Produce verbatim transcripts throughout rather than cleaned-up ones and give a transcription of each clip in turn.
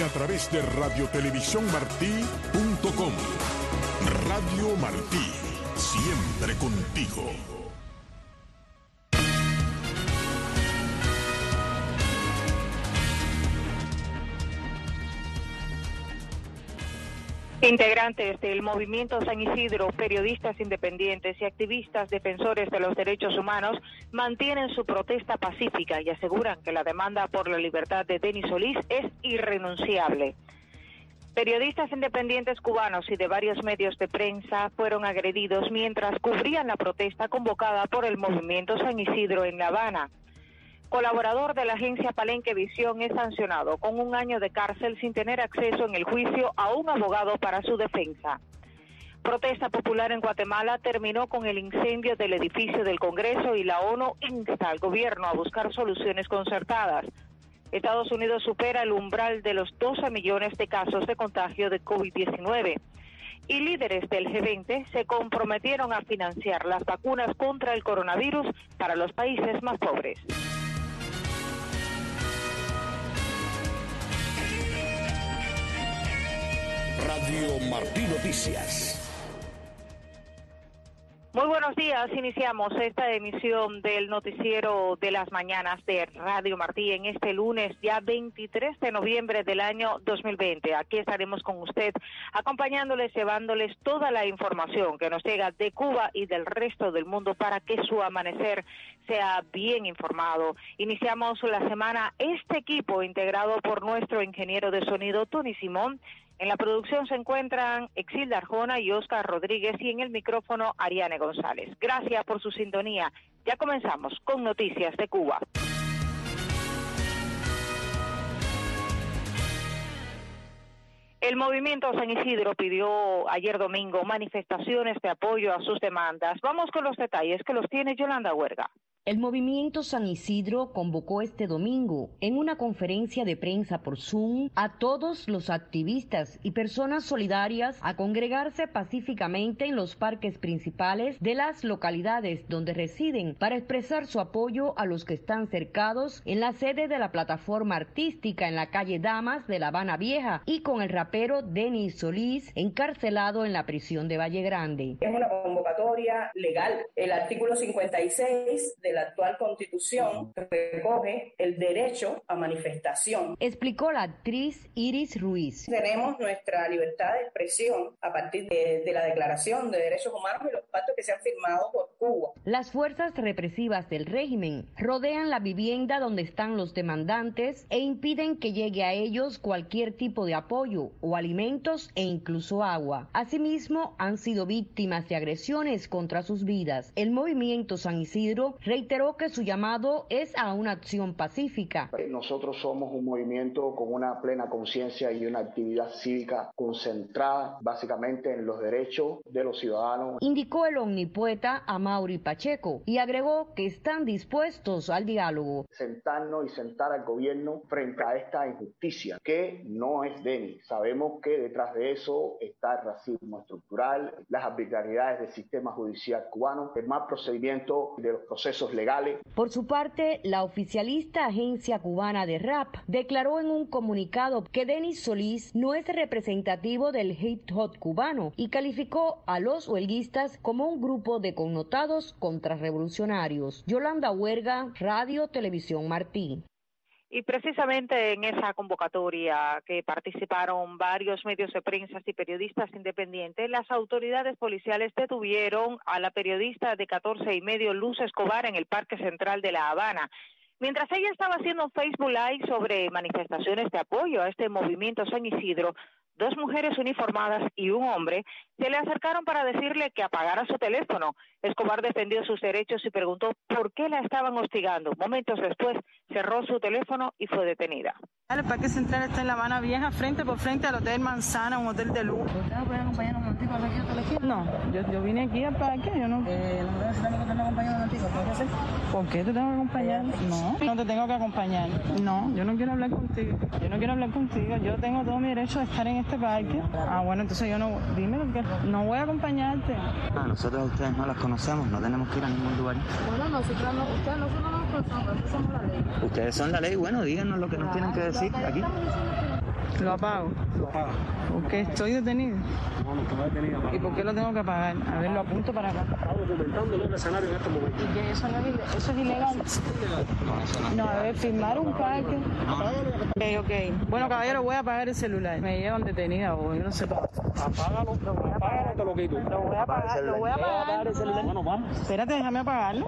y a través de radio televisión martí punto com. Radio Martí, siempre contigo. Integrantes del Movimiento San Isidro, periodistas independientes y activistas defensores de los derechos humanos mantienen su protesta pacífica y aseguran que la demanda por la libertad de Denis Solís es irrenunciable. Periodistas independientes cubanos y de varios medios de prensa fueron agredidos mientras cubrían la protesta convocada por el Movimiento San Isidro en La Habana. Colaborador de la agencia Palenque Visión es sancionado con un año de cárcel sin tener acceso en el juicio a un abogado para su defensa. Protesta popular en Guatemala terminó con el incendio del edificio del Congreso y la ONU insta al gobierno a buscar soluciones concertadas. Estados Unidos supera el umbral de los doce millones de casos de contagio de COVID diecinueve. Y líderes del G veinte se comprometieron a financiar las vacunas contra el coronavirus para los países más pobres. Radio Martí Noticias. Muy buenos días, iniciamos esta emisión del noticiero de las mañanas de Radio Martí en este lunes ya veintitrés de noviembre del año dos mil veinte. Aquí estaremos con usted acompañándoles, llevándoles toda la información que nos llega de Cuba y del resto del mundo para que su amanecer sea bien informado. Iniciamos la semana este equipo integrado por nuestro ingeniero de sonido Tony Simón. En la producción se encuentran Exilda Arjona y Oscar Rodríguez y en el micrófono Ariane González. Gracias por su sintonía. Ya comenzamos con Noticias de Cuba. El Movimiento San Isidro pidió ayer domingo manifestaciones de apoyo a sus demandas. Vamos con los detalles que los tiene Yolanda Huerga. El Movimiento San Isidro convocó este domingo en una conferencia de prensa por Zoom a todos los activistas y personas solidarias a congregarse pacíficamente en los parques principales de las localidades donde residen para expresar su apoyo a los que están cercados en la sede de la plataforma artística en la calle Damas de La Habana Vieja y con el rapero Denis Solís encarcelado en la prisión de Valle Grande. Es una convocatoria legal. El artículo cincuenta y seis de la actual Constitución recoge el derecho a manifestación. Explicó la actriz Iris Ruiz. Tenemos nuestra libertad de expresión a partir de, de la Declaración de Derechos Humanos y los pactos que se han firmado por Cuba. Las fuerzas represivas del régimen rodean la vivienda donde están los demandantes e impiden que llegue a ellos cualquier tipo de apoyo o alimentos e incluso agua. Asimismo, han sido víctimas de agresiones contra sus vidas. El Movimiento San Isidro reiteró que su llamado es a una acción pacífica. Nosotros somos un movimiento con una plena conciencia y una actividad cívica concentrada básicamente en los derechos de los ciudadanos. Indicó el omnipoeta Amaury Pacheco y agregó que están dispuestos al diálogo. Sentarnos y sentar al gobierno frente a esta injusticia que no es Denis. Sabemos que detrás de eso está el racismo estructural, las arbitrariedades del sistema judicial cubano, el mal procedimiento de los procesos legales. Por su parte, la oficialista Agencia Cubana de Rap declaró en un comunicado que Denis Solís no es representativo del hip hop cubano y calificó a los huelguistas como un grupo de connotados contrarrevolucionarios. Yolanda Huerga, Radio Televisión Martí. Y precisamente en esa convocatoria que participaron varios medios de prensa y periodistas independientes, las autoridades policiales detuvieron a la periodista de catorce y medio Luz Escobar en el Parque Central de La Habana. Mientras ella estaba haciendo un Facebook Live sobre manifestaciones de apoyo a este movimiento San Isidro, dos mujeres uniformadas y un hombre se le acercaron para decirle que apagara su teléfono. Escobar defendió sus derechos y preguntó por qué la estaban hostigando. Momentos después cerró su teléfono y fue detenida. El Parque Central está en La Habana Vieja, frente por frente al Hotel Manzana, un hotel de lujo. ¿Usted no puede acompañar a un antiguo aquí a tu elegir? No, yo, yo vine aquí al parque, yo no... Eh, no me necesitamos que te no acompañar a un antiguo, ¿puede ser? ¿Por qué te tengo que acompañar? No, no te tengo que acompañar. No, yo no quiero hablar contigo. Yo no quiero hablar contigo. Yo tengo todo mi derecho de estar en este parque. Ah, bueno, entonces yo no... Dime lo que... No voy a acompañarte. Ah, nosotros a ustedes no las conocemos, no tenemos que ir a ningún lugar. Bueno, nosotros no, ustedes, nosotros no nos conocemos, nosotros somos la ley. Ustedes son la ley, bueno, díganos lo que nos tienen que decir aquí. Lo apago. Lo apaga. Porque estoy detenido. No, no estoy detenido. ¿Y por qué lo tengo que pagar? A ver, lo apunto para acá. Estaba documentándolo el escenario en este momento. ¿Y que eso no es, eso es ilegal? No, a ver, firmar un parque. Ok, ok. Bueno, caballero, voy a apagar el celular. Me llevan detenida o yo no sé. Apágalo, apágalo, te lo quito. Lo voy a apagar, lo voy a apagar. Bueno, vamos. Espérate, déjame apagarlo.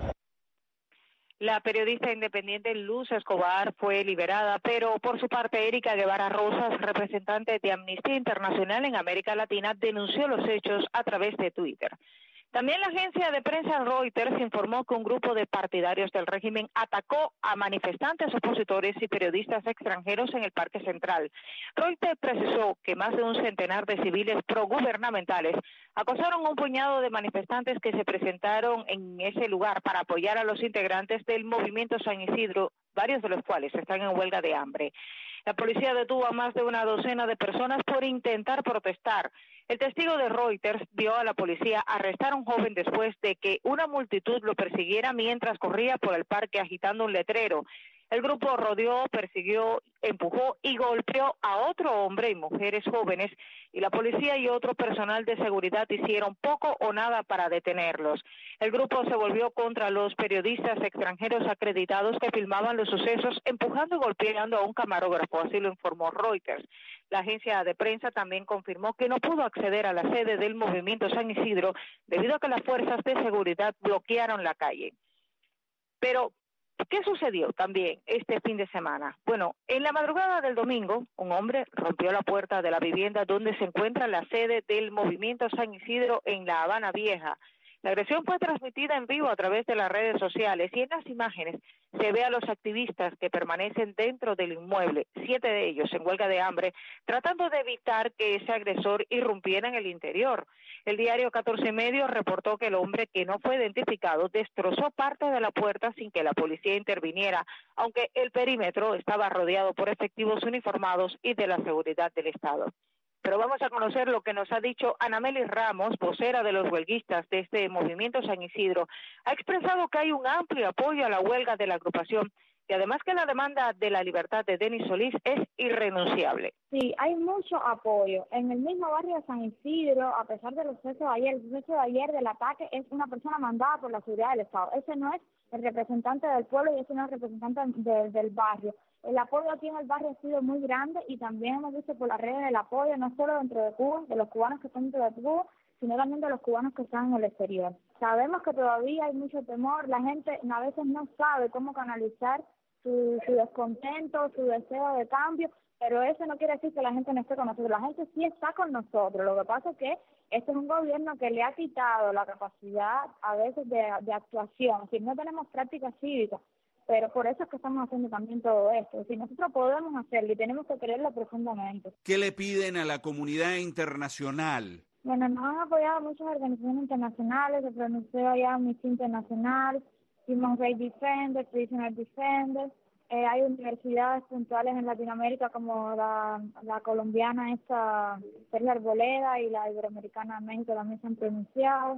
La periodista independiente Luz Escobar fue liberada, pero por su parte Erika Guevara Rosas, representante de Amnistía Internacional en América Latina, denunció los hechos a través de Twitter. También la agencia de prensa Reuters informó que un grupo de partidarios del régimen atacó a manifestantes opositores y periodistas extranjeros en el Parque Central. Reuters precisó que más de un centenar de civiles progubernamentales acosaron a un puñado de manifestantes que se presentaron en ese lugar para apoyar a los integrantes del movimiento San Isidro, varios de los cuales están en huelga de hambre. La policía detuvo a más de una docena de personas por intentar protestar. El testigo de Reuters vio a la policía arrestar a un joven después de que una multitud lo persiguiera mientras corría por el parque agitando un letrero. El grupo rodeó, persiguió, empujó y golpeó a otro hombre y mujeres jóvenes, y la policía y otro personal de seguridad hicieron poco o nada para detenerlos. El grupo se volvió contra los periodistas extranjeros acreditados que filmaban los sucesos, empujando y golpeando a un camarógrafo, así lo informó Reuters. La agencia de prensa también confirmó que no pudo acceder a la sede del movimiento San Isidro debido a que las fuerzas de seguridad bloquearon la calle. Pero ¿qué sucedió también este fin de semana? Bueno, en la madrugada del domingo, un hombre rompió la puerta de la vivienda donde se encuentra la sede del movimiento San Isidro en La Habana Vieja. La agresión fue transmitida en vivo a través de las redes sociales y en las imágenes se ve a los activistas que permanecen dentro del inmueble, siete de ellos en huelga de hambre, tratando de evitar que ese agresor irrumpiera en el interior. El diario catorce Medios reportó que el hombre, que no fue identificado, destrozó parte de la puerta sin que la policía interviniera, aunque el perímetro estaba rodeado por efectivos uniformados y de la seguridad del Estado. Pero vamos a conocer lo que nos ha dicho Anamelis Ramos, vocera de los huelguistas de este movimiento San Isidro. Ha expresado que hay un amplio apoyo a la huelga de la agrupación y además que la demanda de la libertad de Denis Solís es irrenunciable. Sí, hay mucho apoyo. En el mismo barrio de San Isidro, a pesar de los sucesos de ayer, el suceso de ayer del ataque es una persona mandada por la seguridad del Estado. Ese no es el representante del pueblo y ese no es el representante de, del barrio. El apoyo aquí en el barrio ha sido muy grande y también hemos visto por las redes el apoyo no solo dentro de Cuba, de los cubanos que están dentro de Cuba, sino también de los cubanos que están en el exterior. Sabemos que todavía hay mucho temor, la gente a veces no sabe cómo canalizar su, su descontento, su deseo de cambio, pero eso no quiere decir que la gente no esté con nosotros, la gente sí está con nosotros. Lo que pasa es que este es un gobierno que le ha quitado la capacidad a veces de, de actuación, si no tenemos práctica cívica. Pero por eso es que estamos haciendo también todo esto. Si nosotros podemos hacerlo y tenemos que creerlo profundamente. ¿Qué le piden a la comunidad internacional? Bueno, nos han apoyado muchas organizaciones internacionales, se pronunció ya Amnistía Internacional, Human Rights Defenders, Prisoner Defenders. Eh, hay universidades puntuales en Latinoamérica como la, la colombiana esta, Sergio Arboleda, y la iberoamericana en México también se han pronunciado.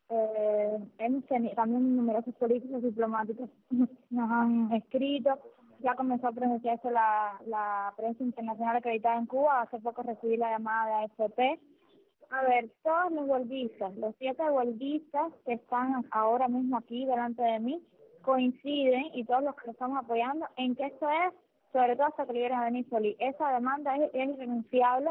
Eh, hemos tenido también numerosos políticos diplomáticos nos han escrito. Ya comenzó a pronunciarse la, la prensa internacional acreditada en Cuba. Hace poco recibí la llamada de A F P. A ver, todos los huelguistas, los siete huelguistas que están ahora mismo aquí delante de mí, coinciden, y todos los que lo estamos apoyando, en que esto es, sobre todo hasta que liberen a Denis Solís. Esa demanda es, es irrenunciable.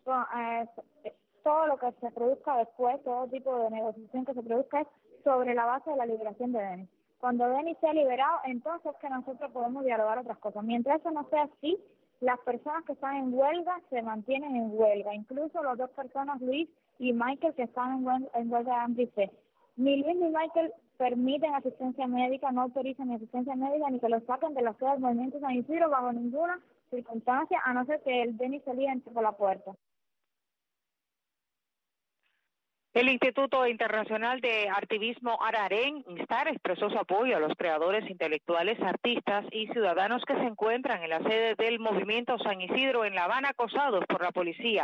Eh, todo lo que se produzca después, todo tipo de negociación que se produzca es sobre la base de la liberación de Denis. Cuando Denis sea liberado, entonces es que nosotros podemos dialogar otras cosas. Mientras eso no sea así, las personas que están en huelga se mantienen en huelga. Incluso las dos personas, Luis y Michael, que están en huelga, en huelga de hambre y sed. Ni Luis ni Michael permiten asistencia médica, no autorizan ni asistencia médica, ni que los saquen de la sede del movimiento San Isidro bajo ninguna circunstancia, a no ser que el Denis Solís entre por la puerta. El Instituto Internacional de Activismo Ararén, INSTAR, expresó su apoyo a los creadores intelectuales, artistas y ciudadanos que se encuentran en la sede del movimiento San Isidro en La Habana acosados por la policía.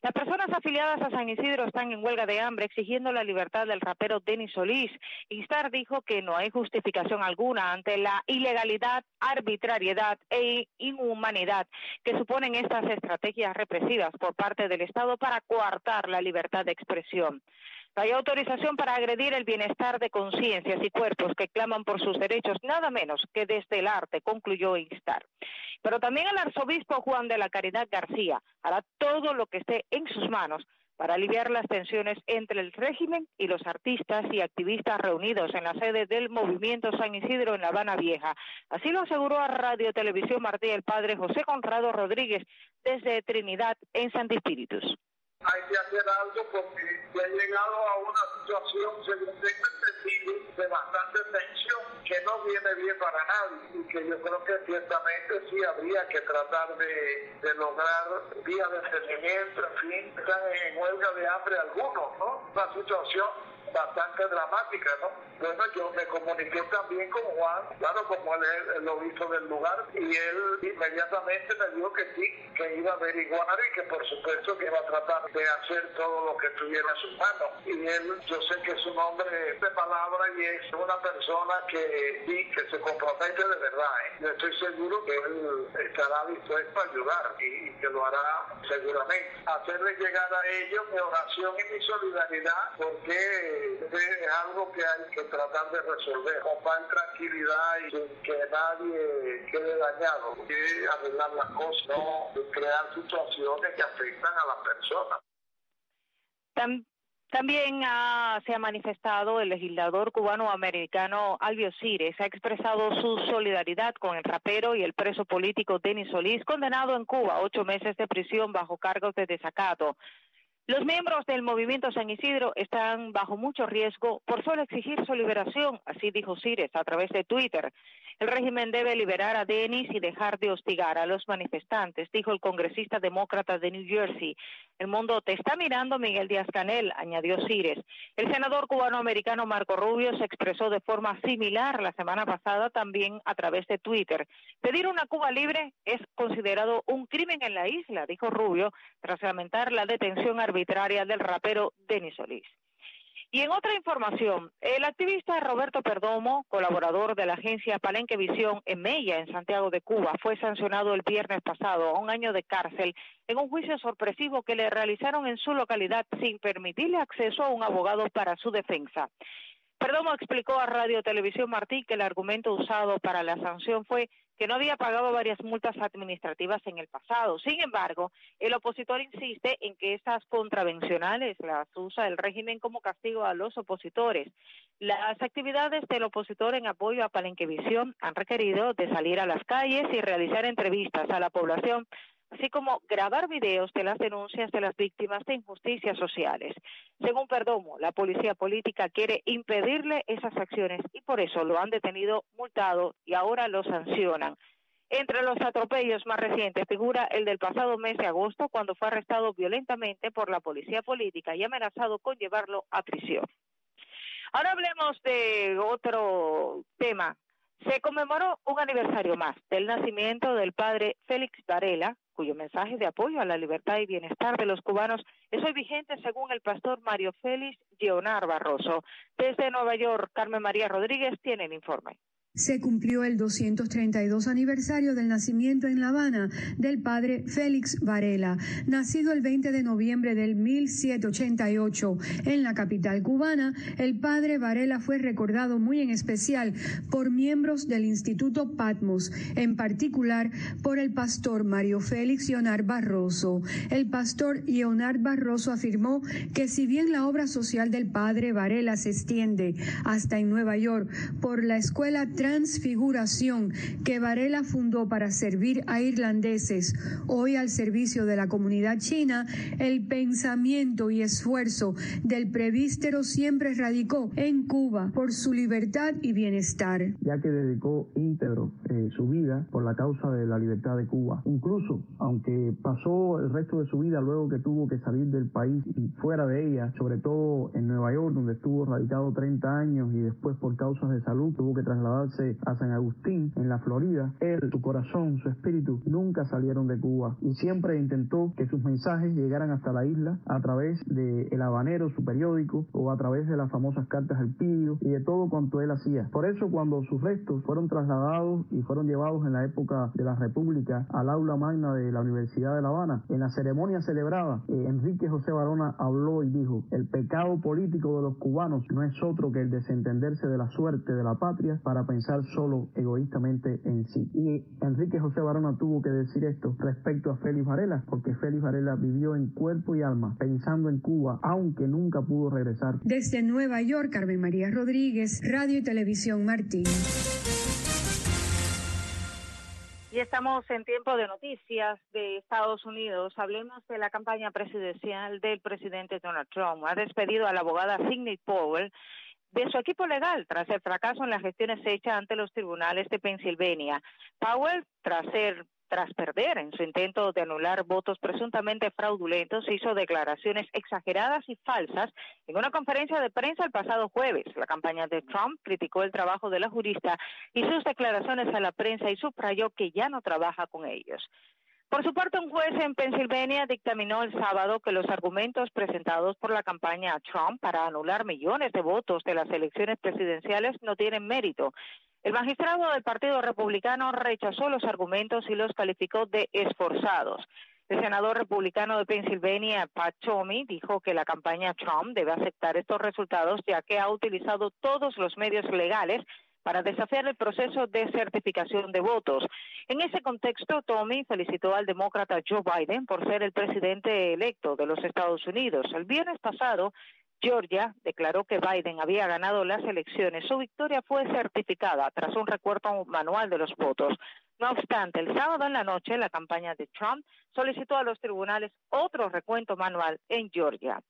Las personas afiliadas a San Isidro están en huelga de hambre exigiendo la libertad del rapero Denis Solís. Instar dijo que no hay justificación alguna ante la ilegalidad, arbitrariedad e inhumanidad que suponen estas estrategias represivas por parte del Estado para coartar la libertad de expresión. No hay autorización para agredir el bienestar de conciencias y cuerpos que claman por sus derechos, nada menos que desde el arte, concluyó Instar. Pero también el arzobispo Juan de la Caridad García hará todo lo que esté en sus manos para aliviar las tensiones entre el régimen y los artistas y activistas reunidos en la sede del Movimiento San Isidro en La Habana Vieja. Así lo aseguró a Radio Televisión Martí el padre José Conrado Rodríguez desde Trinidad en Santi Espíritus. Hay que hacer algo porque se ha llegado a una situación, según tengo entendido, de bastante tensión que no viene bien para nadie y que yo creo que ciertamente sí habría que tratar de, de lograr vías de entendimiento, en fin, están en huelga de hambre algunos, ¿no? Una situación bastante dramática, ¿no? Bueno, yo me comuniqué también con Juan, claro, como él es el obispo del lugar, y él inmediatamente me dijo que sí, que iba a averiguar y que por supuesto que iba a tratar de hacer todo lo que estuviera en sus manos. Y él, yo sé que es un hombre de palabra y es una persona que sí, que se compromete de verdad, ¿eh? Yo estoy seguro que él estará dispuesto a ayudar y, y que lo hará seguramente. Hacerle llegar a ellos mi oración y mi solidaridad, porque es algo que hay que tratar de resolver con paz, tranquilidad y sin que nadie quede dañado. Hay que arreglar las cosas, no crear situaciones que afectan a las personas. Tam También ha, se ha manifestado el legislador cubano-americano Albio Sires, ha expresado su solidaridad con el rapero y el preso político Denis Solís, condenado en Cuba a ocho meses de prisión bajo cargos de desacato. Los miembros del Movimiento San Isidro están bajo mucho riesgo por solo exigir su liberación, así dijo Sires a través de Twitter. El régimen debe liberar a Denis y dejar de hostigar a los manifestantes, dijo el congresista demócrata de New Jersey. El mundo te está mirando, Miguel Díaz-Canel, añadió Sires. El senador cubano-americano Marco Rubio se expresó de forma similar la semana pasada también a través de Twitter. Pedir una Cuba libre es considerado un crimen en la isla, dijo Rubio, tras lamentar la detención arbitraria del rapero Denis Solís. Y en otra información, el activista Roberto Perdomo, colaborador de la agencia Palenque Visión en Mella, en Santiago de Cuba, fue sancionado el viernes pasado a un año de cárcel en un juicio sorpresivo que le realizaron en su localidad sin permitirle acceso a un abogado para su defensa. Perdomo explicó a Radio Televisión Martí que el argumento usado para la sanción fue que no había pagado varias multas administrativas en el pasado. Sin embargo, el opositor insiste en que estas contravencionales las usa el régimen como castigo a los opositores. Las actividades del opositor en apoyo a Palenquevisión han requerido de salir a las calles y realizar entrevistas a la población, así como grabar videos de las denuncias de las víctimas de injusticias sociales. Según Perdomo, la policía política quiere impedirle esas acciones y por eso lo han detenido, multado y ahora lo sancionan. Entre los atropellos más recientes figura el del pasado mes de agosto, cuando fue arrestado violentamente por la policía política y amenazado con llevarlo a prisión. Ahora hablemos de otro tema. Se conmemoró un aniversario más del nacimiento del padre Félix Varela, cuyo mensaje de apoyo a la libertad y bienestar de los cubanos es hoy vigente según el pastor Mario Félix Leonard Barroso. Desde Nueva York, Carmen María Rodríguez tiene el informe. Se cumplió el doscientos treinta y dos aniversario del nacimiento en La Habana del padre Félix Varela. Nacido el veinte de noviembre del mil setecientos ochenta y ocho en la capital cubana, el padre Varela fue recordado muy en especial por miembros del Instituto Patmos, en particular por el pastor Mario Félix Leonard Barroso. El pastor Leonard Barroso afirmó que si bien la obra social del padre Varela se extiende hasta en Nueva York por la escuela Transfiguración que Varela fundó para servir a irlandeses, hoy al servicio de la comunidad china, el pensamiento y esfuerzo del presbítero siempre radicó en Cuba por su libertad y bienestar. Ya que dedicó íntegro eh, su vida por la causa de la libertad de Cuba. Incluso, aunque pasó el resto de su vida luego que tuvo que salir del país y fuera de ella, sobre todo en Nueva York, donde estuvo radicado treinta años y después por causas de salud tuvo que trasladarse mudarse a San Agustín, en la Florida, él, su corazón, su espíritu, nunca salieron de Cuba y siempre intentó que sus mensajes llegaran hasta la isla a través de El Habanero, su periódico, o a través de las famosas cartas al Pidio y de todo cuanto él hacía. Por eso, cuando sus restos fueron trasladados y fueron llevados en la época de la República al aula magna de la Universidad de La Habana, en la ceremonia celebrada, eh, Enrique José Varona habló y dijo: el pecado político de los cubanos no es otro que el desentenderse de la suerte de la patria para pensar solo egoístamente en sí. Y Enrique José Varona tuvo que decir esto respecto a Félix Varela, porque Félix Varela vivió en cuerpo y alma pensando en Cuba, aunque nunca pudo regresar. Desde Nueva York, Carmen María Rodríguez, Radio y Televisión Martín. Y estamos en tiempo de noticias de Estados Unidos. Hablemos de la campaña presidencial del presidente Donald Trump. Ha despedido a la abogada Sidney Powell de su equipo legal tras el fracaso en las gestiones hechas ante los tribunales de Pensilvania. Powell, tras ser Tras perder en su intento de anular votos presuntamente fraudulentos, hizo declaraciones exageradas y falsas en una conferencia de prensa el pasado jueves. La campaña de Trump criticó el trabajo de la jurista y sus declaraciones a la prensa y subrayó que ya no trabaja con ellos. Por su parte, un juez en Pensilvania dictaminó el sábado que los argumentos presentados por la campaña Trump para anular millones de votos de las elecciones presidenciales no tienen mérito. El magistrado del Partido Republicano rechazó los argumentos y los calificó de esforzados. El senador republicano de Pensilvania, Pat Toomey, dijo que la campaña Trump debe aceptar estos resultados ya que ha utilizado todos los medios legales para desafiar el proceso de certificación de votos. En ese contexto, Toomey felicitó al demócrata Joe Biden por ser el presidente electo de los Estados Unidos. El viernes pasado, Georgia declaró que Biden había ganado las elecciones. Su victoria fue certificada tras un recuento manual de los votos. No obstante, el sábado en la noche, la campaña de Trump solicitó a los tribunales otro recuento manual en Georgia.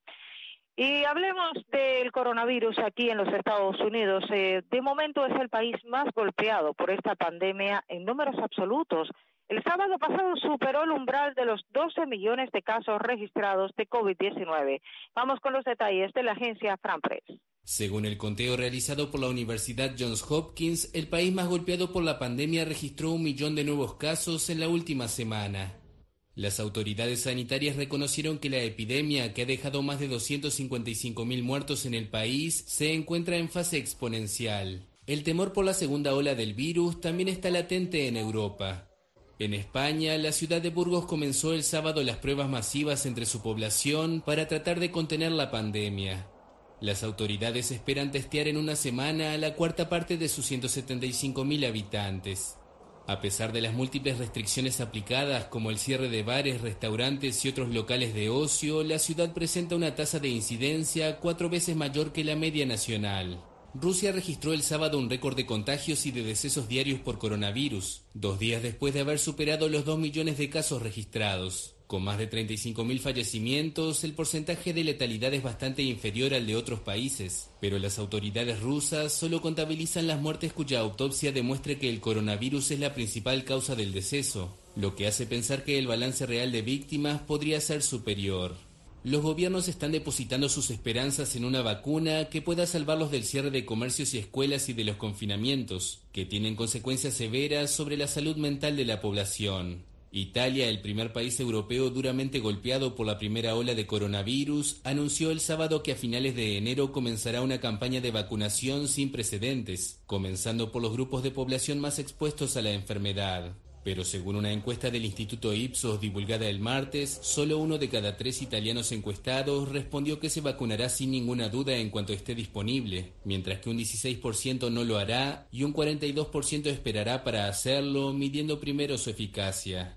Y hablemos del coronavirus aquí en los Estados Unidos. Eh, de momento es el país más golpeado por esta pandemia en números absolutos. El sábado pasado superó el umbral de los doce millones de casos registrados de COVID diecinueve. Vamos con los detalles de la agencia FranPress. Según el conteo realizado por la Universidad Johns Hopkins, el país más golpeado por la pandemia registró un millón de nuevos casos en la última semana. Las autoridades sanitarias reconocieron que la epidemia, que ha dejado más de doscientos cincuenta y cinco mil muertos en el país, se encuentra en fase exponencial. El temor por la segunda ola del virus también está latente en Europa. En España, la ciudad de Burgos comenzó el sábado las pruebas masivas entre su población para tratar de contener la pandemia. Las autoridades esperan testear en una semana a la cuarta parte de sus ciento setenta y cinco mil habitantes. A pesar de las múltiples restricciones aplicadas, como el cierre de bares, restaurantes y otros locales de ocio, la ciudad presenta una tasa de incidencia cuatro veces mayor que la media nacional. Rusia registró el sábado un récord de contagios y de decesos diarios por coronavirus, dos días después de haber superado los dos millones de casos registrados. Con más de treinta y cinco mil fallecimientos, el porcentaje de letalidad es bastante inferior al de otros países, pero las autoridades rusas solo contabilizan las muertes cuya autopsia demuestre que el coronavirus es la principal causa del deceso, lo que hace pensar que el balance real de víctimas podría ser superior. Los gobiernos están depositando sus esperanzas en una vacuna que pueda salvarlos del cierre de comercios y escuelas y de los confinamientos, que tienen consecuencias severas sobre la salud mental de la población. Italia, el primer país europeo duramente golpeado por la primera ola de coronavirus, anunció el sábado que a finales de enero comenzará una campaña de vacunación sin precedentes, comenzando por los grupos de población más expuestos a la enfermedad. Pero según una encuesta del Instituto Ipsos divulgada el martes, solo uno de cada tres italianos encuestados respondió que se vacunará sin ninguna duda en cuanto esté disponible, mientras que un dieciséis por ciento no lo hará y un cuarenta y dos por ciento esperará para hacerlo, midiendo primero su eficacia.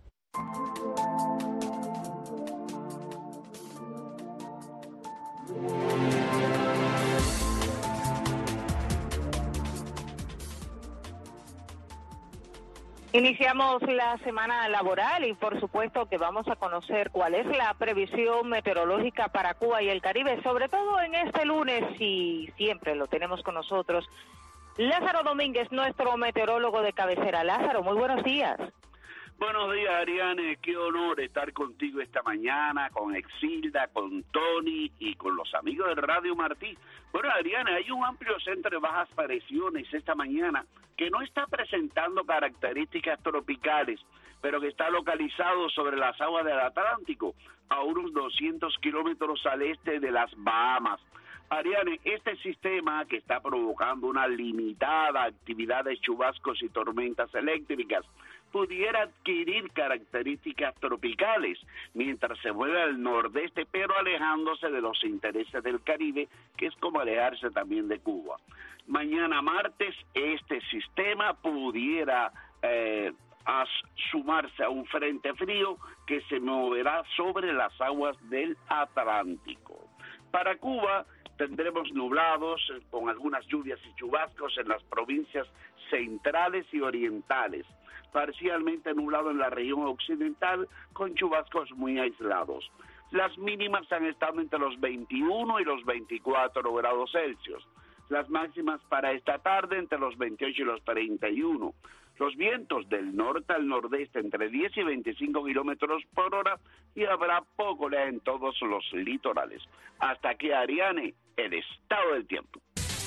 Iniciamos la semana laboral y por supuesto que vamos a conocer cuál es la previsión meteorológica para Cuba y el Caribe, sobre todo en este lunes, y siempre lo tenemos con nosotros Lázaro Domínguez, nuestro meteorólogo de cabecera. Lázaro, muy buenos días. Buenos días, Ariane. Qué honor estar contigo esta mañana, con Exilda, con Tony y con los amigos de Radio Martí. Bueno, Ariane, hay un amplio centro de bajas presiones esta mañana que no está presentando características tropicales, pero que está localizado sobre las aguas del Atlántico, a unos doscientos kilómetros al este de las Bahamas. Ariane, este sistema que está provocando una limitada actividad de chubascos y tormentas eléctricas pudiera adquirir características tropicales mientras se mueve al nordeste, pero alejándose de los intereses del Caribe, que es como alejarse también de Cuba. Mañana martes este sistema pudiera eh, a sumarse a un frente frío que se moverá sobre las aguas del Atlántico. Para Cuba tendremos nublados con algunas lluvias y chubascos en las provincias centrales y orientales, parcialmente nublado en la región occidental con chubascos muy aislados. Las mínimas han estado entre los veintiuno y los veinticuatro grados Celsius. Las máximas para esta tarde entre los veintiocho y los treinta y uno. Los vientos del norte al nordeste entre diez y veinticinco kilómetros por hora y habrá poco oleaje en todos los litorales. Hasta aquí, Ariane, el estado del tiempo.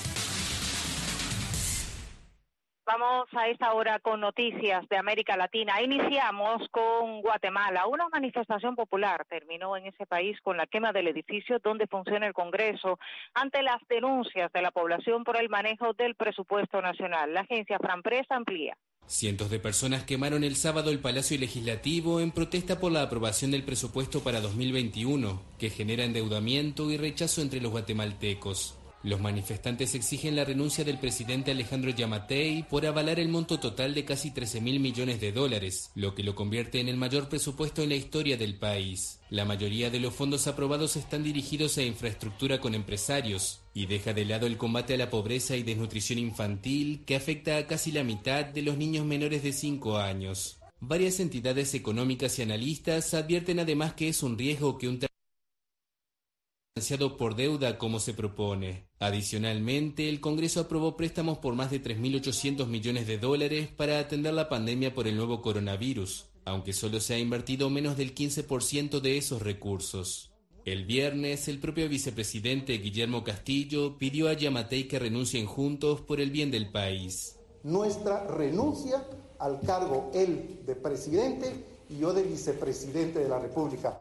Vamos a esta hora con noticias de América Latina. Iniciamos con Guatemala. Una manifestación popular terminó en ese país con la quema del edificio donde funciona el Congreso ante las denuncias de la población por el manejo del presupuesto nacional. La agencia Franpresa amplía. Cientos de personas quemaron el sábado el Palacio Legislativo en protesta por la aprobación del presupuesto para dos mil veintiuno, que genera endeudamiento y rechazo entre los guatemaltecos. Los manifestantes exigen la renuncia del presidente Alejandro Yamatei por avalar el monto total de casi trece mil millones de dólares, lo que lo convierte en el mayor presupuesto en la historia del país. La mayoría de los fondos aprobados están dirigidos a infraestructura con empresarios y deja de lado el combate a la pobreza y desnutrición infantil que afecta a casi la mitad de los niños menores de cinco años. Varias entidades económicas y analistas advierten además que es un riesgo que un financiado por deuda como se propone. Adicionalmente, el Congreso aprobó préstamos por más de tres mil ochocientos millones de dólares para atender la pandemia por el nuevo coronavirus, aunque solo se ha invertido menos del quince por ciento de esos recursos. El viernes, el propio vicepresidente Guillermo Castillo pidió a Yamatei que renuncien juntos por el bien del país. Nuestra renuncia al cargo, él de presidente y yo de vicepresidente de la República.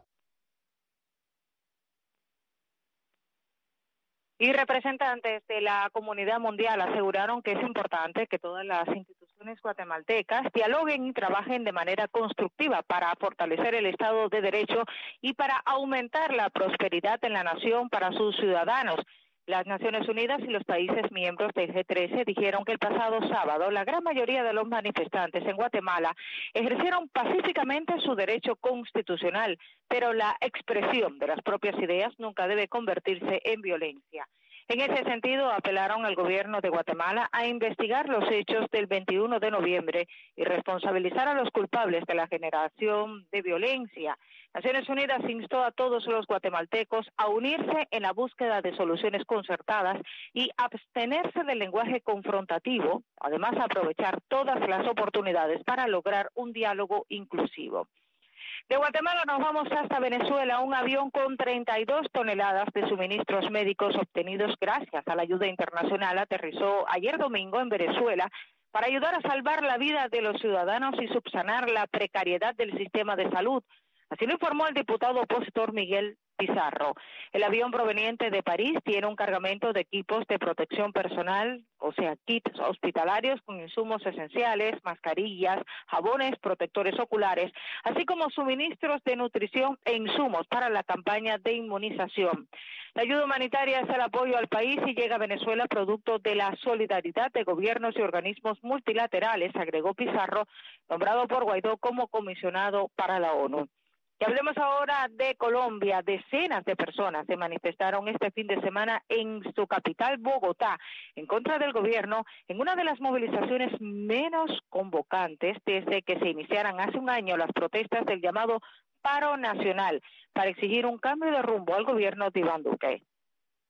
Y representantes de la comunidad mundial aseguraron que es importante que todas las instituciones guatemaltecas dialoguen y trabajen de manera constructiva para fortalecer el Estado de Derecho y para aumentar la prosperidad en la nación para sus ciudadanos. Las Naciones Unidas y los países miembros del G trece dijeron que el pasado sábado la gran mayoría de los manifestantes en Guatemala ejercieron pacíficamente su derecho constitucional, pero la expresión de las propias ideas nunca debe convertirse en violencia. En ese sentido, apelaron al gobierno de Guatemala a investigar los hechos del veintiuno de noviembre y responsabilizar a los culpables de la generación de violencia. Naciones Unidas instó a todos los guatemaltecos a unirse en la búsqueda de soluciones concertadas y abstenerse del lenguaje confrontativo, además aprovechar todas las oportunidades para lograr un diálogo inclusivo. De Guatemala nos vamos hasta Venezuela. Un avión con treinta y dos toneladas de suministros médicos obtenidos gracias a la ayuda internacional aterrizó ayer domingo en Venezuela para ayudar a salvar la vida de los ciudadanos y subsanar la precariedad del sistema de salud. Así lo informó el diputado opositor Miguel Pizarro. El avión proveniente de París tiene un cargamento de equipos de protección personal, o sea, kits hospitalarios con insumos esenciales, mascarillas, jabones, protectores oculares, así como suministros de nutrición e insumos para la campaña de inmunización. La ayuda humanitaria es el apoyo al país y llega a Venezuela producto de la solidaridad de gobiernos y organismos multilaterales, agregó Pizarro, nombrado por Guaidó como comisionado para la ONU. Y hablemos ahora de Colombia. Decenas de personas se manifestaron este fin de semana en su capital, Bogotá, en contra del gobierno, en una de las movilizaciones menos convocantes desde que se iniciaran hace un año las protestas del llamado paro nacional para exigir un cambio de rumbo al gobierno de Iván Duque.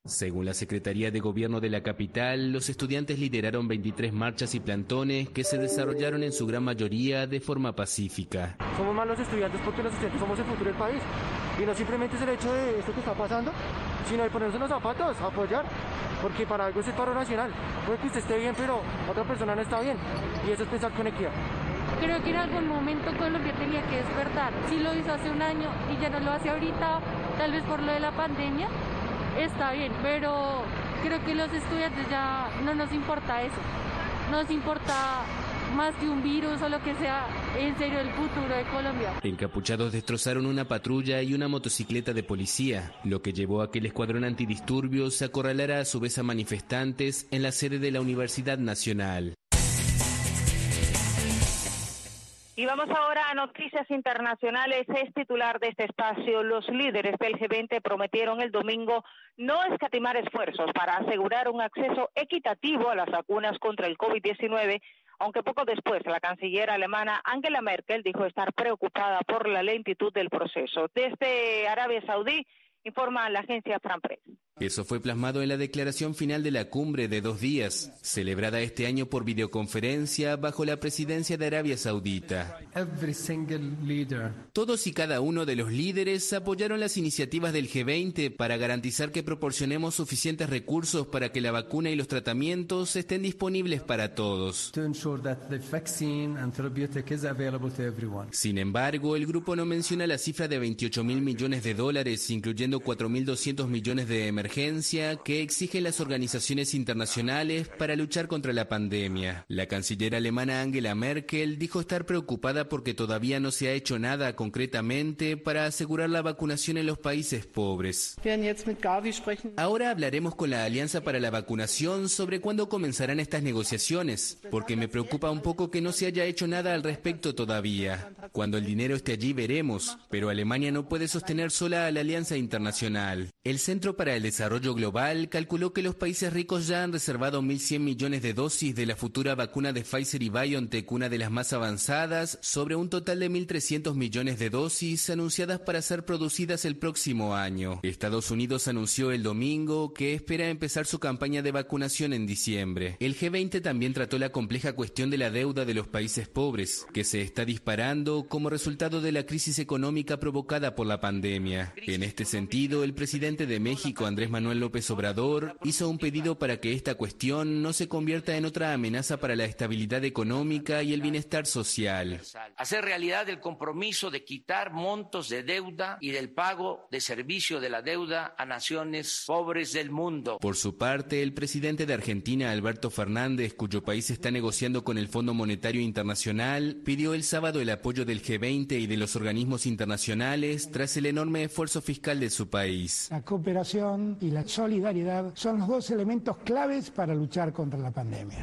Según la Secretaría de Gobierno de la capital, los estudiantes lideraron veintitrés marchas y plantones que se desarrollaron en su gran mayoría de forma pacífica. Somos más los estudiantes porque los estudiantes somos el futuro del país. Y no simplemente es el hecho de esto que está pasando, sino de ponerse los zapatos, apoyar, porque para algo es el paro nacional. Puede que usted esté bien, pero otra persona no está bien, y eso es pensar con equidad. Creo que en algún momento Colombia tenía que despertar. Si lo hizo hace un año y ya no lo hace ahorita, tal vez por lo de la pandemia, está bien, pero creo que los estudiantes ya no nos importa eso. Nos importa más que un virus o lo que sea, en serio, el futuro de Colombia. Encapuchados destrozaron una patrulla y una motocicleta de policía, lo que llevó a que el escuadrón antidisturbios acorralara a su vez a manifestantes en la sede de la Universidad Nacional. Y vamos ahora a noticias internacionales. Es titular de este espacio. Los líderes del G veinte prometieron el domingo no escatimar esfuerzos para asegurar un acceso equitativo a las vacunas contra el COVID diecinueve, aunque poco después la canciller alemana Angela Merkel dijo estar preocupada por la lentitud del proceso. Desde Arabia Saudí, informa la agencia France Press. Eso fue plasmado en la declaración final de la cumbre de dos días, celebrada este año por videoconferencia bajo la presidencia de Arabia Saudita. Todos y cada uno de los líderes apoyaron las iniciativas del G veinte para garantizar que proporcionemos suficientes recursos para que la vacuna y los tratamientos estén disponibles para todos. Sin embargo, el grupo no menciona la cifra de veintiocho mil millones de dólares, incluyendo cuatro mil doscientos millones de emergencia que exigen las organizaciones internacionales para luchar contra la pandemia. La canciller alemana Angela Merkel dijo estar preocupada porque todavía no se ha hecho nada concretamente para asegurar la vacunación en los países pobres. Ahora hablaremos con la Alianza para la Vacunación sobre cuándo comenzarán estas negociaciones, porque me preocupa un poco que no se haya hecho nada al respecto todavía. Cuando el dinero esté allí veremos, pero Alemania no puede sostener sola a la Alianza Internacional. El Centro para el Desarrollo Global calculó que los países ricos ya han reservado mil cien millones de dosis de la futura vacuna de Pfizer y BioNTech, una de las más avanzadas, sobre un total de mil trescientos millones de dosis anunciadas para ser producidas el próximo año. Estados Unidos anunció el domingo que espera empezar su campaña de vacunación en diciembre. El G veinte también trató la compleja cuestión de la deuda de los países pobres, que se está disparando como resultado de la crisis económica provocada por la pandemia. En este sentido, el presidente de México, Andrés Manuel López Obrador, hizo un pedido para que esta cuestión no se convierta en otra amenaza para la estabilidad económica y el bienestar social. Hacer realidad el compromiso de quitar montos de deuda y del pago de servicio de la deuda a naciones pobres del mundo. Por su parte, el presidente de Argentina, Alberto Fernández, cuyo país está negociando con el Fondo Monetario Internacional, pidió el sábado el apoyo del G veinte y de los organismos internacionales tras el enorme esfuerzo fiscal de su país. La cooperación y la solidaridad son los dos elementos claves para luchar contra la pandemia.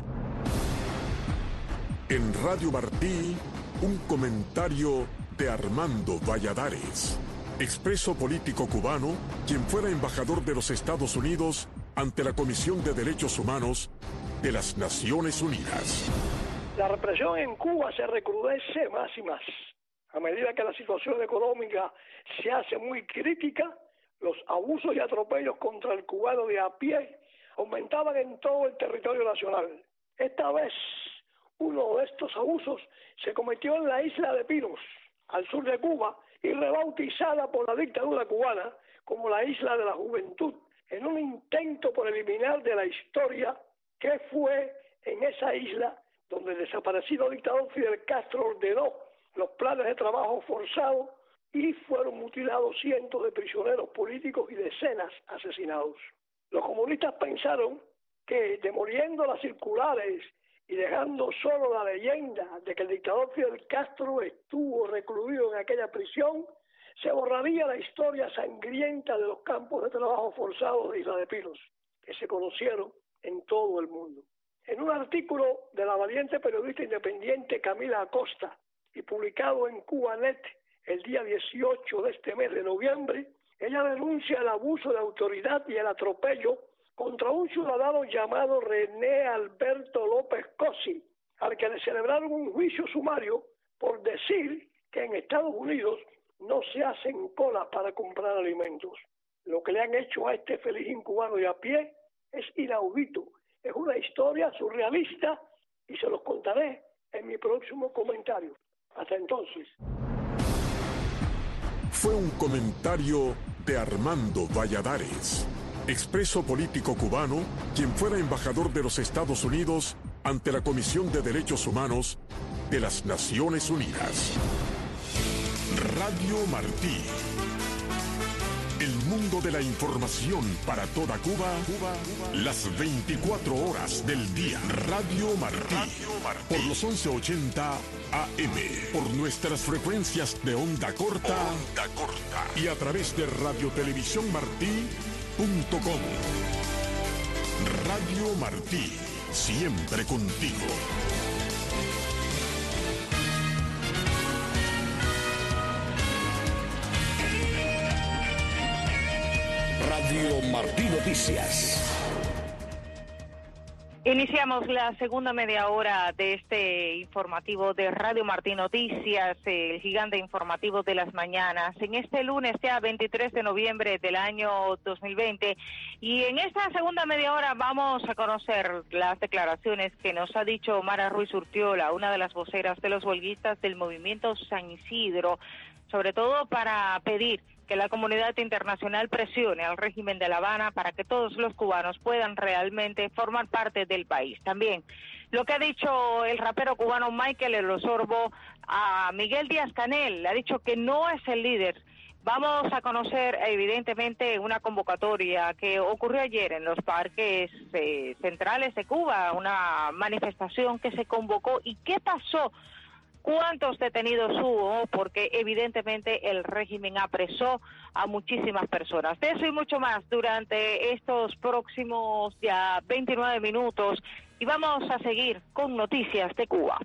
En Radio Martí, un comentario de Armando Valladares, expreso político cubano, quien fuera embajador de los Estados Unidos ante la Comisión de Derechos Humanos de las Naciones Unidas. La represión en Cuba se recrudece más y más. A medida que la situación económica se hace muy crítica, los abusos y atropellos contra el cubano de a pie aumentaban en todo el territorio nacional. Esta vez, uno de estos abusos se cometió en la isla de Pinos, al sur de Cuba, y rebautizada por la dictadura cubana como la Isla de la Juventud, en un intento por eliminar de la historia qué fue en esa isla donde el desaparecido dictador Fidel Castro ordenó los planes de trabajo forzado y fueron mutilados cientos de prisioneros políticos y decenas asesinados. Los comunistas pensaron que, demoliendo las circulares y dejando solo la leyenda de que el dictador Fidel Castro estuvo recluido en aquella prisión, se borraría la historia sangrienta de los campos de trabajo forzados de Isla de Pinos, que se conocieron en todo el mundo. En un artículo de la valiente periodista independiente Camila Acosta y publicado en Cubanet el día dieciocho de este mes de noviembre, ella denuncia el abuso de autoridad y el atropello contra un ciudadano llamado René Alberto López Cosi, al que le celebraron un juicio sumario por decir que en Estados Unidos no se hacen colas para comprar alimentos. Lo que le han hecho a este feliz cubano de a pie es inaudito. Es una historia surrealista y se los contaré en mi próximo comentario. Hasta entonces. Fue un comentario de Armando Valladares, expreso político cubano, quien fuera embajador de los Estados Unidos ante la Comisión de Derechos Humanos de las Naciones Unidas. Radio Martí. El mundo de la información para toda Cuba, Cuba, las veinticuatro horas del día. Radio Martí, Radio Martí. Por los once ochenta A M, por nuestras frecuencias de onda corta, onda corta y a través de radiotelevisión martí punto com. Radio Martí, siempre contigo. Radio Martí Noticias. Iniciamos la segunda media hora de este informativo de Radio Martí Noticias, el gigante informativo de las mañanas, en este lunes ya veintitrés de noviembre del año dos mil veinte. Y en esta segunda media hora vamos a conocer las declaraciones que nos ha dicho Mara Ruiz Urquiola, una de las voceras de los huelguistas del movimiento San Isidro, sobre todo para pedir que la comunidad internacional presione al régimen de La Habana para que todos los cubanos puedan realmente formar parte del país. También lo que ha dicho el rapero cubano Michael El Osorbo a Miguel Díaz-Canel, le ha dicho que no es el líder. Vamos a conocer evidentemente una convocatoria que ocurrió ayer en los parques eh, centrales de Cuba, una manifestación que se convocó. ¿Y qué pasó? ¿Cuántos detenidos hubo? Porque evidentemente el régimen apresó a muchísimas personas. De eso y mucho más durante estos próximos ya veintinueve minutos. Y vamos a seguir con noticias de Cuba.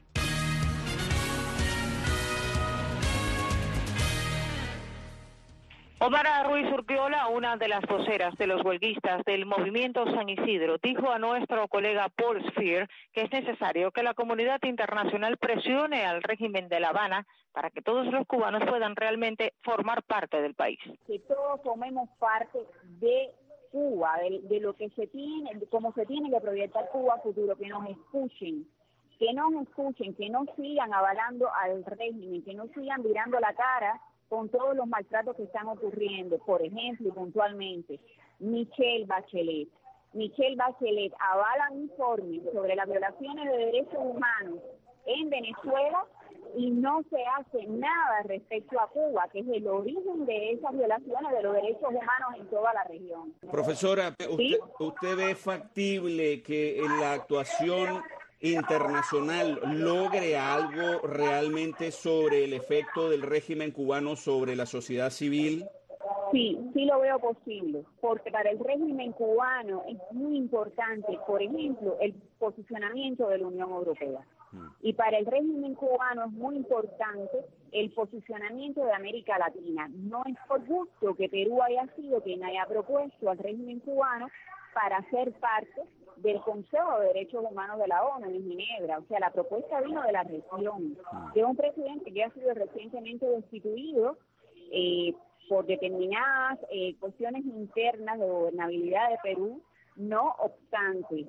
Omar Ruiz Urquiola, una de las voceras de los huelguistas del movimiento San Isidro, dijo a nuestro colega Paul Spear que es necesario que la comunidad internacional presione al régimen de La Habana para que todos los cubanos puedan realmente formar parte del país. Que todos formemos parte de Cuba, de, de lo que se tiene, de cómo se tiene que proyectar Cuba a futuro, que nos escuchen, que nos escuchen, que no sigan avalando al régimen, que no sigan mirando la cara con todos los maltratos que están ocurriendo. Por ejemplo, y puntualmente, Michelle Bachelet. Michelle Bachelet avala un informe sobre las violaciones de derechos humanos en Venezuela y no se hace nada respecto a Cuba, que es el origen de esas violaciones de los derechos humanos en toda la región. Profesora, ¿usted, ¿Sí? usted ve factible que en la actuación internacional logre algo realmente sobre el efecto del régimen cubano sobre la sociedad civil? Sí, sí lo veo posible, porque para el régimen cubano es muy importante, por ejemplo, el posicionamiento de la Unión Europea. Y para el régimen cubano es muy importante el posicionamiento de América Latina. No es por gusto que Perú haya sido quien haya propuesto al régimen cubano para ser parte del Consejo de Derechos Humanos de la ONU en Ginebra. O sea, la propuesta vino de la región, de un presidente que ha sido recientemente destituido eh, por determinadas eh, cuestiones internas de gobernabilidad de Perú. No obstante,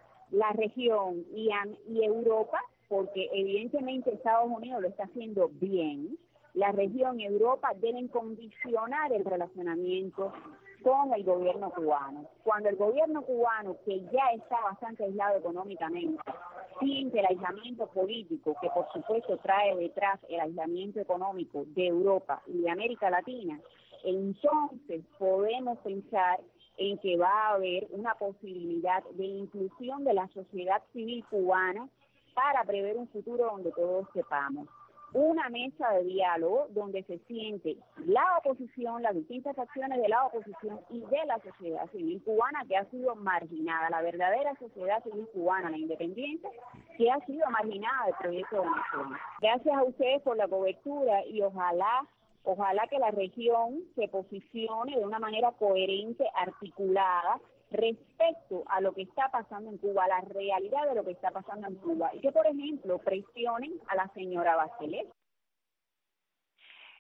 la región y, y Europa, porque evidentemente Estados Unidos lo está haciendo bien, la región y Europa deben condicionar el relacionamiento con el gobierno cubano. Cuando el gobierno cubano, que ya está bastante aislado económicamente, siente el aislamiento político, que por supuesto trae detrás el aislamiento económico de Europa y de América Latina, entonces podemos pensar en que va a haber una posibilidad de inclusión de la sociedad civil cubana para prever un futuro donde todos sepamos. Una mesa de diálogo donde se siente la oposición, las distintas facciones de la oposición y de la sociedad civil cubana que ha sido marginada, la verdadera sociedad civil cubana, la independiente, que ha sido marginada del proyecto de Venezuela. Gracias a ustedes por la cobertura y ojalá, ojalá que la región se posicione de una manera coherente, articulada, respecto a lo que está pasando en Cuba, a la realidad de lo que está pasando en Cuba, y que, por ejemplo, presionen a la señora Bachelet.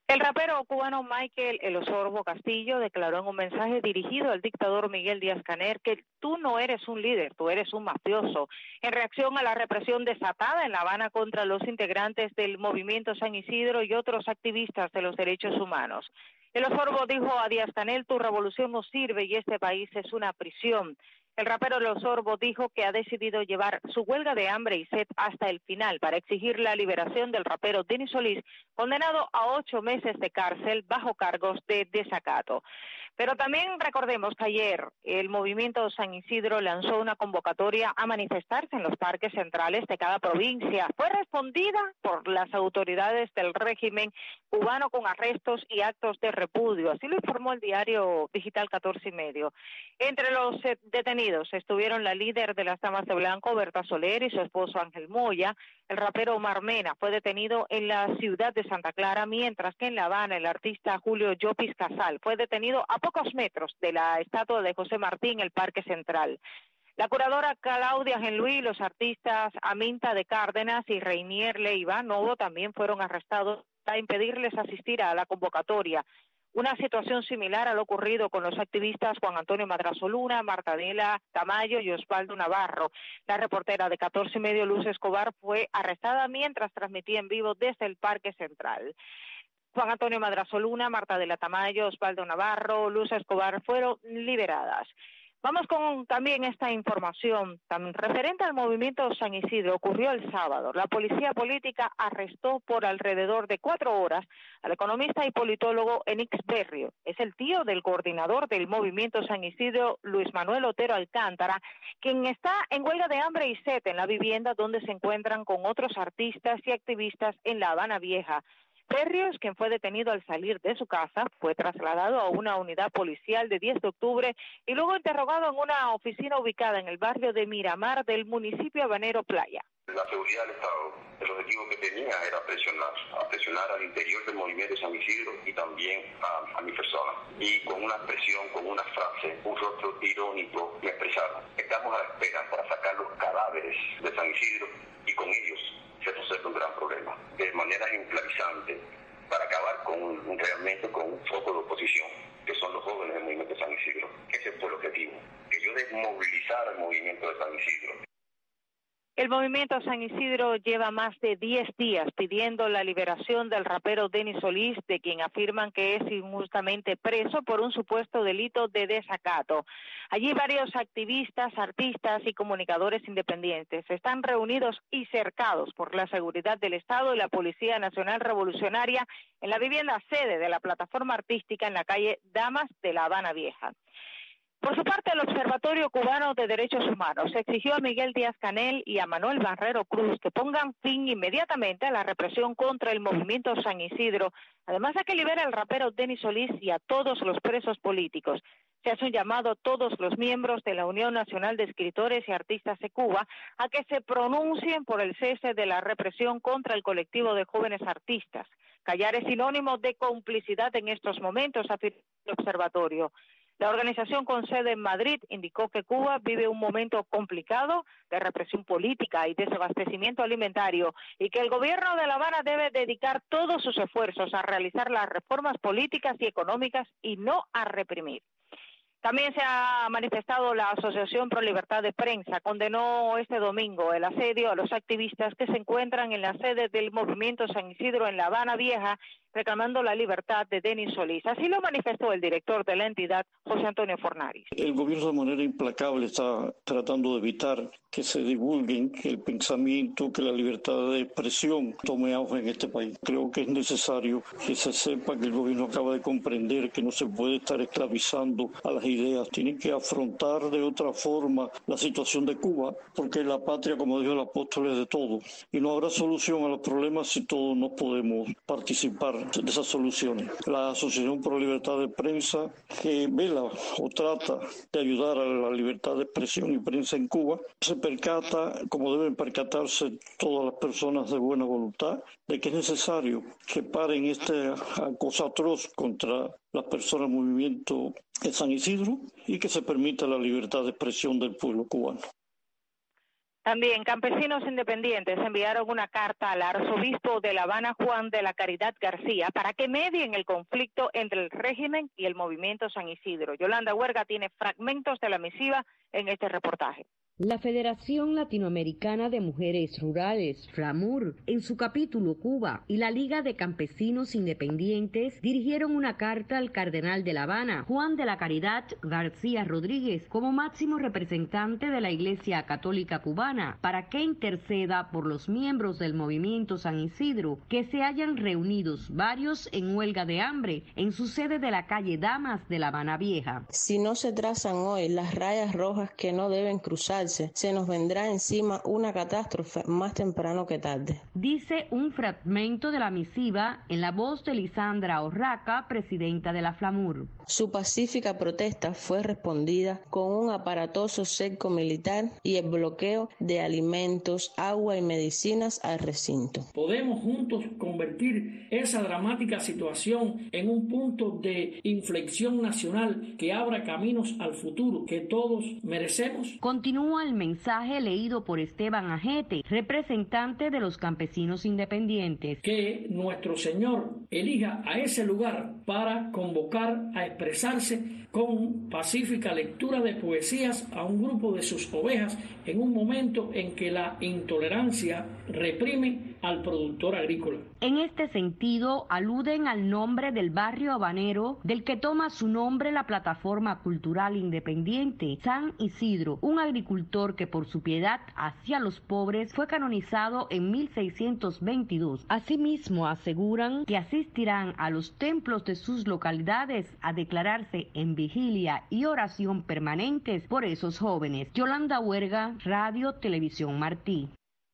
El rapero cubano Michael El Osorbo Castillo declaró en un mensaje dirigido al dictador Miguel Díaz-Canel que tú no eres un líder, tú eres un mafioso, en reacción a la represión desatada en La Habana contra los integrantes del Movimiento San Isidro y otros activistas de los derechos humanos. El Osorbo dijo a Díaz-Canel, tu revolución no sirve y este país es una prisión. El rapero El Osorbo dijo que ha decidido llevar su huelga de hambre y sed hasta el final para exigir la liberación del rapero Denis Solís, condenado a ocho meses de cárcel bajo cargos de desacato. Pero también recordemos que ayer el Movimiento San Isidro lanzó una convocatoria a manifestarse en los parques centrales de cada provincia. Fue respondida por las autoridades del régimen cubano con arrestos y actos de repudio. Así lo informó el diario digital catorce y medio. Entre los detenidos estuvieron la líder de las Damas de Blanco, Berta Soler, y su esposo Ángel Moya. El rapero Omar Mena fue detenido en la ciudad de Santa Clara, mientras que en La Habana el artista Julio Llopis Casal fue detenido a pocos metros de la estatua de José Martí en el Parque Central. La curadora Claudia Genluí, los artistas Aminta de Cárdenas y Reinier Leiva Novo también fueron arrestados para impedirles asistir a la convocatoria. Una situación similar a lo ocurrido con los activistas Juan Antonio Madrazo Luna, Marta Adela Tamayo y Osvaldo Navarro. La reportera de catorce y medio, Luz Escobar, fue arrestada mientras transmitía en vivo desde el Parque Central. Juan Antonio Madrazo Luna, Marta Adela Tamayo, Osvaldo Navarro, Luz Escobar fueron liberadas. Vamos con también esta información también referente al movimiento San Isidro. Ocurrió el sábado. La policía política arrestó por alrededor de cuatro horas al economista y politólogo Enix Berrio. Es el tío del coordinador del movimiento San Isidro, Luis Manuel Otero Alcántara, quien está en huelga de hambre y sed en la vivienda donde se encuentran con otros artistas y activistas en La Habana Vieja. Berrios, quien fue detenido al salir de su casa, fue trasladado a una unidad policial de diez de octubre y luego interrogado en una oficina ubicada en el barrio de Miramar del municipio habanero Playa. La seguridad del Estado, el objetivo que tenía era presionar, a presionar al interior del movimiento de San Isidro y también a, a mi persona. Y con una expresión, con una frase, un rostro irónico, me expresaron: estamos a la espera para sacar los cadáveres de San Isidro y con ellos se resuelve un gran problema, de manera ejemplarizante, para acabar con un, realmente con un foco de oposición, que son los jóvenes del movimiento de San Isidro. Ese fue el objetivo, que yo desmovilizara el movimiento de San Isidro. El movimiento San Isidro lleva más de diez días pidiendo la liberación del rapero Denis Solís, de quien afirman que es injustamente preso por un supuesto delito de desacato. Allí varios activistas, artistas y comunicadores independientes están reunidos y cercados por la seguridad del Estado y la Policía Nacional Revolucionaria en la vivienda sede de la plataforma artística en la calle Damas de La Habana Vieja. Por su parte, el Observatorio Cubano de Derechos Humanos exigió a Miguel Díaz-Canel y a Manuel Barrero Cruz que pongan fin inmediatamente a la represión contra el movimiento San Isidro, además de que libere al rapero Denis Solís y a todos los presos políticos. Se hace un llamado a todos los miembros de la Unión Nacional de Escritores y Artistas de Cuba a que se pronuncien por el cese de la represión contra el colectivo de jóvenes artistas. Callar es sinónimo de complicidad en estos momentos, afirmó el observatorio. La organización con sede en Madrid indicó que Cuba vive un momento complicado de represión política y desabastecimiento alimentario y que el gobierno de La Habana debe dedicar todos sus esfuerzos a realizar las reformas políticas y económicas y no a reprimir. También se ha manifestado la Asociación Pro Libertad de Prensa. Condenó este domingo el asedio a los activistas que se encuentran en la sede del movimiento San Isidro en La Habana Vieja, reclamando la libertad de Denis Solís. Así lo manifestó el director de la entidad, José Antonio Fornari. El gobierno de manera implacable está tratando de evitar que se divulguen el pensamiento, que la libertad de expresión tome auge en este país. Creo que es necesario que se sepa que el gobierno acaba de comprender que no se puede estar esclavizando a las ideas. Tienen que afrontar de otra forma la situación de Cuba, porque la patria, como dijo el apóstol, es de todos. Y no habrá solución a los problemas si todos no podemos participar de esas soluciones. La Asociación Pro Libertad de Prensa, que vela o trata de ayudar a la libertad de expresión y prensa en Cuba, se percata, como deben percatarse todas las personas de buena voluntad, de que es necesario que paren este acoso atroz contra las personas del movimiento de San Isidro y que se permita la libertad de expresión del pueblo cubano. También campesinos independientes enviaron una carta al arzobispo de La Habana, Juan de la Caridad García, para que medien el conflicto entre el régimen y el movimiento San Isidro. Yolanda Huerga tiene fragmentos de la misiva en este reportaje. La Federación Latinoamericana de Mujeres Rurales, FLAMUR, en su capítulo Cuba, y la Liga de Campesinos Independientes dirigieron una carta al cardenal de La Habana, Juan de la Caridad García Rodríguez, como máximo representante de la Iglesia Católica Cubana, para que interceda por los miembros del movimiento San Isidro, que se hayan reunidos varios en huelga de hambre en su sede de la calle Damas de La Habana Vieja. Si no se trazan hoy las rayas rojas que no deben cruzar, se nos vendrá encima una catástrofe más temprano que tarde. Dice un fragmento de la misiva en la voz de Lisandra Orraca, presidenta de la FLAMUR. Su pacífica protesta fue respondida con un aparatoso cerco militar y el bloqueo de alimentos, agua y medicinas al recinto. Podemos juntos convertir esa dramática situación en un punto de inflexión nacional que abra caminos al futuro que todos merecemos. Continúa el mensaje leído por Esteban Ajete, representante de los campesinos independientes. Que nuestro Señor elija a ese lugar para convocar a expresarse con pacífica lectura de poesías a un grupo de sus ovejas en un momento en que la intolerancia reprime al productor agrícola. En este sentido, aluden al nombre del barrio habanero del que toma su nombre la plataforma cultural independiente, San Isidro, un agricultor que por su piedad hacia los pobres fue canonizado en mil seiscientos veintidós. Asimismo, aseguran que asistirán a los templos de sus localidades a declararse en vigilia y oración permanentes por esos jóvenes. Yolanda Huerga, Radio Televisión Martí.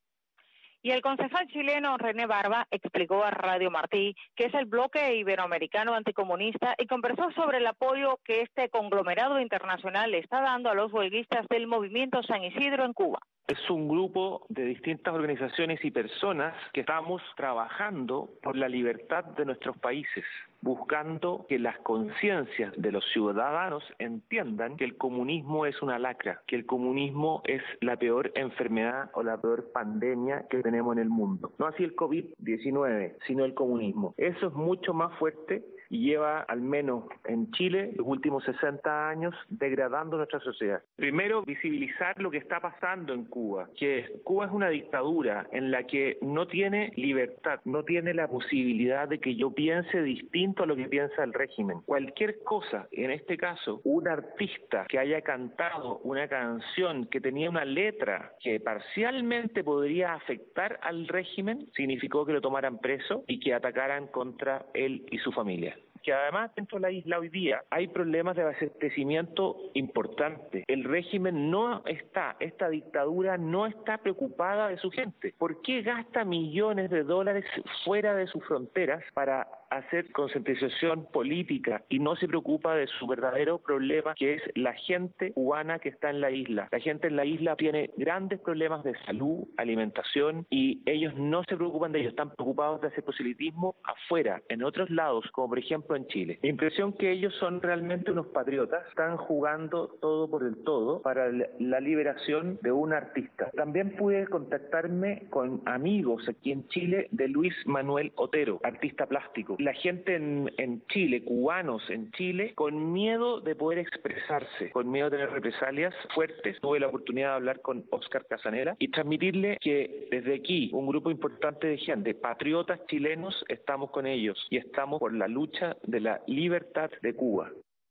Y el concejal chileno René Barba explicó a Radio Martí que es el bloque iberoamericano anticomunista y conversó sobre el apoyo que este conglomerado internacional le está dando a los huelguistas del movimiento San Isidro en Cuba. Es un grupo de distintas organizaciones y personas que estamos trabajando por la libertad de nuestros países, buscando que las conciencias de los ciudadanos entiendan que el comunismo es una lacra, que el comunismo es la peor enfermedad o la peor pandemia que tenemos en el mundo. No así el COVID diecinueve, sino el comunismo. Eso es mucho más fuerte y lleva, al menos en Chile, los últimos sesenta años degradando nuestra sociedad. Primero, visibilizar lo que está pasando en Cuba, que Cuba es una dictadura en la que no tiene libertad, no tiene la posibilidad de que yo piense distinto a lo que piensa el régimen. Cualquier cosa, en este caso, un artista que haya cantado una canción que tenía una letra que parcialmente podría afectar al régimen, significó que lo tomaran preso y que atacaran contra él y su familia. Que además dentro de la isla hoy día hay problemas de abastecimiento importantes. El régimen no está, esta dictadura no está preocupada de su gente. ¿Por qué gasta millones de dólares fuera de sus fronteras para hacer concientización política y no se preocupa de su verdadero problema, que es la gente cubana que está en la isla? La gente en la isla tiene grandes problemas de salud, alimentación, y ellos no se preocupan de ellos, están preocupados de hacer proselitismo afuera, en otros lados, como por ejemplo en Chile. La impresión que ellos son realmente unos patriotas, están jugando todo por el todo para la liberación de un artista. También pude contactarme con amigos aquí en Chile de Luis Manuel Otero, artista plástico. La gente en, en Chile, cubanos en Chile, con miedo de poder expresarse, con miedo de tener represalias fuertes. Tuve la oportunidad de hablar con Oscar Casanera y transmitirle que desde aquí, un grupo importante de gente, patriotas chilenos, estamos con ellos y estamos por la lucha de la libertad de Cuba.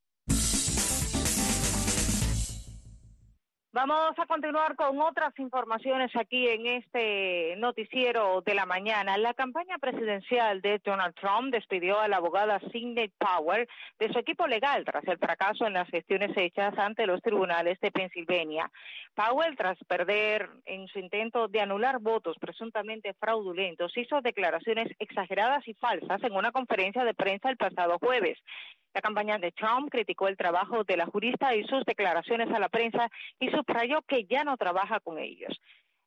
Vamos a continuar con otras informaciones aquí en este noticiero de la mañana. La campaña presidencial de Donald Trump despidió a la abogada Sidney Powell de su equipo legal tras el fracaso en las gestiones hechas ante los tribunales de Pensilvania. Powell, tras perder en su intento de anular votos presuntamente fraudulentos, hizo declaraciones exageradas y falsas en una conferencia de prensa el pasado jueves. La campaña de Trump criticó el trabajo de la jurista y sus declaraciones a la prensa y subrayó que ya no trabaja con ellos.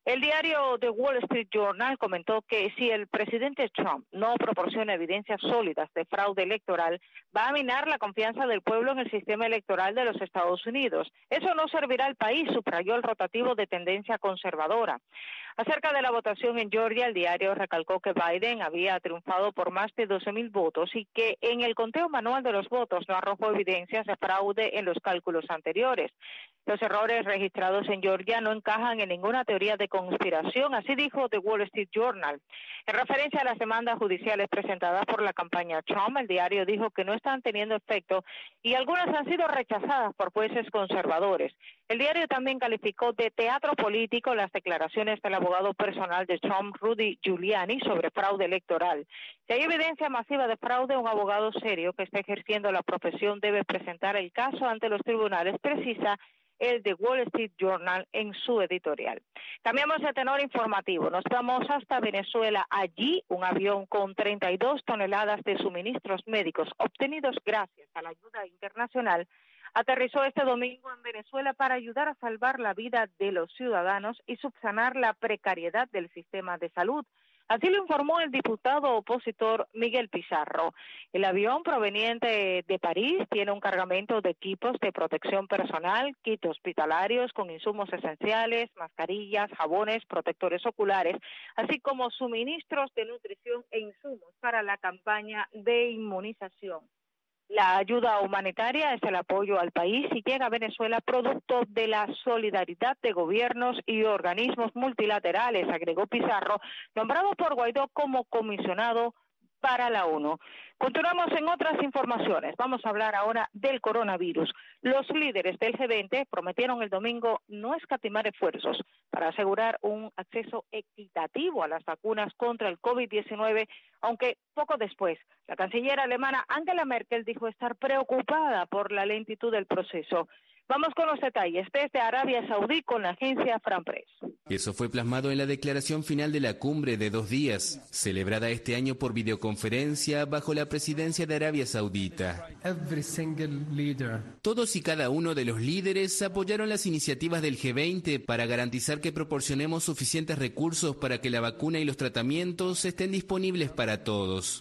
El diario The Wall Street Journal comentó que si el presidente Trump no proporciona evidencias sólidas de fraude electoral, va a minar la confianza del pueblo en el sistema electoral de los Estados Unidos. Eso no servirá al país, subrayó el rotativo de tendencia conservadora. Acerca de la votación en Georgia, el diario recalcó que Biden había triunfado por más de doce mil votos y que en el conteo manual de los votos no arrojó evidencias de fraude en los cálculos anteriores. Los errores registrados en Georgia no encajan en ninguna teoría de conspiración, así dijo The Wall Street Journal. En referencia a las demandas judiciales presentadas por la campaña Trump, el diario dijo que no están teniendo efecto y algunas han sido rechazadas por jueces conservadores. El diario también calificó de teatro político las declaraciones del abogado personal de Trump, Rudy Giuliani, sobre fraude electoral. Si hay evidencia masiva de fraude, un abogado serio que está ejerciendo la profesión debe presentar el caso ante los tribunales, precisa el The Wall Street Journal en su editorial. Cambiamos de tenor informativo. Nos vamos hasta Venezuela. Allí, un avión con treinta y dos toneladas de suministros médicos obtenidos gracias a la ayuda internacional aterrizó este domingo en Venezuela para ayudar a salvar la vida de los ciudadanos y subsanar la precariedad del sistema de salud. Así lo informó el diputado opositor Miguel Pizarro. El avión proveniente de París tiene un cargamento de equipos de protección personal, kits hospitalarios con insumos esenciales, mascarillas, jabones, protectores oculares, así como suministros de nutrición e insumos para la campaña de inmunización. La ayuda humanitaria es el apoyo al país y llega a Venezuela producto de la solidaridad de gobiernos y organismos multilaterales, agregó Pizarro, nombrado por Guaidó como comisionado para la ONU. Continuamos en otras informaciones. Vamos a hablar ahora del coronavirus. Los líderes del G veinte prometieron el domingo no escatimar esfuerzos para asegurar un acceso equitativo a las vacunas contra el COVID diecinueve, aunque poco después la canciller alemana Angela Merkel dijo estar preocupada por la lentitud del proceso. Vamos con los detalles desde Arabia Saudí con la agencia France Press. Eso fue plasmado en la declaración final de la cumbre de dos días, celebrada este año por videoconferencia bajo la presidencia de Arabia Saudita. Todos y cada uno de los líderes apoyaron las iniciativas del G veinte para garantizar que proporcionemos suficientes recursos para que la vacuna y los tratamientos estén disponibles para todos.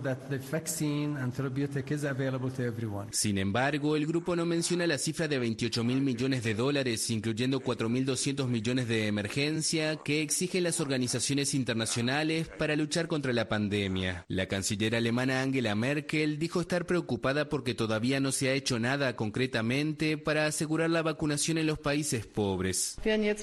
Sin embargo, el grupo no menciona la cifra de veintiocho mil millones de dólares, incluyendo cuatro mil doscientos millones de emergencia, que exigen las organizaciones internacionales para luchar contra la pandemia. La canciller alemana Angela Merkel dijo estar preocupada porque todavía no se ha hecho nada concretamente para asegurar la vacunación en los países pobres.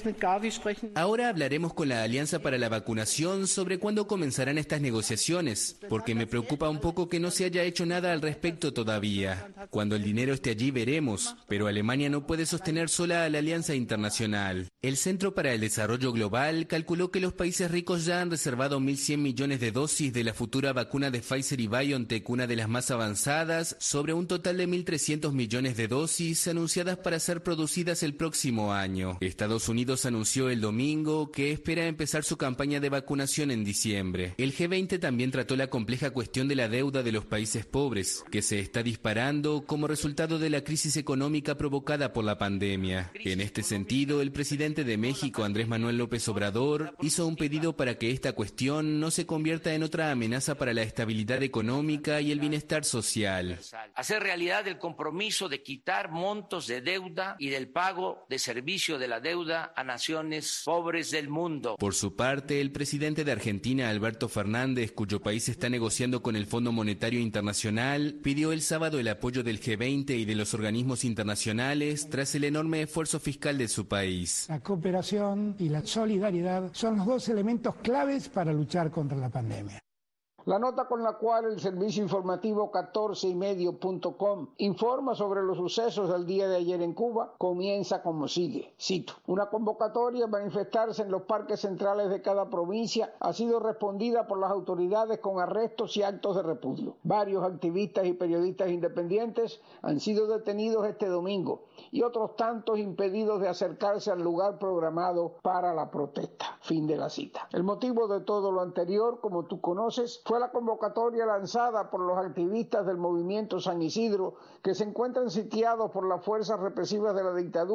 Ahora hablaremos con la Alianza para la Vacunación sobre cuándo comenzarán estas negociaciones, porque me preocupa un poco que no se haya hecho nada al respecto todavía. Cuando el dinero esté allí veremos, pero Alemania no puede sostener sola a la alianza internacional. El Centro para el Desarrollo Global calculó que los países ricos ya han reservado mil cien millones de dosis de la futura vacuna de Pfizer y BioNTech, una de las más avanzadas, sobre un total de mil trescientos millones de dosis anunciadas para ser producidas el próximo año. Estados Unidos anunció el domingo que espera empezar su campaña de vacunación en diciembre. El G veinte también trató la compleja cuestión de la deuda de los países pobres, que se está disparando como resultado de la crisis económica provocada por la pandemia. En este sentido, el presidente de México, Andrés Manuel López Obrador, hizo un pedido para que esta cuestión no se convierta en otra amenaza para la estabilidad económica y el bienestar social. Hacer realidad el compromiso de quitar montos de deuda y del pago de servicio de la deuda a naciones pobres del mundo. Por su parte, el presidente de Argentina, Alberto Fernández, cuyo país está negociando con el Fondo Monetario Internacional, pidió el sábado el apoyo del G veinte y de los organismos internacionales tras el enorme esfuerzo fiscal de su país. La cooperación y la solidaridad son los dos elementos claves para luchar contra la pandemia. La nota con la cual el servicio informativo catorce y medio punto com informa sobre los sucesos del día de ayer en Cuba comienza como sigue. Cito: una convocatoria a manifestarse en los parques centrales de cada provincia ha sido respondida por las autoridades con arrestos y actos de repudio. Varios activistas y periodistas independientes han sido detenidos este domingo y otros tantos impedidos de acercarse al lugar programado para la protesta. Fin de la cita. El motivo de todo lo anterior, como tú conoces, fue la convocatoria lanzada por los activistas del movimiento San Isidro que se encuentran sitiados por las fuerzas represivas de la dictadura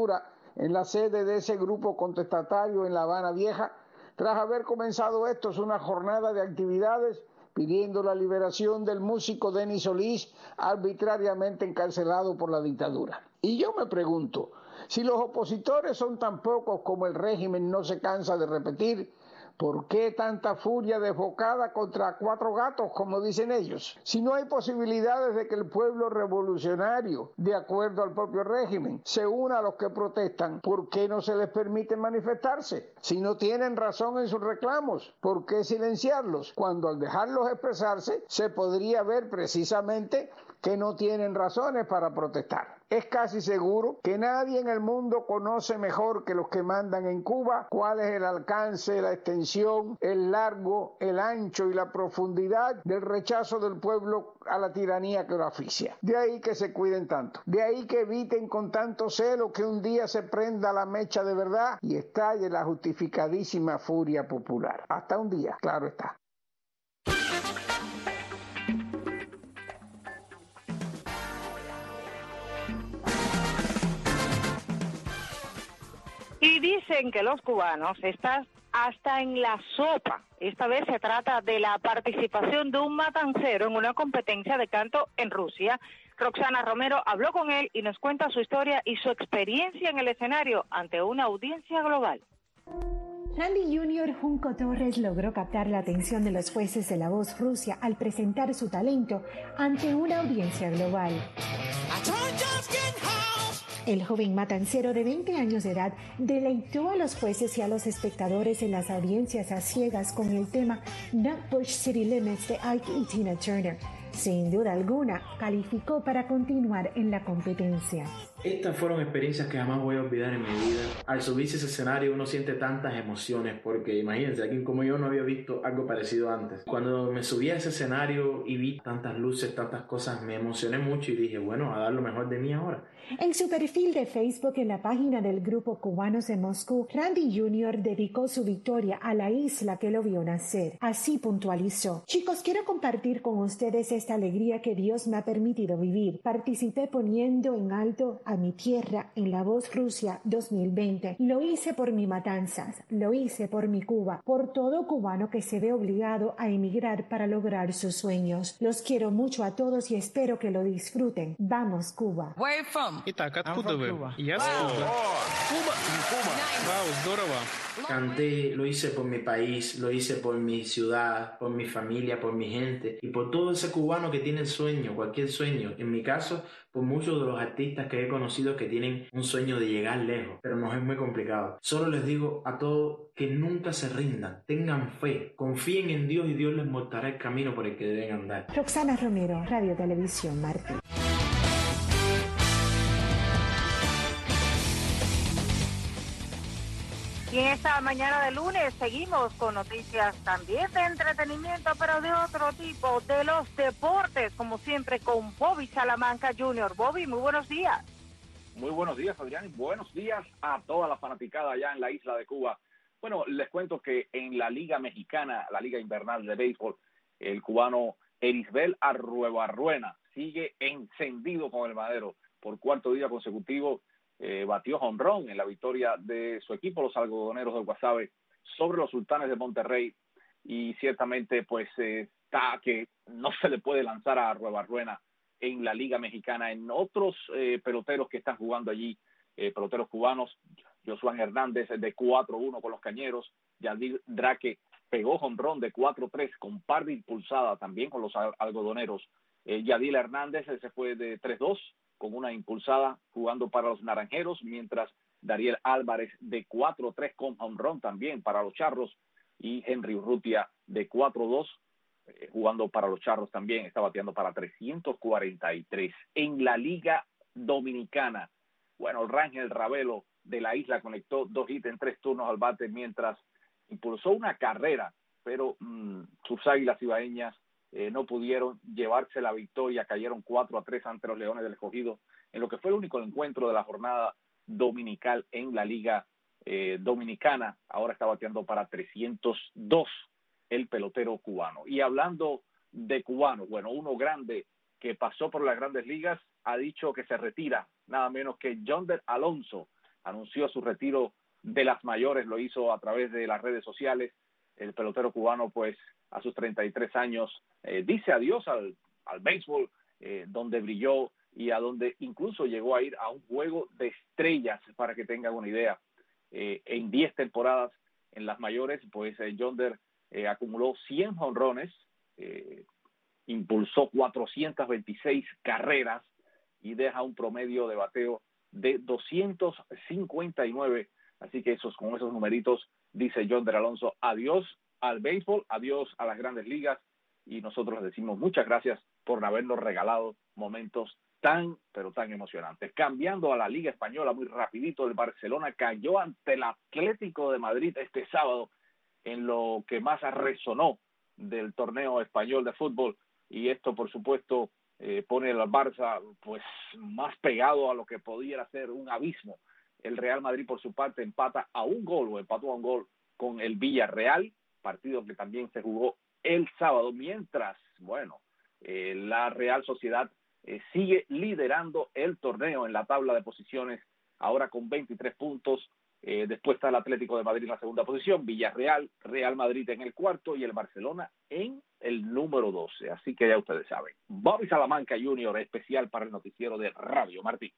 en la sede de ese grupo contestatario en La Habana Vieja, tras haber comenzado estos una jornada de actividades pidiendo la liberación del músico Denis Solís, arbitrariamente encarcelado por la dictadura. Y yo me pregunto, si los opositores son tan pocos como el régimen no se cansa de repetir, ¿por qué tanta furia desbocada contra cuatro gatos, como dicen ellos? Si no hay posibilidades de que el pueblo revolucionario, de acuerdo al propio régimen, se una a los que protestan, ¿por qué no se les permite manifestarse? Si no tienen razón en sus reclamos, ¿por qué silenciarlos? Cuando al dejarlos expresarse, se podría ver precisamente que no tienen razones para protestar. Es casi seguro que nadie en el mundo conoce mejor que los que mandan en Cuba cuál es el alcance, la extensión, el largo, el ancho y la profundidad del rechazo del pueblo a la tiranía que lo asfixia. De ahí que se cuiden tanto. De ahí que eviten con tanto celo que un día se prenda la mecha de verdad y estalle la justificadísima furia popular. Hasta un día, claro está. Y dicen que los cubanos están hasta en la sopa. Esta vez se trata de la participación de un matancero en una competencia de canto en Rusia. Roxana Romero habló con él y nos cuenta su historia y su experiencia en el escenario ante una audiencia global. Randy junior Junco Torres logró captar la atención de los jueces de La Voz Rusia al presentar su talento ante una audiencia global. El joven matancero de veinte años de edad deleitó a los jueces y a los espectadores en las audiencias a ciegas con el tema Not Push City Limits de Ike y Tina Turner. Sin duda alguna, calificó para continuar en la competencia. Estas fueron experiencias que jamás voy a olvidar en mi vida. Al subirse a ese escenario uno siente tantas emociones porque imagínense, alguien como yo no había visto algo parecido antes. Cuando me subí a ese escenario y vi tantas luces, tantas cosas, me emocioné mucho y dije, bueno, a dar lo mejor de mí ahora. En su perfil de Facebook en la página del grupo Cubanos en Moscú, Randy junior dedicó su victoria a la isla que lo vio nacer. Así puntualizó: chicos, quiero compartir con ustedes esta alegría que Dios me ha permitido vivir. Participé poniendo en alto a mi tierra en La Voz Rusia dos mil veinte. Lo hice por mi Matanzas, lo hice por mi Cuba, por todo cubano que se ve obligado a emigrar para lograr sus sueños. Los quiero mucho a todos y espero que lo disfruten. Vamos, Cuba. Where from? Итак, откуда вы? Я с Кубы. Куба? Куба. Вау, здорово. Canté, lo hice por mi país, lo hice por mi ciudad, por mi familia, por mi gente y por todo ese cubano que tiene el sueño, cualquier sueño. En mi caso, por muchos de los artistas que he conocido que tienen un sueño de llegar lejos, pero nos es muy complicado. Solo les digo a todos que nunca se rindan, tengan fe, confíen en Dios y Dios les mostrará el camino por el que deben andar. Roxana Romero, Radio Televisión Martín. Y en esta mañana de lunes seguimos con noticias también de entretenimiento, pero de otro tipo, de los deportes, como siempre, con Bobby Salamanca junior Bobby, muy buenos días. Muy buenos días, Adrián, y buenos días a toda la fanaticada allá en la isla de Cuba. Bueno, les cuento que en la Liga Mexicana, la Liga Invernal de Béisbol, el cubano Erisbel Arruebarruena sigue encendido con el madero por cuarto día consecutivo. Eh, batió jonrón en la victoria de su equipo, los algodoneros del Guasave, sobre los Sultanes de Monterrey, y ciertamente pues eh, está que no se le puede lanzar a Arruebarruena en la Liga Mexicana. En otros eh, peloteros que están jugando allí, eh, peloteros cubanos, Josuán Hernández de cuatro uno con los Cañeros, Yadir Drake pegó jonrón de cuatro tres con par de impulsada también con los algodoneros. eh, Yadil Hernández se fue de tres dos con una impulsada jugando para los Naranjeros, mientras Dariel Álvarez de cuatro tres con jonrón también para los Charros, y Henry Urrutia de cuatro dos eh, jugando para los Charros también, está bateando para trescientos cuarenta y tres. En la Liga Dominicana, bueno, el Rangel Ravelo de la isla conectó dos hits en tres turnos al bate, mientras impulsó una carrera, pero mmm, sus Águilas Ibaeñas Eh, no pudieron llevarse la victoria, cayeron cuatro a tres ante los Leones del Escogido, en lo que fue el único encuentro de la jornada dominical en la Liga eh, Dominicana. Ahora está bateando para trescientos dos el pelotero cubano. Y hablando de cubanos, bueno, uno grande que pasó por las grandes ligas ha dicho que se retira, nada menos que Yonder Alonso, anunció su retiro de las mayores, lo hizo a través de las redes sociales. El pelotero cubano, pues, a sus treinta y tres años, eh, dice adiós al, al béisbol, eh, donde brilló y a donde incluso llegó a ir a un juego de estrellas, para que tengan una idea. Eh, en diez temporadas en las mayores, pues eh, Yonder eh, acumuló cien jonrones, eh, impulsó cuatrocientas veintiséis carreras y deja un promedio de bateo de doscientos cincuenta y nueve. Así que esos, con esos numeritos, dice Yonder Alonso, adiós al béisbol, adiós a las grandes ligas, y nosotros les decimos muchas gracias por habernos regalado momentos tan, pero tan emocionantes. Cambiando a la Liga Española muy rapidito, el Barcelona cayó ante el Atlético de Madrid este sábado en lo que más resonó del torneo español de fútbol, y esto, por supuesto, eh, pone al Barça pues más pegado a lo que pudiera ser un abismo. El Real Madrid, por su parte, empata a un gol, o empató a un gol con el Villarreal, partido que también se jugó el sábado, mientras, bueno, eh, la Real Sociedad eh, sigue liderando el torneo en la tabla de posiciones, ahora con veintitrés puntos. Eh, después está el Atlético de Madrid en la segunda posición, Villarreal, Real Madrid en el cuarto y el Barcelona en el número doce. Así que ya ustedes saben. Bobby Salamanca junior, especial para el noticiero de Radio Martí.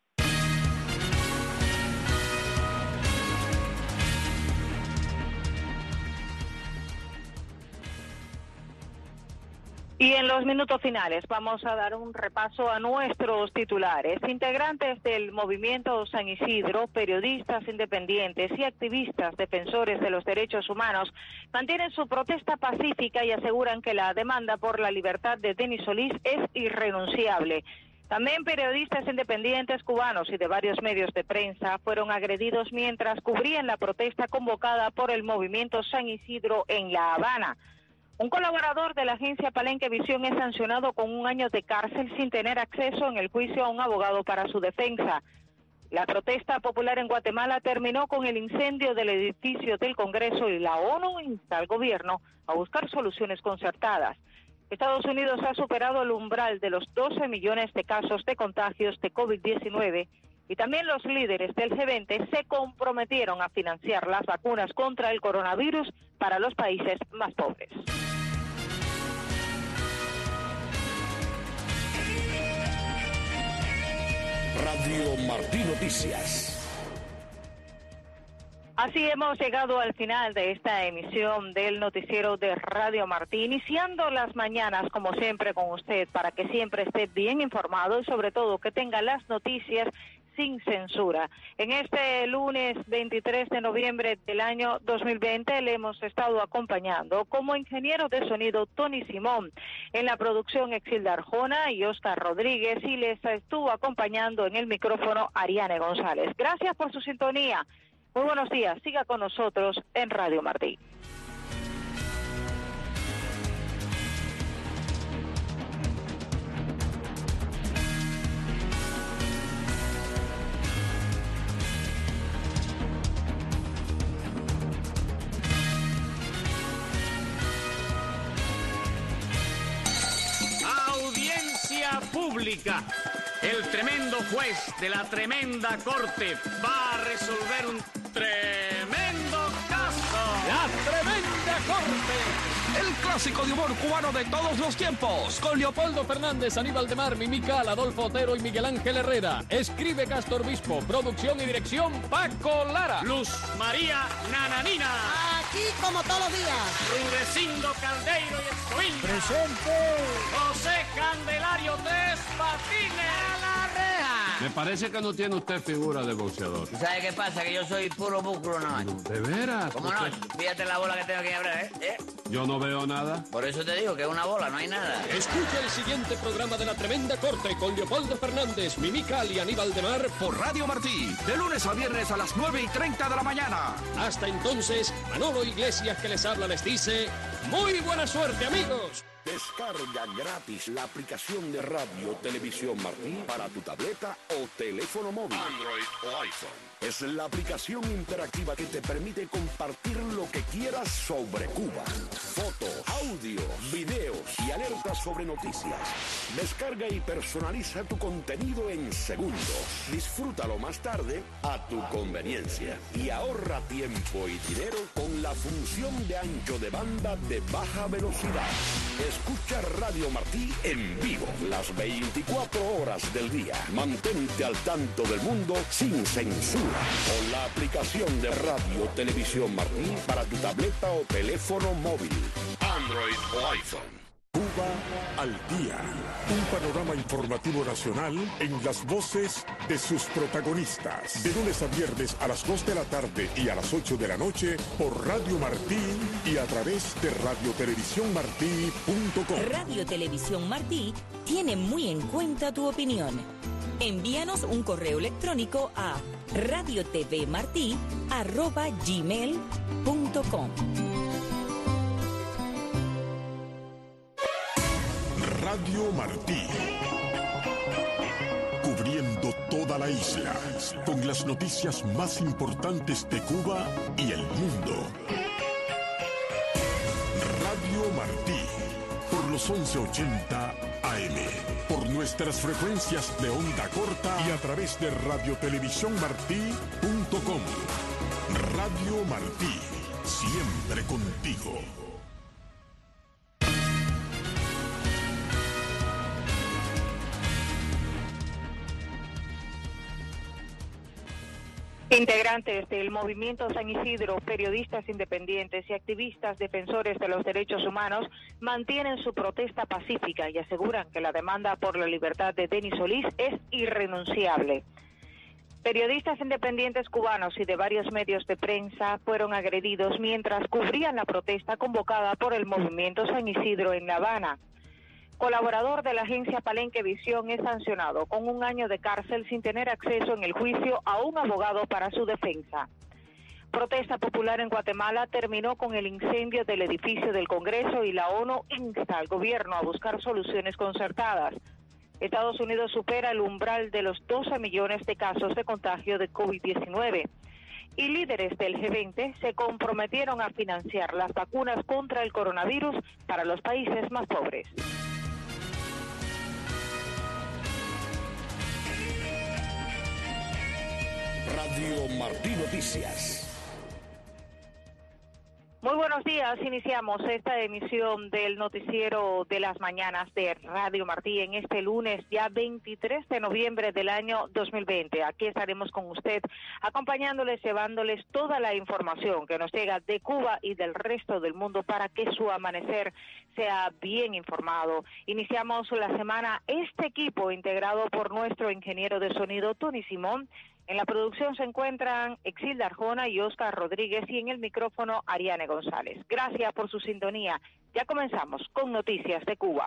Y en los minutos finales vamos a dar un repaso a nuestros titulares. Integrantes del movimiento San Isidro, periodistas independientes y activistas defensores de los derechos humanos mantienen su protesta pacífica y aseguran que la demanda por la libertad de Denis Solís es irrenunciable. También periodistas independientes cubanos y de varios medios de prensa fueron agredidos mientras cubrían la protesta convocada por el movimiento San Isidro en La Habana. Un colaborador de la agencia Palenque Visión es sancionado con un año de cárcel sin tener acceso en el juicio a un abogado para su defensa. La protesta popular en Guatemala terminó con el incendio del edificio del Congreso y la ONU insta al gobierno a buscar soluciones concertadas. Estados Unidos ha superado el umbral de los doce millones de casos de contagios de COVID diecinueve y también los líderes del G veinte se comprometieron a financiar las vacunas contra el coronavirus para los países más pobres. Radio Martí Noticias. Así hemos llegado al final de esta emisión del noticiero de Radio Martí, iniciando las mañanas como siempre con usted para que siempre esté bien informado y sobre todo que tenga las noticias sin censura. En este lunes veintitrés de noviembre del año dos mil veinte le hemos estado acompañando como ingeniero de sonido Tony Simón, en la producción Exilda Arjona y Oscar Rodríguez, y les estuvo acompañando en el micrófono Ariane González. Gracias por su sintonía. Muy buenos días. Siga con nosotros en Radio Martí. Audiencia pública. El tremendo juez de la tremenda corte va a resolver un tremendo caso. La tremenda corte. El clásico de humor cubano de todos los tiempos. Con Leopoldo Fernández, Aníbal de Mar, Mimical, Adolfo Otero y Miguel Ángel Herrera. Escribe Castro Obispo. Producción y dirección Paco Lara. Luz María Nananina. Aquí como todos los días. Rudecindo Caldeiro y Escoviña. Presente. José Candelario Tres Patines. A la reja. Me parece que no tiene usted figura de boxeador. ¿Sabe qué pasa? Que yo soy puro músculo, ¿no? ¿De veras? ¿Cómo no? Fíjate la bola que tengo aquí ahora, ¿eh? ¿eh? Yo no veo nada. Por eso te digo que es una bola, no hay nada. Escucha el siguiente programa de La Tremenda Corte con Leopoldo Fernández, Mimical y Aníbal de Mar por Radio Martí. De lunes a viernes a las nueve y treinta de la mañana. Hasta entonces, Manolo Iglesias que les habla les dice muy buena suerte, amigos. Descarga gratis la aplicación de Radio Televisión Martí para tu tableta o teléfono móvil, Android o iPhone. Es la aplicación interactiva que te permite compartir lo que quieras sobre Cuba. Fotos, audios, videos y alertas sobre noticias. Descarga y personaliza tu contenido en segundos. Disfrútalo más tarde a tu conveniencia y ahorra tiempo y dinero con la función de ancho de banda de baja velocidad. Escucha Radio Martí en vivo las veinticuatro horas del día. Mantente al tanto del mundo sin censura con la aplicación de Radio Televisión Martí para tu tableta o teléfono móvil, Android o iPhone. Cuba al día. Un panorama informativo nacional en las voces de sus protagonistas. De lunes a viernes a las dos de la tarde y a las ocho de la noche por Radio Martí y a través de radio televisión martí punto com. Radio Televisión Martí tiene muy en cuenta tu opinión. Envíanos un correo electrónico a radiotvmartí arroba gmail punto com. Radio Martí, cubriendo toda la isla, con las noticias más importantes de Cuba y el mundo. Radio Martí, por los once ochenta A M, por nuestras frecuencias de onda corta y a través de radio televisión martí punto com. Radio Martí, siempre contigo. Integrantes del Movimiento San Isidro, periodistas independientes y activistas defensores de los derechos humanos mantienen su protesta pacífica y aseguran que la demanda por la libertad de Denis Solís es irrenunciable. Periodistas independientes cubanos y de varios medios de prensa fueron agredidos mientras cubrían la protesta convocada por el Movimiento San Isidro en La Habana. Colaborador de la agencia Palenque Visión es sancionado con un año de cárcel sin tener acceso en el juicio a un abogado para su defensa. Protesta popular en Guatemala terminó con el incendio del edificio del Congreso y la ONU insta al gobierno a buscar soluciones concertadas. Estados Unidos supera el umbral de los doce millones de casos de contagio de COVID diecinueve. Y líderes del G veinte se comprometieron a financiar las vacunas contra el coronavirus para los países más pobres. Radio Martí Noticias. Muy buenos días, iniciamos esta emisión del noticiero de las mañanas de Radio Martí en este lunes ya veintitrés de noviembre del año dos mil veinte. Aquí estaremos con usted acompañándoles, llevándoles toda la información que nos llega de Cuba y del resto del mundo para que su amanecer sea bien informado. Iniciamos la semana este equipo integrado por nuestro ingeniero de sonido Tony Simón. En la producción se encuentran Exilda Arjona y Oscar Rodríguez y en el micrófono Ariane González. Gracias por su sintonía. Ya comenzamos con Noticias de Cuba.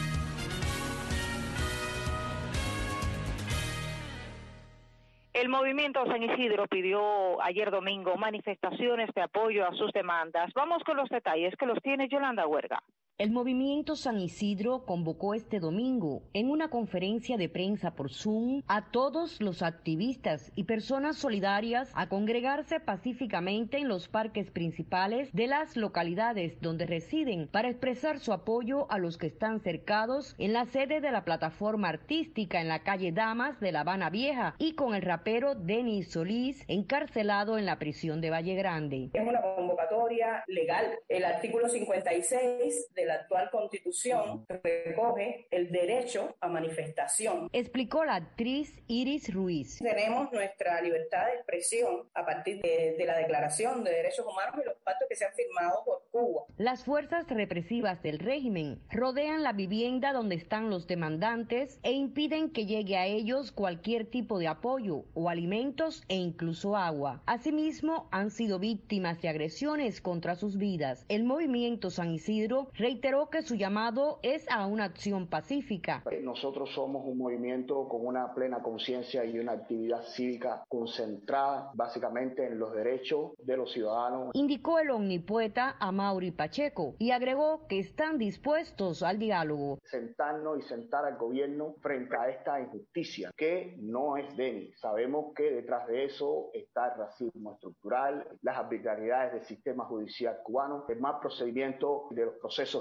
El Movimiento San Isidro pidió ayer domingo manifestaciones de apoyo a sus demandas. Vamos con los detalles que los tiene Yolanda Huerga. El Movimiento San Isidro convocó este domingo en una conferencia de prensa por Zoom a todos los activistas y personas solidarias a congregarse pacíficamente en los parques principales de las localidades donde residen para expresar su apoyo a los que están cercados en la sede de la plataforma artística en la calle Damas de La Habana Vieja y con el rapero Denis Solís encarcelado en la prisión de Valle Grande. Es una convocatoria legal. El artículo cincuenta y seis de la actual Constitución recoge el derecho a manifestación. Explicó la actriz Iris Ruiz. Tenemos nuestra libertad de expresión a partir de, de la Declaración de Derechos Humanos y los pactos que se han firmado por Cuba. Las fuerzas represivas del régimen rodean la vivienda donde están los demandantes e impiden que llegue a ellos cualquier tipo de apoyo o alimentos e incluso agua. Asimismo, han sido víctimas de agresiones contra sus vidas. El Movimiento San Isidro reiteró que su llamado es a una acción pacífica. Nosotros somos un movimiento con una plena conciencia y una actividad cívica concentrada básicamente en los derechos de los ciudadanos. Indicó el omnipoeta Amaury Pacheco y agregó que están dispuestos al diálogo. Sentarnos y sentar al gobierno frente a esta injusticia que no es Denis. Sabemos que detrás de eso está el racismo estructural, las arbitrariedades del sistema judicial cubano, el mal procedimiento de los procesos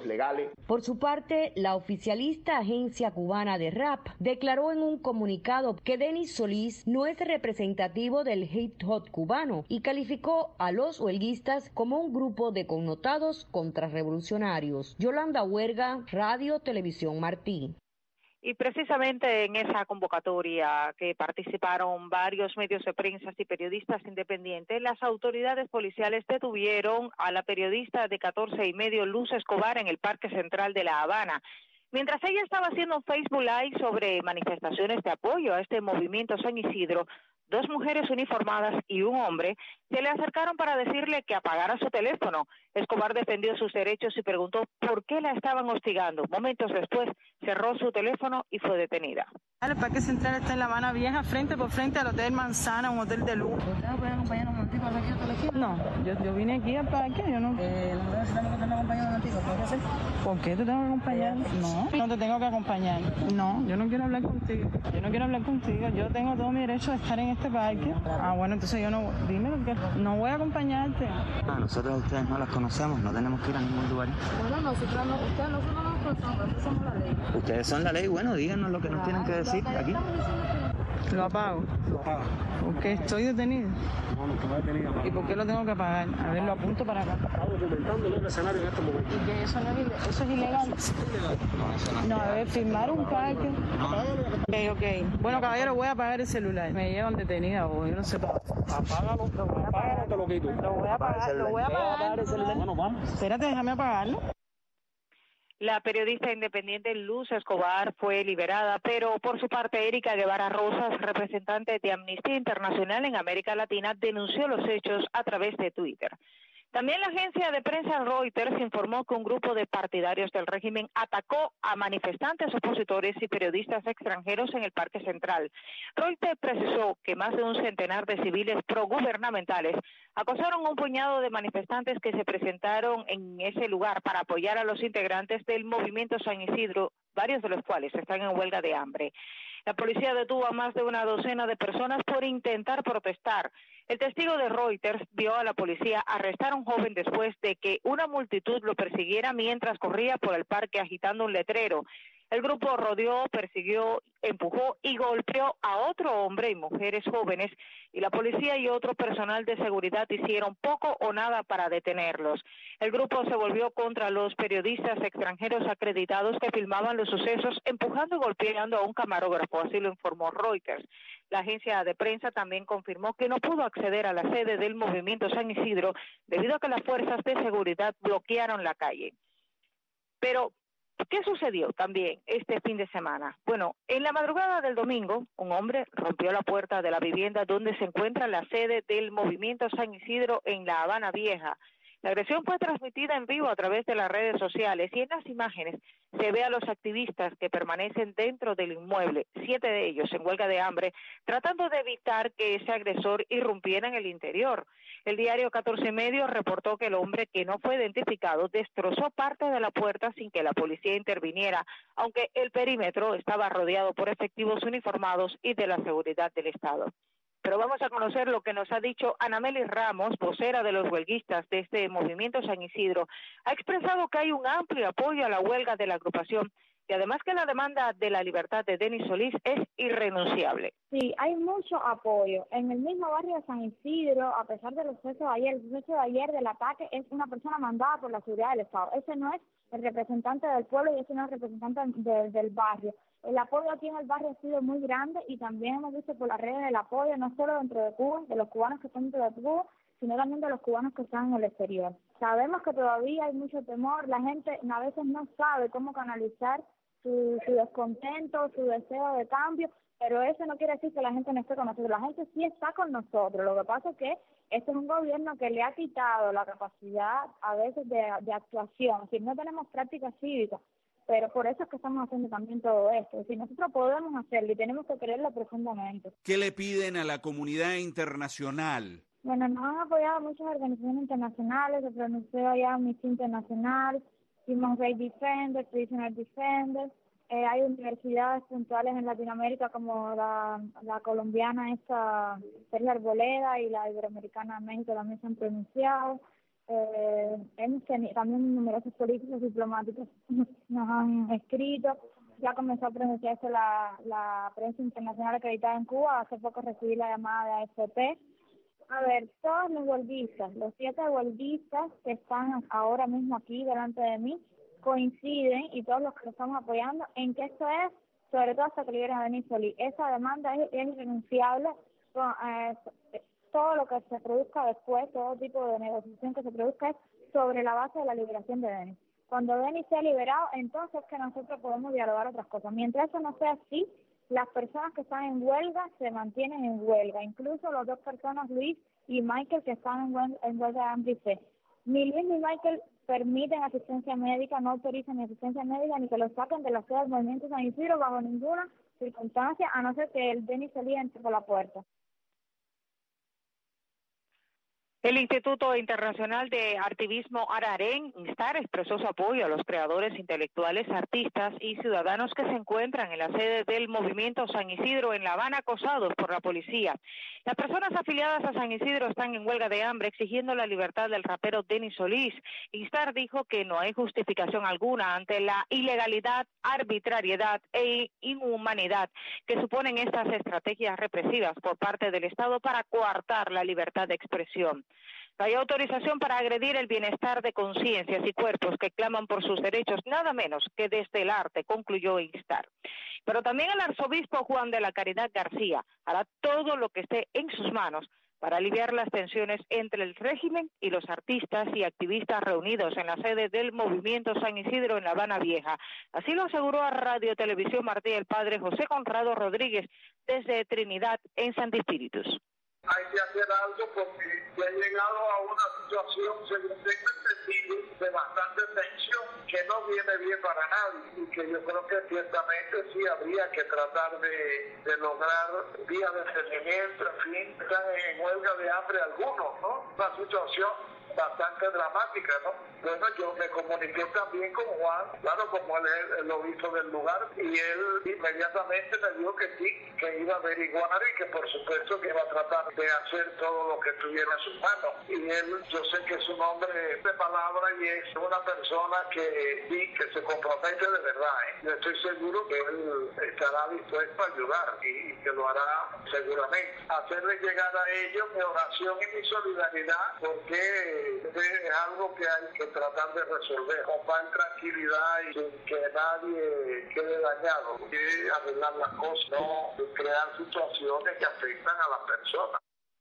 legales. Por su parte, la oficialista Agencia Cubana de Rap declaró en un comunicado que Denis Solís no es representativo del hip hop cubano y calificó a los huelguistas como un grupo de connotados contrarrevolucionarios. Yolanda Huerga, Radio Televisión Martí. Y precisamente en esa convocatoria que participaron varios medios de prensa y periodistas independientes, las autoridades policiales detuvieron a la periodista de catorce y medio Luz Escobar en el Parque Central de La Habana. Mientras ella estaba haciendo un Facebook Live sobre manifestaciones de apoyo a este movimiento San Isidro, dos mujeres uniformadas y un hombre se le acercaron para decirle que apagara su teléfono. Escobar defendió sus derechos y preguntó por qué la estaban hostigando. Momentos después cerró su teléfono y fue detenida. El Parque Central está en La Habana Vieja, frente por frente al Hotel Manzana, un hotel de lujo. ¿Usted no puede acompañar a un momentito aquí a tu elegir? No, yo, yo vine aquí al parque, yo no... Eh, no necesitamos que te acompañe un momentito, ¿puede hacer? ¿Por qué te tengo que acompañar? No, no te tengo que acompañar. No, yo no quiero hablar contigo. Yo no quiero hablar contigo. Yo tengo todo mi derecho de estar en este parque. Ah, bueno, entonces yo no... Dime lo que... No voy a acompañarte. Ah, nosotros a ustedes no las conocemos, no tenemos que ir a ningún lugar. Bueno, nosotros no, ustedes nosotros no nos conocemos, nosotros somos la ley. Ustedes son la ley, bueno, díganos lo que nos tienen que decir aquí. Lo apago. Lo apago. Porque estoy detenido. No, no estoy detenido. ¿Y por qué lo tengo que pagar? A ver, lo apunto para acá. Estamos documentando el escenario en este momento. ¿Y que eso no es, eso es ilegal? No, eso no es. No, a ver, firmar un parque. Ok, ok. Bueno, caballero, voy a apagar el celular. Me llevan detenida o yo no sé. Apágalo, apágalo, te lo quito. Lo voy a apagar, lo voy a apagar. Bueno, vamos. Espérate, déjame apagarlo. La periodista independiente Luz Escobar fue liberada, pero por su parte Erika Guevara Rosas, representante de Amnistía Internacional en América Latina, denunció los hechos a través de Twitter. También la agencia de prensa Reuters informó que un grupo de partidarios del régimen atacó a manifestantes opositores y periodistas extranjeros en el Parque Central. Reuters precisó que más de un centenar de civiles progubernamentales acosaron a un puñado de manifestantes que se presentaron en ese lugar para apoyar a los integrantes del movimiento San Isidro, varios de los cuales están en huelga de hambre. La policía detuvo a más de una docena de personas por intentar protestar. El testigo de Reuters vio a la policía arrestar a un joven después de que una multitud lo persiguiera mientras corría por el parque agitando un letrero. El grupo rodeó, persiguió, empujó y golpeó a otro hombre y mujeres jóvenes, y la policía y otro personal de seguridad hicieron poco o nada para detenerlos. El grupo se volvió contra los periodistas extranjeros acreditados que filmaban los sucesos, empujando y golpeando a un camarógrafo, así lo informó Reuters. La agencia de prensa también confirmó que no pudo acceder a la sede del movimiento San Isidro debido a que las fuerzas de seguridad bloquearon la calle. Pero ¿qué sucedió también este fin de semana? Bueno, en la madrugada del domingo, un hombre rompió la puerta de la vivienda donde se encuentra la sede del movimiento San Isidro en La Habana Vieja. La agresión fue transmitida en vivo a través de las redes sociales y en las imágenes se ve a los activistas que permanecen dentro del inmueble, siete de ellos en huelga de hambre, tratando de evitar que ese agresor irrumpiera en el interior. El diario catorce y medio reportó que el hombre, que no fue identificado, destrozó parte de la puerta sin que la policía interviniera, aunque el perímetro estaba rodeado por efectivos uniformados y de la seguridad del Estado. Pero vamos a conocer lo que nos ha dicho Anameli Ramos, vocera de los huelguistas de este movimiento San Isidro. Ha expresado que hay un amplio apoyo a la huelga de la agrupación y además que la demanda de la libertad de Denis Solís es irrenunciable. Sí, hay mucho apoyo. En el mismo barrio de San Isidro, a pesar de los hechos de ayer, el hecho de ayer del ataque es una persona mandada por la seguridad del Estado. Ese no es el representante del pueblo y ese no es el representante de, del barrio. El apoyo aquí en el barrio ha sido muy grande y también hemos visto por las redes el apoyo no solo dentro de Cuba, de los cubanos que están dentro de Cuba, sino también de los cubanos que están en el exterior. Sabemos que todavía hay mucho temor, la gente a veces no sabe cómo canalizar su, su descontento, su deseo de cambio, pero eso no quiere decir que la gente no esté con nosotros. La gente sí está con nosotros. Lo que pasa es que este es un gobierno que le ha quitado la capacidad a veces de, de actuación. Es decir, no tenemos práctica cívica, pero por eso es que estamos haciendo también todo esto. Es decir, nosotros podemos hacerlo y tenemos que creerlo profundamente. ¿Qué le piden a la comunidad internacional? Bueno, nos han apoyado muchas organizaciones internacionales, se pronunció ya Amnistía Internacional, Human Rights Defenders, Prisoner Defenders. Eh, hay universidades puntuales en Latinoamérica como la, la colombiana esta Sergio Arboleda y la iberoamericana México también se han pronunciado. Eh, hemos tenido, también numerosos políticos diplomáticos nos han escrito. Ya comenzó a pronunciarse la, la prensa internacional acreditada en Cuba. Hace poco recibí la llamada de A F P. A ver, todos los huelguistas, los siete huelguistas que están ahora mismo aquí delante de mí, coinciden, y todos los que lo estamos apoyando, en que esto es, sobre todo hasta que liberen a Denis Solís. Esa demanda es, es irrenunciable. Con, eh, todo lo que se produzca después, todo tipo de negociación que se produzca, es sobre la base de la liberación de Denis. Cuando Denis sea liberado, entonces que nosotros podemos dialogar otras cosas. Mientras eso no sea así, las personas que están en huelga se mantienen en huelga. Incluso las dos personas, Luis y Michael, que están en huelga, en huelga de hambre y sed. Ni Luis ni Michael permiten asistencia médica, no autorizan ni asistencia médica, ni que los saquen de la sede del Movimiento San Isidro bajo ninguna circunstancia, a no ser que el Denis Solís entre por la puerta. El Instituto Internacional de Activismo Ararén, INSTAR, expresó su apoyo a los creadores intelectuales, artistas y ciudadanos que se encuentran en la sede del Movimiento San Isidro en La Habana acosados por la policía. Las personas afiliadas a San Isidro están en huelga de hambre exigiendo la libertad del rapero Denis Solís. INSTAR dijo que no hay justificación alguna ante la ilegalidad, arbitrariedad e inhumanidad que suponen estas estrategias represivas por parte del Estado para coartar la libertad de expresión. No hay autorización para agredir el bienestar de conciencias y cuerpos que claman por sus derechos, nada menos que desde el arte, concluyó INSTAR. Pero también el arzobispo Juan de la Caridad García hará todo lo que esté en sus manos para aliviar las tensiones entre el régimen y los artistas y activistas reunidos en la sede del Movimiento San Isidro en La Habana Vieja. Así lo aseguró a Radio Televisión Martí el padre José Conrado Rodríguez desde Trinidad en Santi Espíritus. Hay que hacer algo porque se ha llegado a una situación, según tengo entendido, de bastante tensión, que no viene bien para nadie, y que yo creo que ciertamente sí habría que tratar de, de lograr vías de entendimiento. En fin, están en huelga de hambre algunos, ¿no? Una situación bastante dramática, ¿no? Bueno, yo me comuniqué también con Juan, claro, como él es el obispo del lugar, y él inmediatamente me dijo que sí, que iba a averiguar y que por supuesto que iba a tratar de hacer todo lo que estuviera en sus manos. Y él, yo sé que es un hombre de palabra y es una persona que sí, que se compromete de verdad, ¿eh? Yo estoy seguro que él estará dispuesto a ayudar y, y que lo hará seguramente. Hacerle llegar a ellos mi oración y mi solidaridad, porque es algo que hay que tratar de resolver con paz y tranquilidad y sin que nadie quede dañado. Hay que arreglar las cosas, no crear situaciones que afectan a las personas.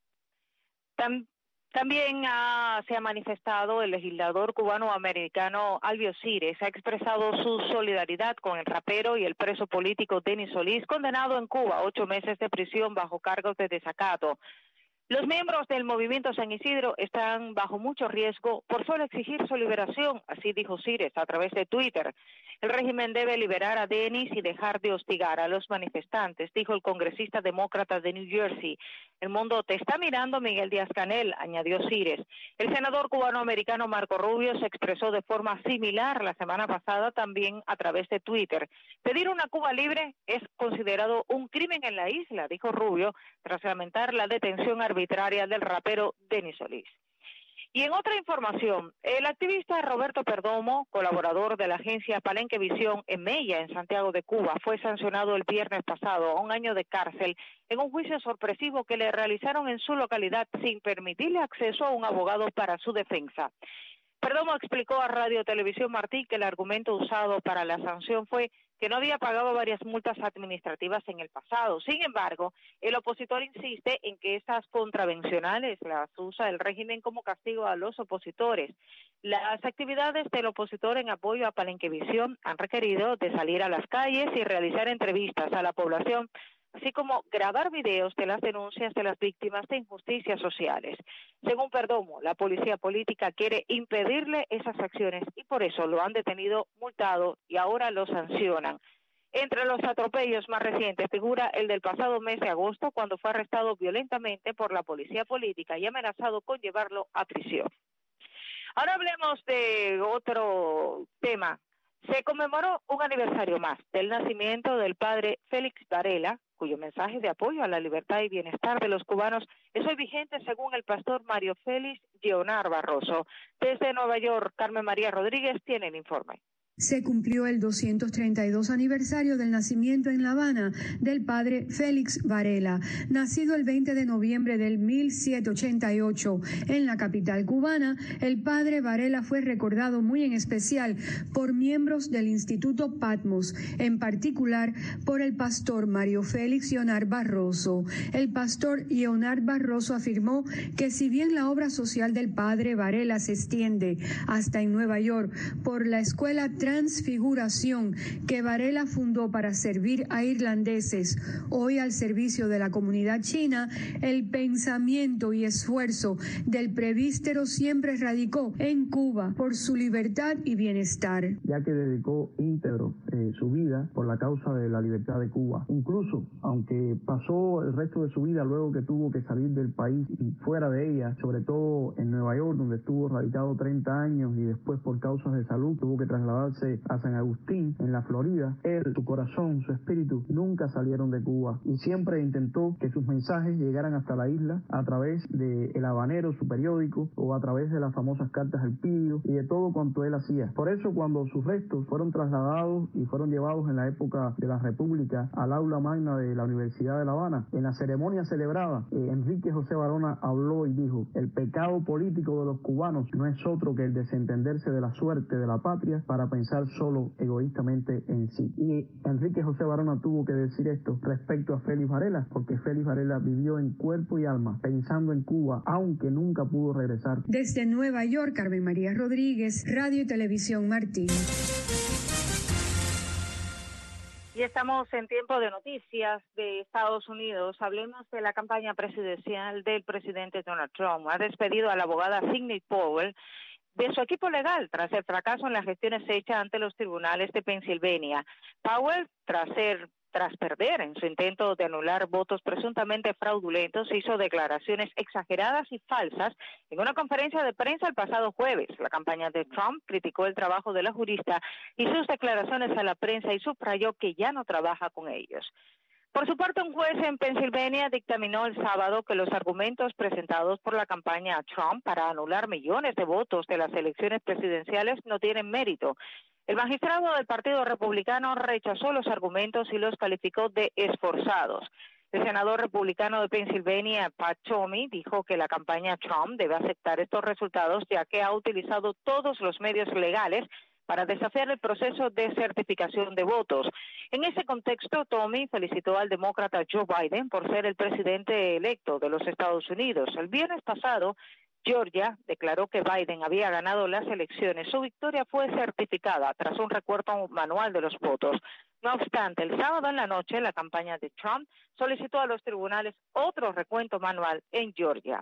Tam También ha, se ha manifestado el legislador cubano-americano Albio Sires, ha expresado su solidaridad con el rapero y el preso político Denis Solís, condenado en Cuba a ocho meses de prisión bajo cargos de desacato. Los miembros del Movimiento San Isidro están bajo mucho riesgo por solo exigir su liberación, así dijo Sires a través de Twitter. El régimen debe liberar a Denis y dejar de hostigar a los manifestantes, dijo el congresista demócrata de New Jersey. El mundo te está mirando, Miguel Díaz-Canel, añadió Sires. El senador cubano-americano Marco Rubio se expresó de forma similar la semana pasada también a través de Twitter. Pedir una Cuba libre es considerado un crimen en la isla, dijo Rubio, tras lamentar la detención arbitraria del rapero Denis Solís. Y en otra información, el activista Roberto Perdomo, colaborador de la agencia Palenque Visión en Mella, en Santiago de Cuba, fue sancionado el viernes pasado a un año de cárcel en un juicio sorpresivo que le realizaron en su localidad sin permitirle acceso a un abogado para su defensa. Perdomo explicó a Radio Televisión Martí que el argumento usado para la sanción fue que no había pagado varias multas administrativas en el pasado. Sin embargo, el opositor insiste en que estas contravencionales las usa el régimen como castigo a los opositores. Las actividades del opositor en apoyo a Palenquevisión han requerido de salir a las calles y realizar entrevistas a la población, así como grabar videos de las denuncias de las víctimas de injusticias sociales. Según Perdomo, la policía política quiere impedirle esas acciones y por eso lo han detenido, multado y ahora lo sancionan. Entre los atropellos más recientes figura el del pasado mes de agosto, cuando fue arrestado violentamente por la policía política y amenazado con llevarlo a prisión. Ahora hablemos de otro tema. Se conmemoró un aniversario más del nacimiento del padre Félix Varela, cuyo mensaje de apoyo a la libertad y bienestar de los cubanos es hoy vigente según el pastor Mario Félix Leonard Barroso. Desde Nueva York, Carmen María Rodríguez tiene el informe. Se cumplió el doscientos treinta y dos aniversario del nacimiento en La Habana del padre Félix Varela, nacido el veinte de noviembre del mil setecientos ochenta y ocho en la capital cubana. El padre Varela fue recordado muy en especial por miembros del Instituto Patmos, en particular por el pastor Mario Félix Leonard Barroso. El pastor Leonard Barroso afirmó que si bien la obra social del padre Varela se extiende hasta en Nueva York por la escuela Transfiguración que Varela fundó para servir a irlandeses, hoy al servicio de la comunidad china, el pensamiento y esfuerzo del presbítero siempre radicó en Cuba por su libertad y bienestar. Ya que dedicó íntegro eh, su vida por la causa de la libertad de Cuba. Incluso, aunque pasó el resto de su vida luego que tuvo que salir del país y fuera de ella, sobre todo en Nueva York, donde estuvo radicado treinta años y después por causas de salud tuvo que trasladarse a San Agustín, en la Florida, él, su corazón, su espíritu, nunca salieron de Cuba y siempre intentó que sus mensajes llegaran hasta la isla a través de El Habanero, su periódico, o a través de las famosas cartas al Pidio y de todo cuanto él hacía. Por eso, cuando sus restos fueron trasladados y fueron llevados en la época de la República al aula magna de la Universidad de La Habana, en la ceremonia celebrada, eh, Enrique José Varona habló y dijo: el pecado político de los cubanos no es otro que el desentenderse de la suerte de la patria para pensar solo egoístamente en sí. Y Enrique José Varona tuvo que decir esto respecto a Félix Varela, porque Félix Varela vivió en cuerpo y alma pensando en Cuba, aunque nunca pudo regresar. Desde Nueva York, Carmen María Rodríguez, Radio y Televisión Martín. Y estamos en tiempo de noticias de Estados Unidos. Hablemos de la campaña presidencial del presidente Donald Trump. Ha despedido a la abogada Sidney Powell de su equipo legal tras el fracaso en las gestiones hechas ante los tribunales de Pensilvania. Powell, tras ser tras perder en su intento de anular votos presuntamente fraudulentos, hizo declaraciones exageradas y falsas en una conferencia de prensa el pasado jueves. La campaña de Trump criticó el trabajo de la jurista y sus declaraciones a la prensa y subrayó que ya no trabaja con ellos. Por su parte, un juez en Pensilvania dictaminó el sábado que los argumentos presentados por la campaña Trump para anular millones de votos de las elecciones presidenciales no tienen mérito. El magistrado del Partido Republicano rechazó los argumentos y los calificó de esforzados. El senador republicano de Pensilvania, Pat Toomey, dijo que la campaña Trump debe aceptar estos resultados ya que ha utilizado todos los medios legales para desafiar el proceso de certificación de votos. En ese contexto, Toomey felicitó al demócrata Joe Biden por ser el presidente electo de los Estados Unidos. El viernes pasado, Georgia declaró que Biden había ganado las elecciones. Su victoria fue certificada tras un recuento manual de los votos. No obstante, el sábado en la noche, la campaña de Trump solicitó a los tribunales otro recuento manual en Georgia.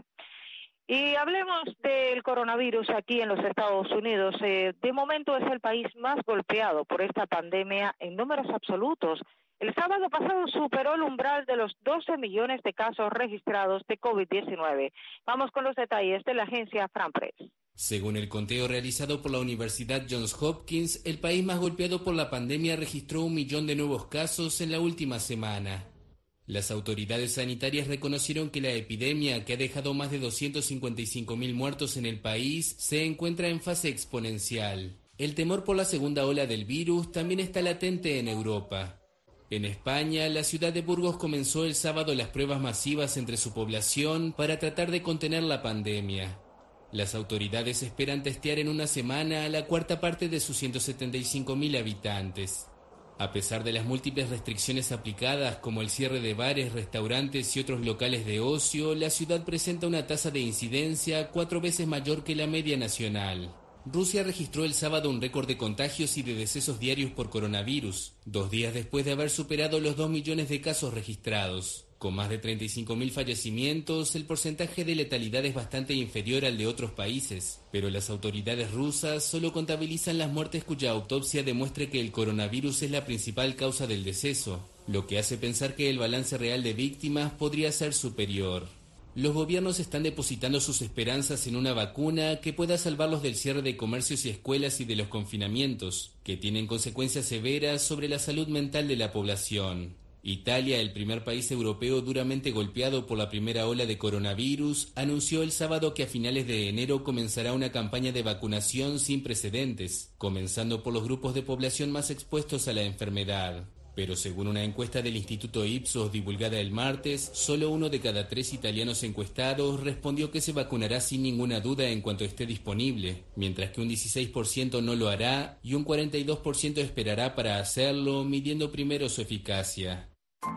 Y hablemos del coronavirus aquí en los Estados Unidos. Eh, de momento es el país más golpeado por esta pandemia en números absolutos. El sábado pasado superó el umbral de los doce millones de casos registrados de COVID diecinueve. Vamos con los detalles de la agencia FranPress. Según el conteo realizado por la Universidad Johns Hopkins, el país más golpeado por la pandemia registró un millón de nuevos casos en la última semana. Las autoridades sanitarias reconocieron que la epidemia, que ha dejado más de doscientos cincuenta y cinco mil muertos en el país, se encuentra en fase exponencial. El temor por la segunda ola del virus también está latente en Europa. En España, la ciudad de Burgos comenzó el sábado las pruebas masivas entre su población para tratar de contener la pandemia. Las autoridades esperan testear en una semana a la cuarta parte de sus ciento setenta y cinco mil habitantes. A pesar de las múltiples restricciones aplicadas, como el cierre de bares, restaurantes y otros locales de ocio, la ciudad presenta una tasa de incidencia cuatro veces mayor que la media nacional. Rusia registró el sábado un récord de contagios y de decesos diarios por coronavirus, dos días después de haber superado los dos millones de casos registrados. Con más de treinta y cinco mil fallecimientos, el porcentaje de letalidad es bastante inferior al de otros países, pero las autoridades rusas solo contabilizan las muertes cuya autopsia demuestre que el coronavirus es la principal causa del deceso, lo que hace pensar que el balance real de víctimas podría ser superior. Los gobiernos están depositando sus esperanzas en una vacuna que pueda salvarlos del cierre de comercios y escuelas y de los confinamientos, que tienen consecuencias severas sobre la salud mental de la población. Italia, el primer país europeo duramente golpeado por la primera ola de coronavirus, anunció el sábado que a finales de enero comenzará una campaña de vacunación sin precedentes, comenzando por los grupos de población más expuestos a la enfermedad. Pero según una encuesta del Instituto Ipsos divulgada el martes, solo uno de cada tres italianos encuestados respondió que se vacunará sin ninguna duda en cuanto esté disponible, mientras que un dieciséis por ciento no lo hará y un cuarenta y dos por ciento esperará para hacerlo, midiendo primero su eficacia.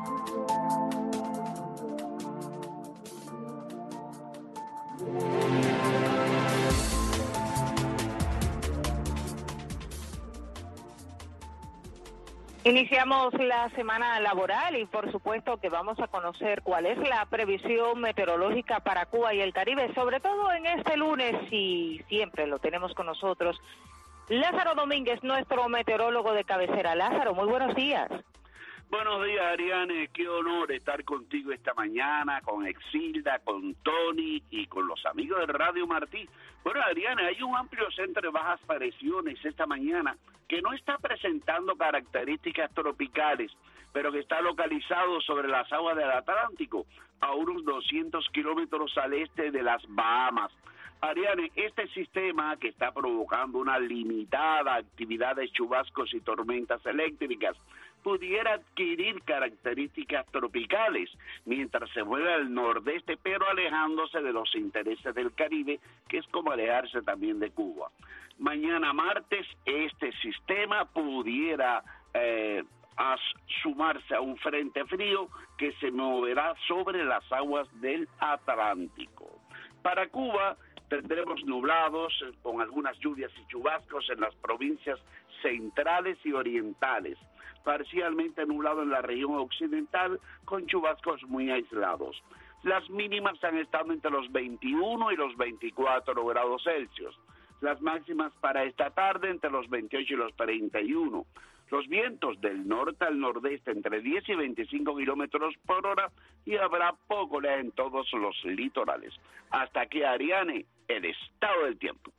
Iniciamos la semana laboral y por supuesto que vamos a conocer cuál es la previsión meteorológica para Cuba y el Caribe, sobre todo en este lunes, y siempre lo tenemos con nosotros. Lázaro Domínguez, nuestro meteorólogo de cabecera. Lázaro, muy buenos días. Buenos días, Ariane, qué honor estar contigo esta mañana, con Exilda, con Tony y con los amigos de Radio Martí. Bueno, Ariane, hay un amplio centro de bajas presiones esta mañana que no está presentando características tropicales, pero que está localizado sobre las aguas del Atlántico, a unos doscientos kilómetros al este de las Bahamas. Ariane, este sistema que está provocando una limitada actividad de chubascos y tormentas eléctricas pudiera adquirir características tropicales mientras se mueve al nordeste, pero alejándose de los intereses del Caribe, que es como alejarse también de Cuba. Mañana martes este sistema pudiera eh, a sumarse a un frente frío que se moverá sobre las aguas del Atlántico. Para Cuba tendremos nublados con algunas lluvias y chubascos en las provincias centrales y orientales, parcialmente nublado en la región occidental con chubascos muy aislados. Las mínimas han estado entre los veintiuno y los veinticuatro grados Celsius. Las máximas para esta tarde entre los veintiocho y los treinta y uno. Los vientos del norte al nordeste entre diez y veinticinco kilómetros por hora y habrá poco oleaje en todos los litorales. Hasta aquí, Ariane, el estado del tiempo.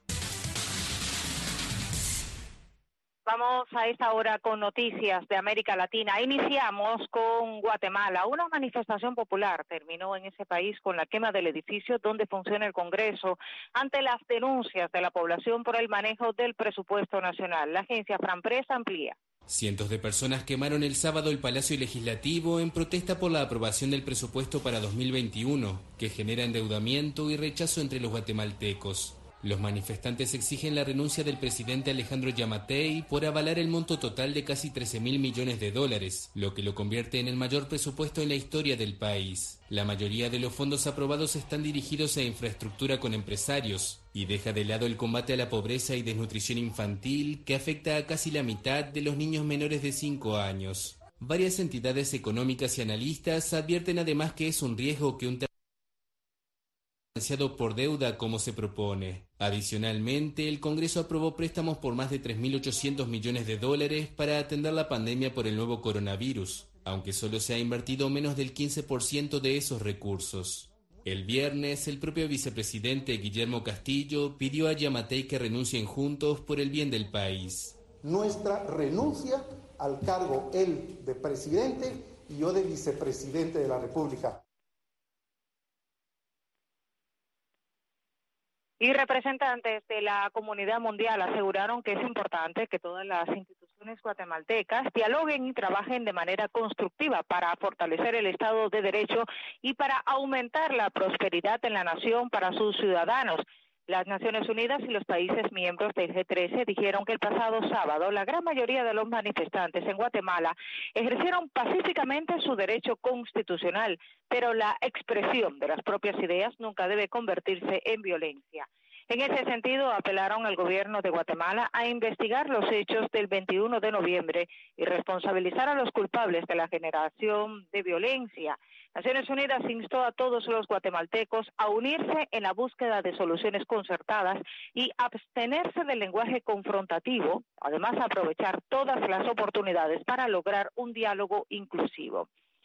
Vamos a esta hora con noticias de América Latina. Iniciamos con Guatemala. Una manifestación popular terminó en ese país con la quema del edificio donde funciona el Congreso ante las denuncias de la población por el manejo del presupuesto nacional. La agencia Franpresa amplía. Cientos de personas quemaron el sábado el Palacio Legislativo en protesta por la aprobación del presupuesto para dos mil veintiuno, que genera endeudamiento y rechazo entre los guatemaltecos. Los manifestantes exigen la renuncia del presidente Alejandro Yamatei por avalar el monto total de casi trece mil millones de dólares, lo que lo convierte en el mayor presupuesto en la historia del país. La mayoría de los fondos aprobados están dirigidos a infraestructura con empresarios y deja de lado el combate a la pobreza y desnutrición infantil que afecta a casi la mitad de los niños menores de cinco años. Varias entidades económicas y analistas advierten además que es un riesgo que un financiado por deuda como se propone. Adicionalmente, el Congreso aprobó préstamos por más de tres mil ochocientos millones de dólares para atender la pandemia por el nuevo coronavirus, aunque solo se ha invertido menos del quince por ciento de esos recursos. El viernes, el propio vicepresidente Guillermo Castillo pidió a Yamatei que renuncien juntos por el bien del país. Nuestra renuncia al cargo, él de presidente y yo de vicepresidente de la República. Y representantes de la comunidad mundial aseguraron que es importante que todas las instituciones guatemaltecas dialoguen y trabajen de manera constructiva para fortalecer el Estado de Derecho y para aumentar la prosperidad en la nación para sus ciudadanos. Las Naciones Unidas y los países miembros del G trece dijeron que el pasado sábado la gran mayoría de los manifestantes en Guatemala ejercieron pacíficamente su derecho constitucional, pero la expresión de las propias ideas nunca debe convertirse en violencia. En ese sentido, apelaron al gobierno de Guatemala a investigar los hechos del veintiuno de noviembre y responsabilizar a los culpables de la generación de violencia. Naciones Unidas instó a todos los guatemaltecos a unirse en la búsqueda de soluciones concertadas y abstenerse del lenguaje confrontativo, además aprovechar todas las oportunidades para lograr un diálogo inclusivo.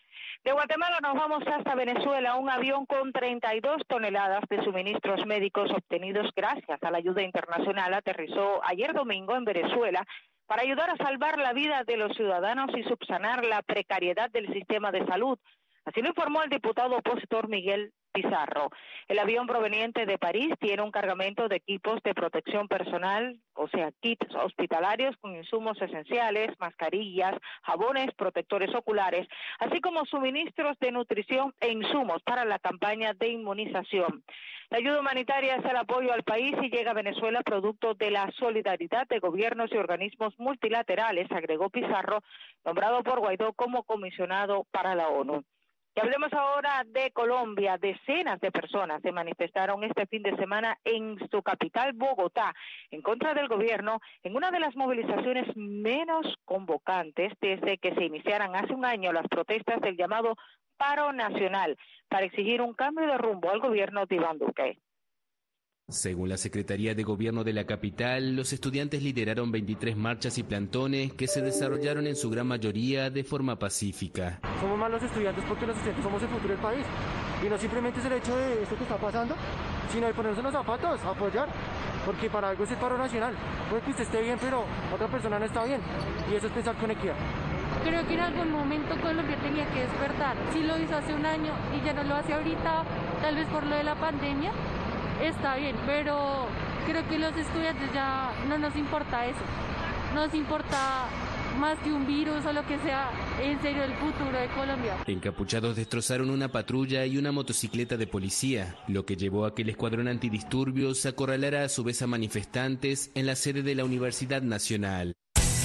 De Guatemala nos vamos hasta Venezuela. Un avión con treinta y dos toneladas de suministros médicos obtenidos gracias a la ayuda internacional aterrizó ayer domingo en Venezuela para ayudar a salvar la vida de los ciudadanos y subsanar la precariedad del sistema de salud. Así lo informó el diputado opositor Miguel Pizarro. El avión proveniente de París tiene un cargamento de equipos de protección personal, o sea, kits hospitalarios con insumos esenciales, mascarillas, jabones, protectores oculares, así como suministros de nutrición e insumos para la campaña de inmunización. La ayuda humanitaria es el apoyo al país y llega a Venezuela producto de la solidaridad de gobiernos y organismos multilaterales, agregó Pizarro, nombrado por Guaidó como comisionado para la ONU. Y hablemos ahora de Colombia. Decenas de personas se manifestaron este fin de semana en su capital, Bogotá, en contra del gobierno, en una de las movilizaciones menos convocantes desde que se iniciaran hace un año las protestas del llamado paro nacional, para exigir un cambio de rumbo al gobierno de Iván Duque. Según la Secretaría de Gobierno de la capital, los estudiantes lideraron veintitrés marchas y plantones que se desarrollaron en su gran mayoría de forma pacífica. Somos más los estudiantes porque los estudiantes somos el futuro del país. Y no simplemente es el hecho de esto que está pasando, sino de ponerse los zapatos, apoyar. Porque para algo es el paro nacional. Puede que usted esté bien, pero otra persona no está bien. Y eso es pensar con equidad. Creo que en algún momento Colombia tenía que despertar. Si lo hizo hace un año y ya no lo hace ahorita, tal vez por lo de la pandemia, está bien, pero creo que los estudiantes ya no nos importa eso. Nos importa más que un virus o lo que sea, en serio, el futuro de Colombia. Encapuchados destrozaron una patrulla y una motocicleta de policía, lo que llevó a que el escuadrón antidisturbios acorralara a su vez a manifestantes en la sede de la Universidad Nacional.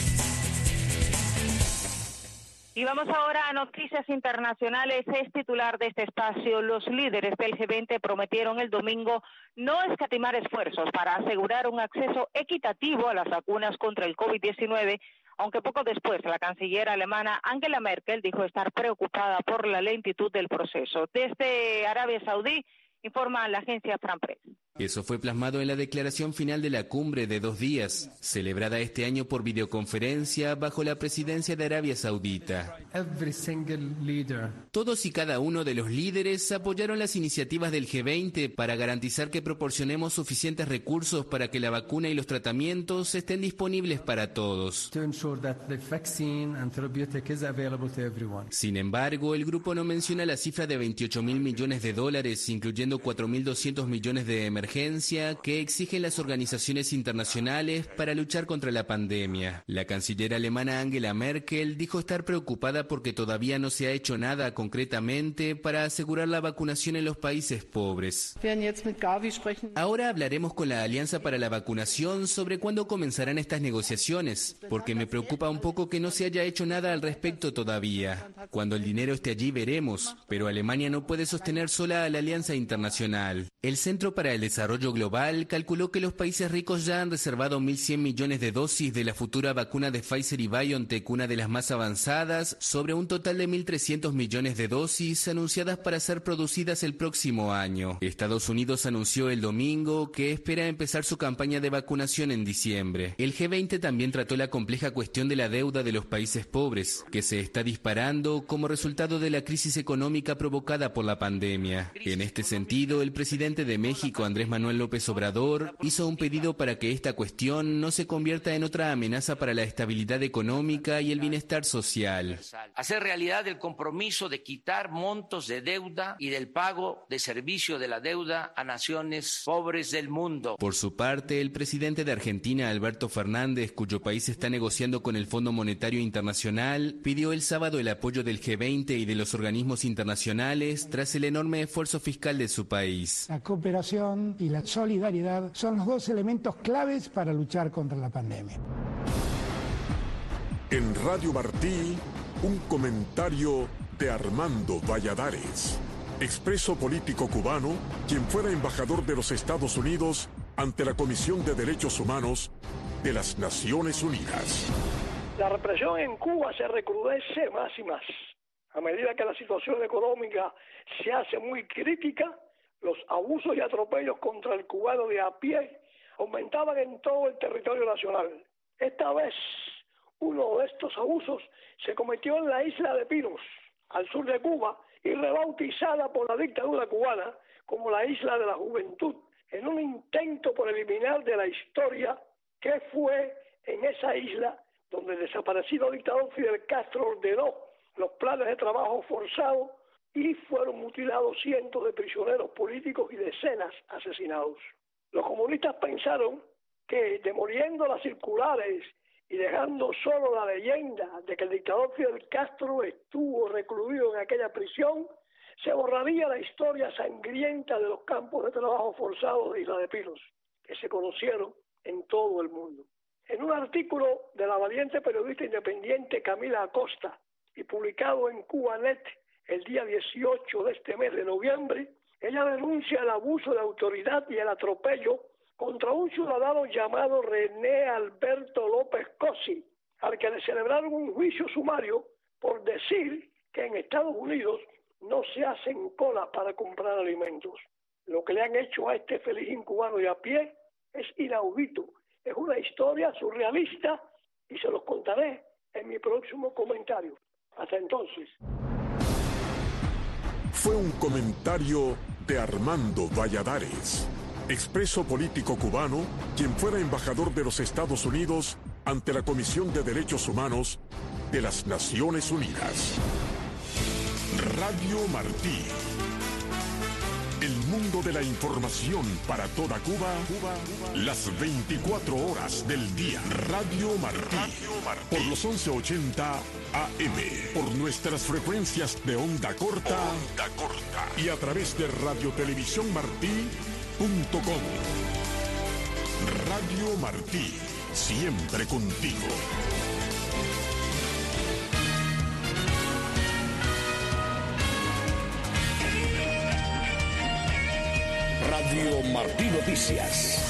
Y vamos ahora a noticias internacionales. Es titular de este espacio. Los líderes del G veinte prometieron el domingo no escatimar esfuerzos para asegurar un acceso equitativo a las vacunas contra el COVID diecinueve, aunque poco después la canciller alemana Angela Merkel dijo estar preocupada por la lentitud del proceso. Desde Arabia Saudí, informa la agencia France Press. Eso fue plasmado en la declaración final de la cumbre de dos días, celebrada este año por videoconferencia bajo la presidencia de Arabia Saudita. Todos y cada uno de los líderes apoyaron las iniciativas del G veinte para garantizar que proporcionemos suficientes recursos para que la vacuna y los tratamientos estén disponibles para todos. Sin embargo, el grupo no menciona la cifra de veintiocho mil millones de dólares, incluyendo cuatro mil doscientos millones de emergencia que exigen las organizaciones internacionales para luchar contra la pandemia. La canciller alemana Angela Merkel dijo estar preocupada porque todavía no se ha hecho nada concretamente para asegurar la vacunación en los países pobres. Ahora hablaremos con la Alianza para la Vacunación sobre cuándo comenzarán estas negociaciones, porque me preocupa un poco que no se haya hecho nada al respecto todavía. Cuando el dinero esté allí veremos, pero Alemania no puede sostener sola a la Alianza Internacional. El Centro para el Desarrollo Global calculó que los países ricos ya han reservado mil cien millones de dosis de la futura vacuna de Pfizer y BioNTech, una de las más avanzadas, sobre un total de mil trescientos millones de dosis anunciadas para ser producidas el próximo año. Estados Unidos anunció el domingo que espera empezar su campaña de vacunación en diciembre. El G veinte también trató la compleja cuestión de la deuda de los países pobres, que se está disparando como resultado de la crisis económica provocada por la pandemia. En este sentido, el presidente de México, Andrés Manuel López Obrador, hizo un pedido para que esta cuestión no se convierta en otra amenaza para la estabilidad económica y el bienestar social. Hacer realidad el compromiso de quitar montos de deuda y del pago de servicio de la deuda a naciones pobres del mundo. Por su parte, el presidente de Argentina, Alberto Fernández, cuyo país está negociando con el Fondo Monetario Internacional, pidió el sábado el apoyo del G veinte y de los organismos internacionales tras el enorme esfuerzo fiscal de su país. La cooperación y la solidaridad son los dos elementos claves para luchar contra la pandemia. En Radio Martí, un comentario de Armando Valladares, expreso político cubano, quien fuera embajador de los Estados Unidos ante la Comisión de Derechos Humanos de las Naciones Unidas. La represión en Cuba se recrudece más y más. A medida que la situación económica se hace muy crítica, los abusos y atropellos contra el cubano de a pie aumentaban en todo el territorio nacional. Esta vez, uno de estos abusos se cometió en la isla de Pinos, al sur de Cuba y rebautizada por la dictadura cubana como la Isla de la Juventud, en un intento por eliminar de la historia qué fue en esa isla donde el desaparecido dictador Fidel Castro ordenó los planes de trabajo forzado y fueron mutilados cientos de prisioneros políticos y decenas asesinados. Los comunistas pensaron que, demoliendo las circulares y dejando solo la leyenda de que el dictador Fidel Castro estuvo recluido en aquella prisión, se borraría la historia sangrienta de los campos de trabajo forzados de Isla de Pinos, que se conocieron en todo el mundo. En un artículo de la valiente periodista independiente Camila Acosta y publicado en Cubanet el día dieciocho de este mes de noviembre, ella denuncia el abuso de autoridad y el atropello contra un ciudadano llamado René Alberto López Cosi, al que le celebraron un juicio sumario por decir que en Estados Unidos no se hacen colas para comprar alimentos. Lo que le han hecho a este feliz cubano de a pie es inaudito. Es una historia surrealista y se los contaré en mi próximo comentario. Hasta entonces. Fue un comentario de Armando Valladares, expreso político cubano, quien fuera embajador de los Estados Unidos ante la Comisión de Derechos Humanos de las Naciones Unidas. Radio Martí. El mundo de la información para toda Cuba, Cuba, las veinticuatro horas del día. Radio Martí, Radio Martí. Por los once ochenta A M, por nuestras frecuencias de onda corta, onda corta y a través de radiotelevisión martí punto com. Radio Martí, siempre contigo. Radio Martí Noticias.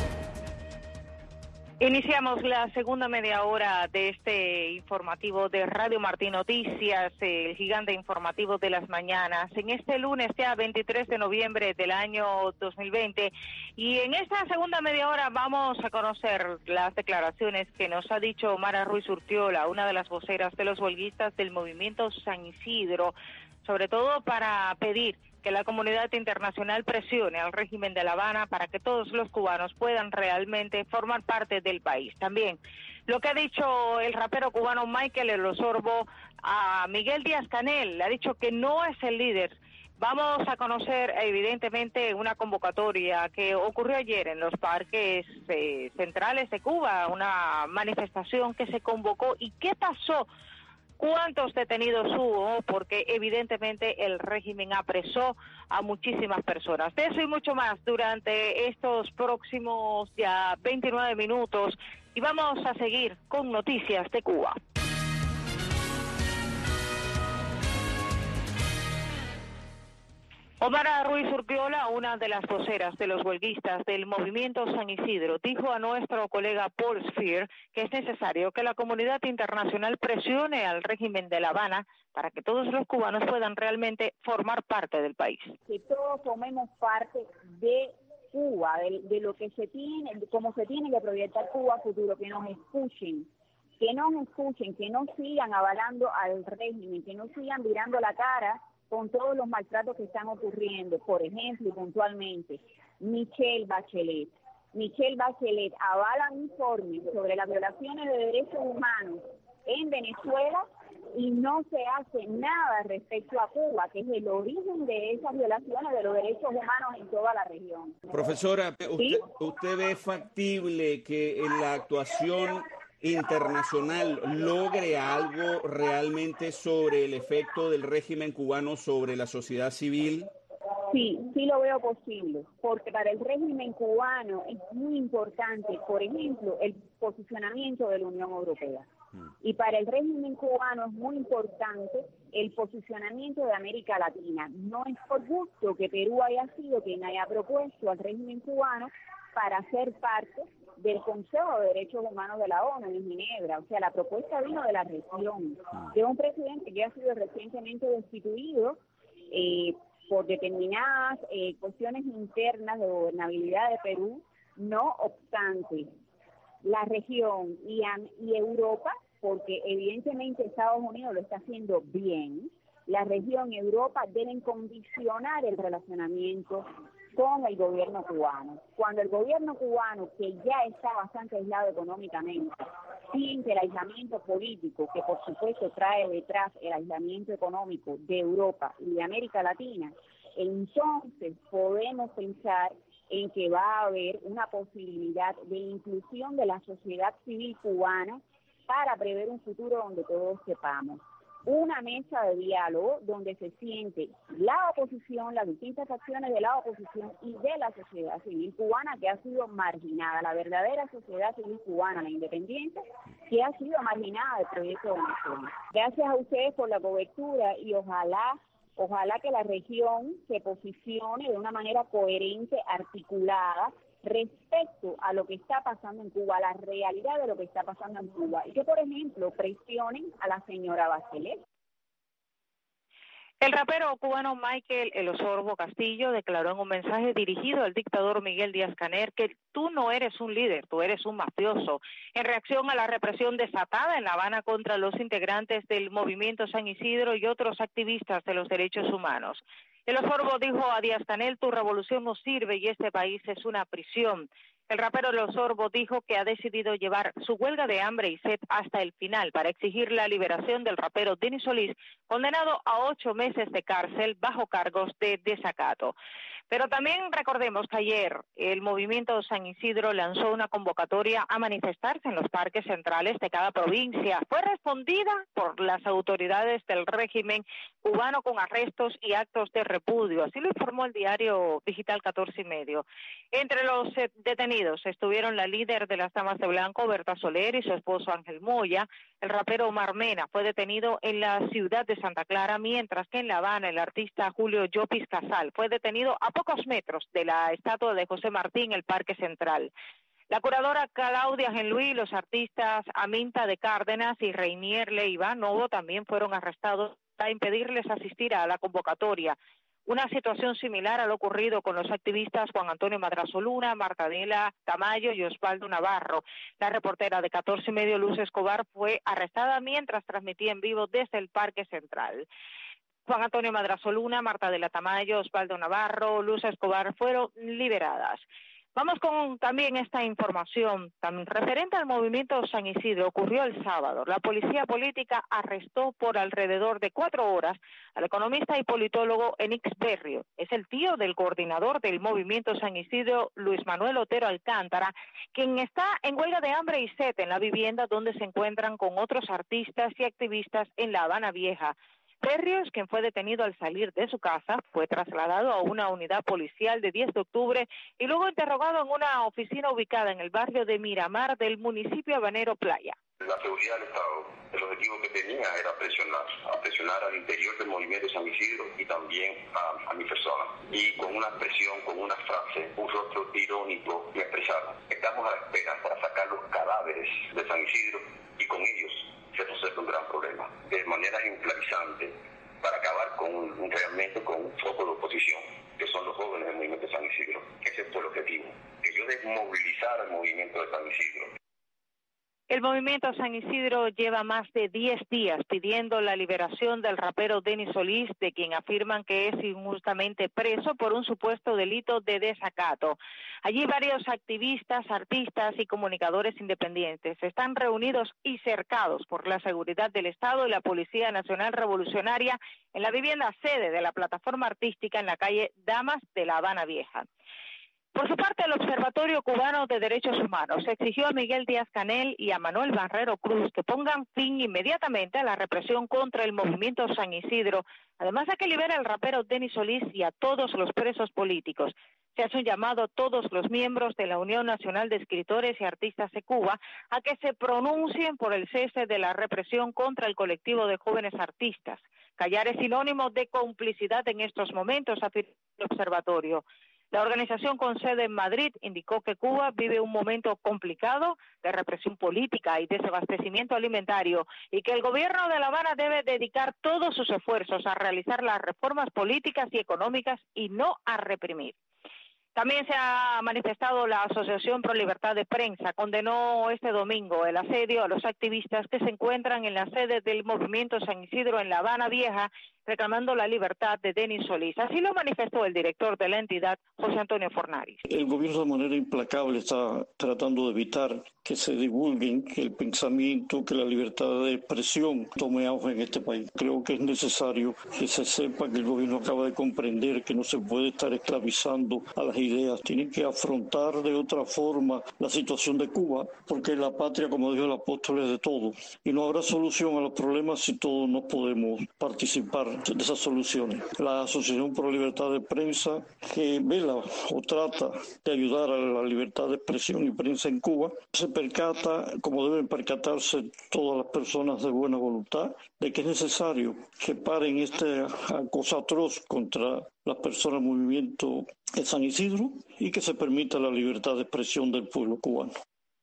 Iniciamos la segunda media hora de este informativo de Radio Martí Noticias, el gigante informativo de las mañanas, en este lunes ya veintitrés de noviembre del año dos mil veinte. Y en esta segunda media hora vamos a conocer las declaraciones que nos ha dicho Mara Ruiz Urquiola, una de las voceras de los huelguistas del movimiento San Isidro, sobre todo para pedir que la comunidad internacional presione al régimen de La Habana para que todos los cubanos puedan realmente formar parte del país. También lo que ha dicho el rapero cubano Michael El Osorbo a Miguel Díaz-Canel, le ha dicho que no es el líder. Vamos a conocer evidentemente una convocatoria que ocurrió ayer en los parques eh, centrales de Cuba, una manifestación que se convocó. ¿Y qué pasó? ¿Cuántos detenidos hubo? Porque evidentemente el régimen apresó a muchísimas personas. De eso y mucho más durante estos próximos ya veintinueve minutos. Y vamos a seguir con noticias de Cuba. Mara Ruiz Urquiola, una de las voceras de los huelguistas del movimiento San Isidro, dijo a nuestro colega Paul Spear que es necesario que la comunidad internacional presione al régimen de La Habana para que todos los cubanos puedan realmente formar parte del país. Que todos formemos parte de Cuba, de, de lo que se tiene, de cómo se tiene que proyectar Cuba a futuro, que nos escuchen, que nos escuchen, que no sigan avalando al régimen, que no sigan mirando la cara con todos los maltratos que están ocurriendo. Por ejemplo, y puntualmente, Michelle Bachelet. Michelle Bachelet avala un informe sobre las violaciones de derechos humanos en Venezuela y no se hace nada respecto a Cuba, que es el origen de esas violaciones de los derechos humanos en toda la región. Profesora, ¿Sí? ¿usted, usted ve factible que en la actuación internacional logre algo realmente sobre el efecto del régimen cubano sobre la sociedad civil? Sí, sí lo veo posible, porque para el régimen cubano es muy importante, por ejemplo, el posicionamiento de la Unión Europea. Y para el régimen cubano es muy importante el posicionamiento de América Latina. No es por gusto que Perú haya sido quien haya propuesto al régimen cubano para ser parte del Consejo de Derechos Humanos de la ONU en Ginebra. O sea, la propuesta vino de la región, de un presidente que ha sido recientemente destituido eh, por determinadas eh, cuestiones internas de gobernabilidad de Perú. No obstante, la región y, y Europa, porque evidentemente Estados Unidos lo está haciendo bien, la región y Europa deben condicionar el relacionamiento con el gobierno cubano. Cuando el gobierno cubano, que ya está bastante aislado económicamente, siente el aislamiento político, que por supuesto trae detrás el aislamiento económico de Europa y de América Latina, entonces podemos pensar en que va a haber una posibilidad de inclusión de la sociedad civil cubana para prever un futuro donde todos sepamos. Una mesa de diálogo donde se siente la oposición, las distintas acciones de la oposición y de la sociedad civil cubana que ha sido marginada, la verdadera sociedad civil cubana, la independiente, que ha sido marginada del proyecto de nación. Gracias a ustedes por la cobertura y ojalá, ojalá que la región se posicione de una manera coherente, articulada, respecto a lo que está pasando en Cuba, a la realidad de lo que está pasando en Cuba, y que, por ejemplo, presionen a la señora Bachelet. El rapero cubano Michael El Osorbo Castillo declaró en un mensaje dirigido al dictador Miguel Díaz-Canel que tú no eres un líder, tú eres un mafioso, en reacción a la represión desatada en La Habana contra los integrantes del Movimiento San Isidro y otros activistas de los derechos humanos. El Osorbo dijo a Díaz-Canel, tu revolución no sirve y este país es una prisión. El rapero El Osorbo dijo que ha decidido llevar su huelga de hambre y sed hasta el final para exigir la liberación del rapero Denis Solís, condenado a ocho meses de cárcel bajo cargos de desacato. Pero también recordemos que ayer el Movimiento San Isidro lanzó una convocatoria a manifestarse en los parques centrales de cada provincia. Fue respondida por las autoridades del régimen cubano con arrestos y actos de repudio. Así lo informó el diario digital catorce y medio. Entre los detenidos estuvieron la líder de las Damas de Blanco, Berta Soler, y su esposo Ángel Moya. El rapero Omar Mena fue detenido en la ciudad de Santa Clara, mientras que en La Habana el artista Julio Llopis Casal fue detenido a pocos metros de la estatua de José Martí en el Parque Central. La curadora Claudia Genluí, los artistas Aminta de Cárdenas y Reinier Leiva Novo también fueron arrestados para impedirles asistir a la convocatoria. Una situación similar a lo ocurrido con los activistas Juan Antonio Madrazo Luna, Marta Adela Tamayo y Osvaldo Navarro. La reportera de catorce y medio, Luz Escobar, fue arrestada mientras transmitía en vivo desde el Parque Central. Juan Antonio Madrazo Luna, Marta Adela Tamayo, Osvaldo Navarro, Luz Escobar fueron liberadas. Vamos con también esta información, también referente al movimiento San Isidro. Ocurrió el sábado. La policía política arrestó por alrededor de cuatro horas al economista y politólogo Enix Berrio. Es el tío del coordinador del movimiento San Isidro, Luis Manuel Otero Alcántara, quien está en huelga de hambre y sed en la vivienda donde se encuentran con otros artistas y activistas en La Habana Vieja. Berrios, quien fue detenido al salir de su casa, fue trasladado a una unidad policial de diez de octubre y luego interrogado en una oficina ubicada en el barrio de Miramar del municipio habanero Playa. La seguridad del Estado, el objetivo que tenía era presionar, a presionar al interior del movimiento San Isidro y también a, a mi persona. Y con una expresión, con una frase, un rostro irónico, me expresaron: estamos a la espera para sacar los cadáveres de San Isidro y con ellos se resuelve un gran problema, de manera ejemplarizante, para acabar con realmente con un foco de oposición, que son los jóvenes del movimiento de San Isidro. Ese fue el objetivo, que yo desmovilizara el movimiento de San Isidro. El movimiento San Isidro lleva más de diez días pidiendo la liberación del rapero Denis Solís, de quien afirman que es injustamente preso por un supuesto delito de desacato. Allí varios activistas, artistas y comunicadores independientes están reunidos y cercados por la seguridad del Estado y la Policía Nacional Revolucionaria en la vivienda sede de la plataforma artística en la calle Damas de La Habana Vieja. Por su parte, el Observatorio Cubano de Derechos Humanos exigió a Miguel Díaz-Canel y a Manuel Barrero Cruz que pongan fin inmediatamente a la represión contra el movimiento San Isidro, además de que libere al rapero Denis Solís y a todos los presos políticos. Se hace un llamado a todos los miembros de la Unión Nacional de Escritores y Artistas de Cuba a que se pronuncien por el cese de la represión contra el colectivo de jóvenes artistas. Callar es sinónimo de complicidad en estos momentos, afirmó el observatorio. La organización con sede en Madrid indicó que Cuba vive un momento complicado de represión política y desabastecimiento alimentario y que el gobierno de La Habana debe dedicar todos sus esfuerzos a realizar las reformas políticas y económicas y no a reprimir. También se ha manifestado la Asociación Pro Libertad de Prensa. Condenó este domingo el asedio a los activistas que se encuentran en la sede del movimiento San Isidro en La Habana Vieja reclamando la libertad de Denis Solís. Así lo manifestó el director de la entidad, José Antonio Fornari. El gobierno de manera implacable está tratando de evitar que se divulguen, que el pensamiento, que la libertad de expresión tome auge en este país. Creo que es necesario que se sepa que el gobierno acaba de comprender que no se puede estar esclavizando a las ideas. Tienen que afrontar de otra forma la situación de Cuba, porque la patria, como dijo el apóstol, es de todos. Y no habrá solución a los problemas si todos no podemos participar de esas soluciones. La Asociación por la Libertad de Prensa, que vela o trata de ayudar a la libertad de expresión y prensa en Cuba, se percata, como deben percatarse todas las personas de buena voluntad, de que es necesario que paren esta cosa atroz contra las personas del movimiento de San Isidro y que se permita la libertad de expresión del pueblo cubano.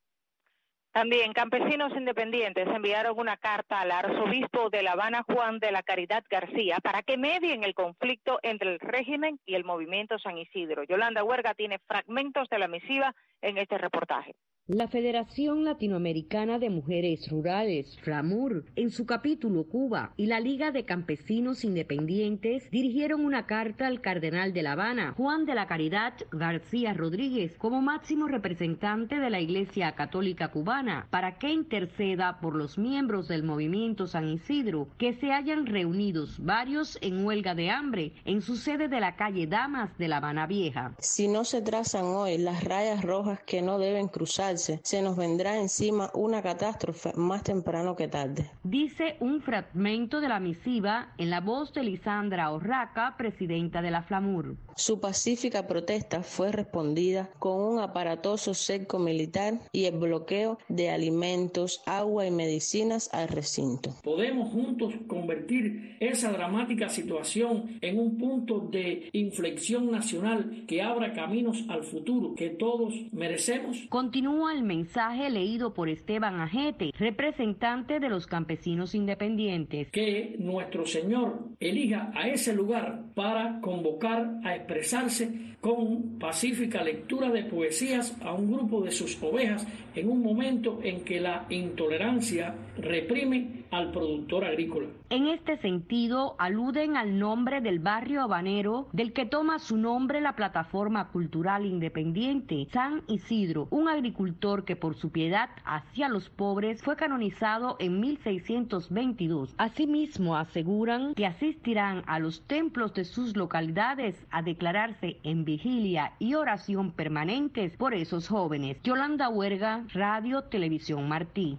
También campesinos independientes enviaron una carta al arzobispo de La Habana, Juan de la Caridad García, para que medien el conflicto entre el régimen y el movimiento San Isidro. Yolanda Huerga tiene fragmentos de la misiva en este reportaje. La Federación Latinoamericana de Mujeres Rurales, FLAMUR, en su capítulo Cuba, y la Liga de Campesinos Independientes dirigieron una carta al cardenal de La Habana, Juan de la Caridad García Rodríguez, como máximo representante de la Iglesia Católica Cubana, para que interceda por los miembros del movimiento San Isidro, que se hayan reunidos varios en huelga de hambre en su sede de la calle Damas de La Habana Vieja. Si no se trazan hoy las rayas rojas que no deben cruzarse, se nos vendrá encima una catástrofe más temprano que tarde. Dice un fragmento de la misiva en la voz de Lisandra Orraca, presidenta de la FLAMUR. Su pacífica protesta fue respondida con un aparatoso cerco militar y el bloqueo de alimentos, agua y medicinas al recinto. Podemos juntos convertir esa dramática situación en un punto de inflexión nacional que abra caminos al futuro que todos merecemos. Continúa el mensaje leído por Esteban Ajete, representante de los campesinos independientes. Que nuestro Señor elija a ese lugar para convocar a expresarse con pacífica lectura de poesías a un grupo de sus ovejas en un momento en que la intolerancia reprime al productor agrícola. En este sentido, aluden al nombre del barrio habanero del que toma su nombre la plataforma cultural independiente, San Isidro, un agricultor que por su piedad hacia los pobres fue canonizado en mil seiscientos veintidós. Asimismo, aseguran que asistirán a los templos de sus localidades a declararse en vigilia y oración permanentes por esos jóvenes. Yolanda Huerga, Radio Televisión Martí.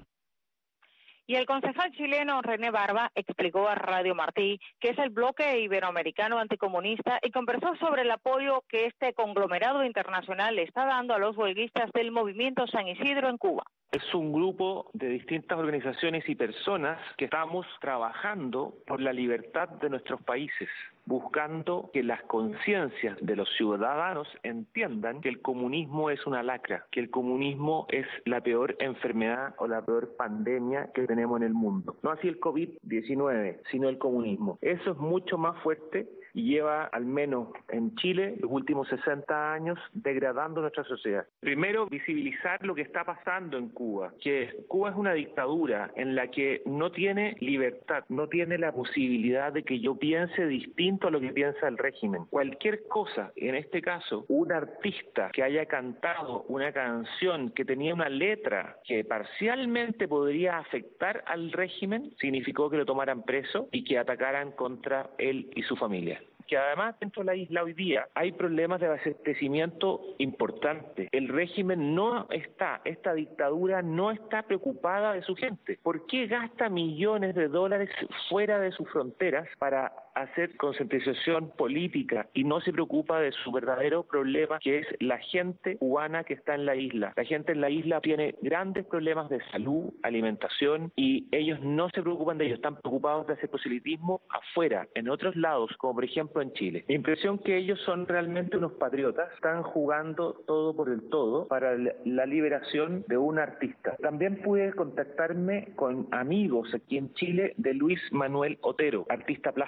Y el concejal chileno René Barba explicó a Radio Martí que es el bloque iberoamericano anticomunista y conversó sobre el apoyo que este conglomerado internacional le está dando a los huelguistas del movimiento San Isidro en Cuba. Es un grupo de distintas organizaciones y personas que estamos trabajando por la libertad de nuestros países, buscando que las conciencias de los ciudadanos entiendan que el comunismo es una lacra, que el comunismo es la peor enfermedad o la peor pandemia que tenemos en el mundo. No así el COVID diecinueve, sino el comunismo. Eso es mucho más fuerte y lleva, al menos en Chile, los últimos sesenta años degradando nuestra sociedad. Primero, visibilizar lo que está pasando en Cuba, que Cuba es una dictadura en la que no tiene libertad, no tiene la posibilidad de que yo piense distinto a lo que piensa el régimen. Cualquier cosa, en este caso, un artista que haya cantado una canción que tenía una letra que parcialmente podría afectar al régimen, significó que lo tomaran preso y que atacaran contra él y su familia. Que además dentro de la isla hoy día hay problemas de abastecimiento importantes. El régimen no está, esta dictadura no está preocupada de su gente. ¿Por qué gasta millones de dólares fuera de sus fronteras para hacer concientización política y no se preocupa de su verdadero problema, que es la gente cubana que está en la isla? La gente en la isla tiene grandes problemas de salud, alimentación, y ellos no se preocupan de ellos, están preocupados de hacer proselitismo afuera, en otros lados, como por ejemplo en Chile. La impresión que ellos son realmente unos patriotas, están jugando todo por el todo para la liberación de un artista. También pude contactarme con amigos aquí en Chile de Luis Manuel Otero, artista plástico.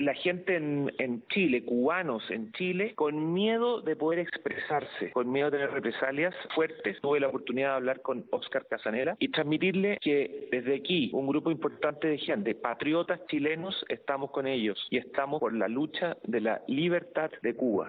la gente en, en Chile, cubanos en Chile, con miedo de poder expresarse, con miedo de tener represalias fuertes. Tuve la oportunidad de hablar con Óscar Casanela y transmitirle que desde aquí un grupo importante de gente, patriotas chilenos, estamos con ellos y estamos por la lucha de la libertad de Cuba.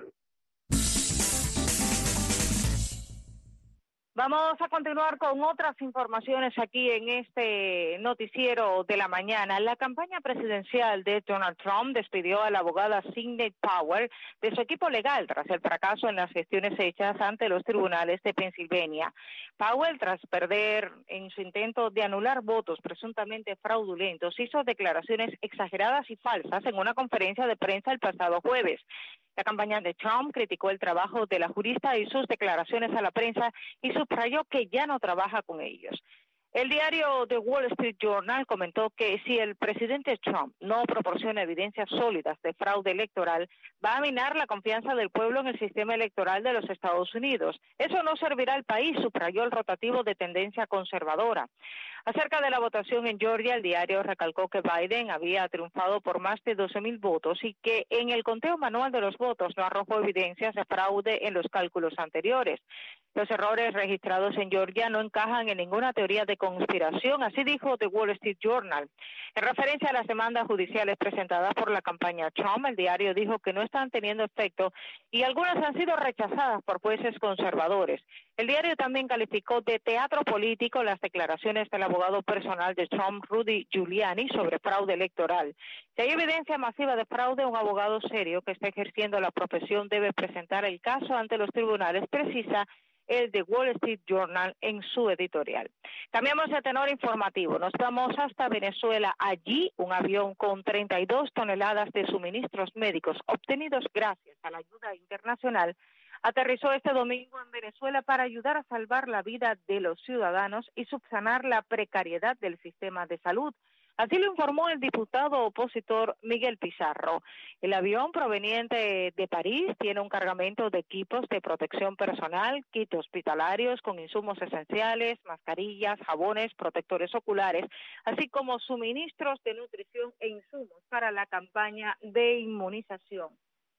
Vamos a continuar con otras informaciones aquí en este noticiero de la mañana. La campaña presidencial de Donald Trump despidió a la abogada Sidney Powell de su equipo legal tras el fracaso en las gestiones hechas ante los tribunales de Pensilvania. Powell, tras perder en su intento de anular votos presuntamente fraudulentos, hizo declaraciones exageradas y falsas en una conferencia de prensa el pasado jueves. La campaña de Trump criticó el trabajo de la jurista y sus declaraciones a la prensa y subrayó que ya no trabaja con ellos. El diario The Wall Street Journal comentó que si el presidente Trump no proporciona evidencias sólidas de fraude electoral, va a minar la confianza del pueblo en el sistema electoral de los Estados Unidos. Eso no servirá al país, subrayó el rotativo de tendencia conservadora. Acerca de la votación en Georgia, el diario recalcó que Biden había triunfado por más de doce mil votos y que en el conteo manual de los votos no arrojó evidencias de fraude en los cálculos anteriores. Los errores registrados en Georgia no encajan en ninguna teoría de conspiración, así dijo The Wall Street Journal. En referencia a las demandas judiciales presentadas por la campaña Trump, el diario dijo que no están teniendo efecto y algunas han sido rechazadas por jueces conservadores. El diario también calificó de teatro político las declaraciones del abogado personal de Trump, Rudy Giuliani, sobre fraude electoral. Si hay evidencia masiva de fraude, un abogado serio que está ejerciendo la profesión debe presentar el caso ante los tribunales, precisa el de Wall Street Journal en su editorial. Cambiamos de tenor informativo. Nos vamos hasta Venezuela. Allí, un avión con treinta y dos toneladas de suministros médicos obtenidos gracias a la ayuda internacional aterrizó este domingo en Venezuela para ayudar a salvar la vida de los ciudadanos y subsanar la precariedad del sistema de salud. Así lo informó el diputado opositor Miguel Pizarro. El avión proveniente de París tiene un cargamento de equipos de protección personal, kits hospitalarios con insumos esenciales, mascarillas, jabones, protectores oculares, así como suministros de nutrición e insumos para la campaña de inmunización.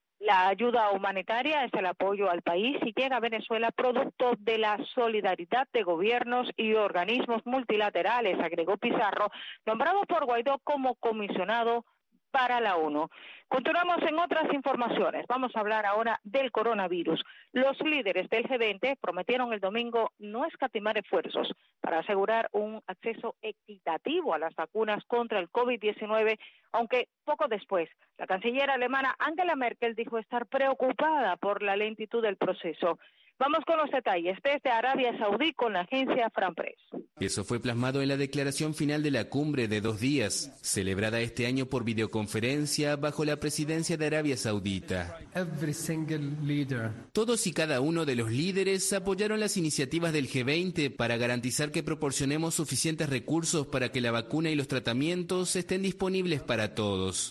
La ayuda humanitaria es el apoyo al país y llega a Venezuela producto de la solidaridad de gobiernos y organismos multilaterales, agregó Pizarro, nombrado por Guaidó como comisionado para la ONU. Continuamos en otras informaciones. Vamos a hablar ahora del coronavirus. Los líderes del G veinte prometieron el domingo no escatimar esfuerzos para asegurar un acceso equitativo a las vacunas contra el COVID diecinueve, aunque poco después la canciller alemana Angela Merkel dijo estar preocupada por la lentitud del proceso. Vamos con los detalles desde Arabia Saudí con la agencia France Press. Eso fue plasmado en la declaración final de la cumbre de dos días, celebrada este año por videoconferencia bajo la presidencia de Arabia Saudita. Todos y cada uno de los líderes apoyaron las iniciativas del G veinte para garantizar que proporcionemos suficientes recursos para que la vacuna y los tratamientos estén disponibles para todos.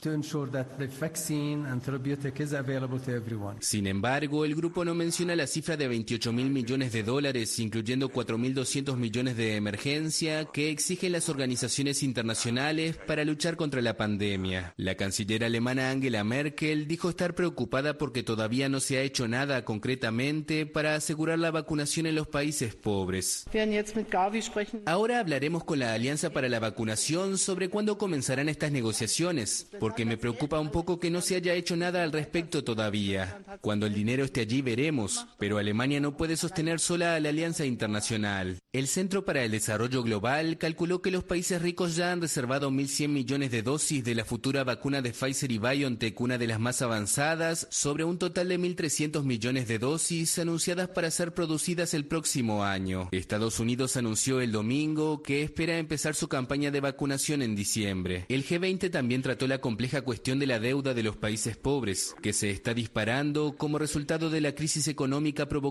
Sin embargo, el grupo no menciona la cifra de veintiocho mil millones de dólares, incluyendo cuatro mil doscientos millones de emergencia, que exigen las organizaciones internacionales para luchar contra la pandemia. La canciller alemana Angela Merkel dijo estar preocupada porque todavía no se ha hecho nada concretamente para asegurar la vacunación en los países pobres. Ahora hablaremos con la Alianza para la Vacunación sobre cuándo comenzarán estas negociaciones, porque me preocupa un poco que no se haya hecho nada al respecto todavía. Cuando el dinero esté allí veremos, pero Alemania no puede sostener sola a la alianza internacional. El Centro para el Desarrollo Global calculó que los países ricos ya han reservado mil cien millones de dosis de la futura vacuna de Pfizer y BioNTech, una de las más avanzadas, sobre un total de mil trescientos millones de dosis anunciadas para ser producidas el próximo año. Estados Unidos anunció el domingo que espera empezar su campaña de vacunación en diciembre. El G veinte también trató la compleja cuestión de la deuda de los países pobres, que se está disparando como resultado de la crisis económica provocada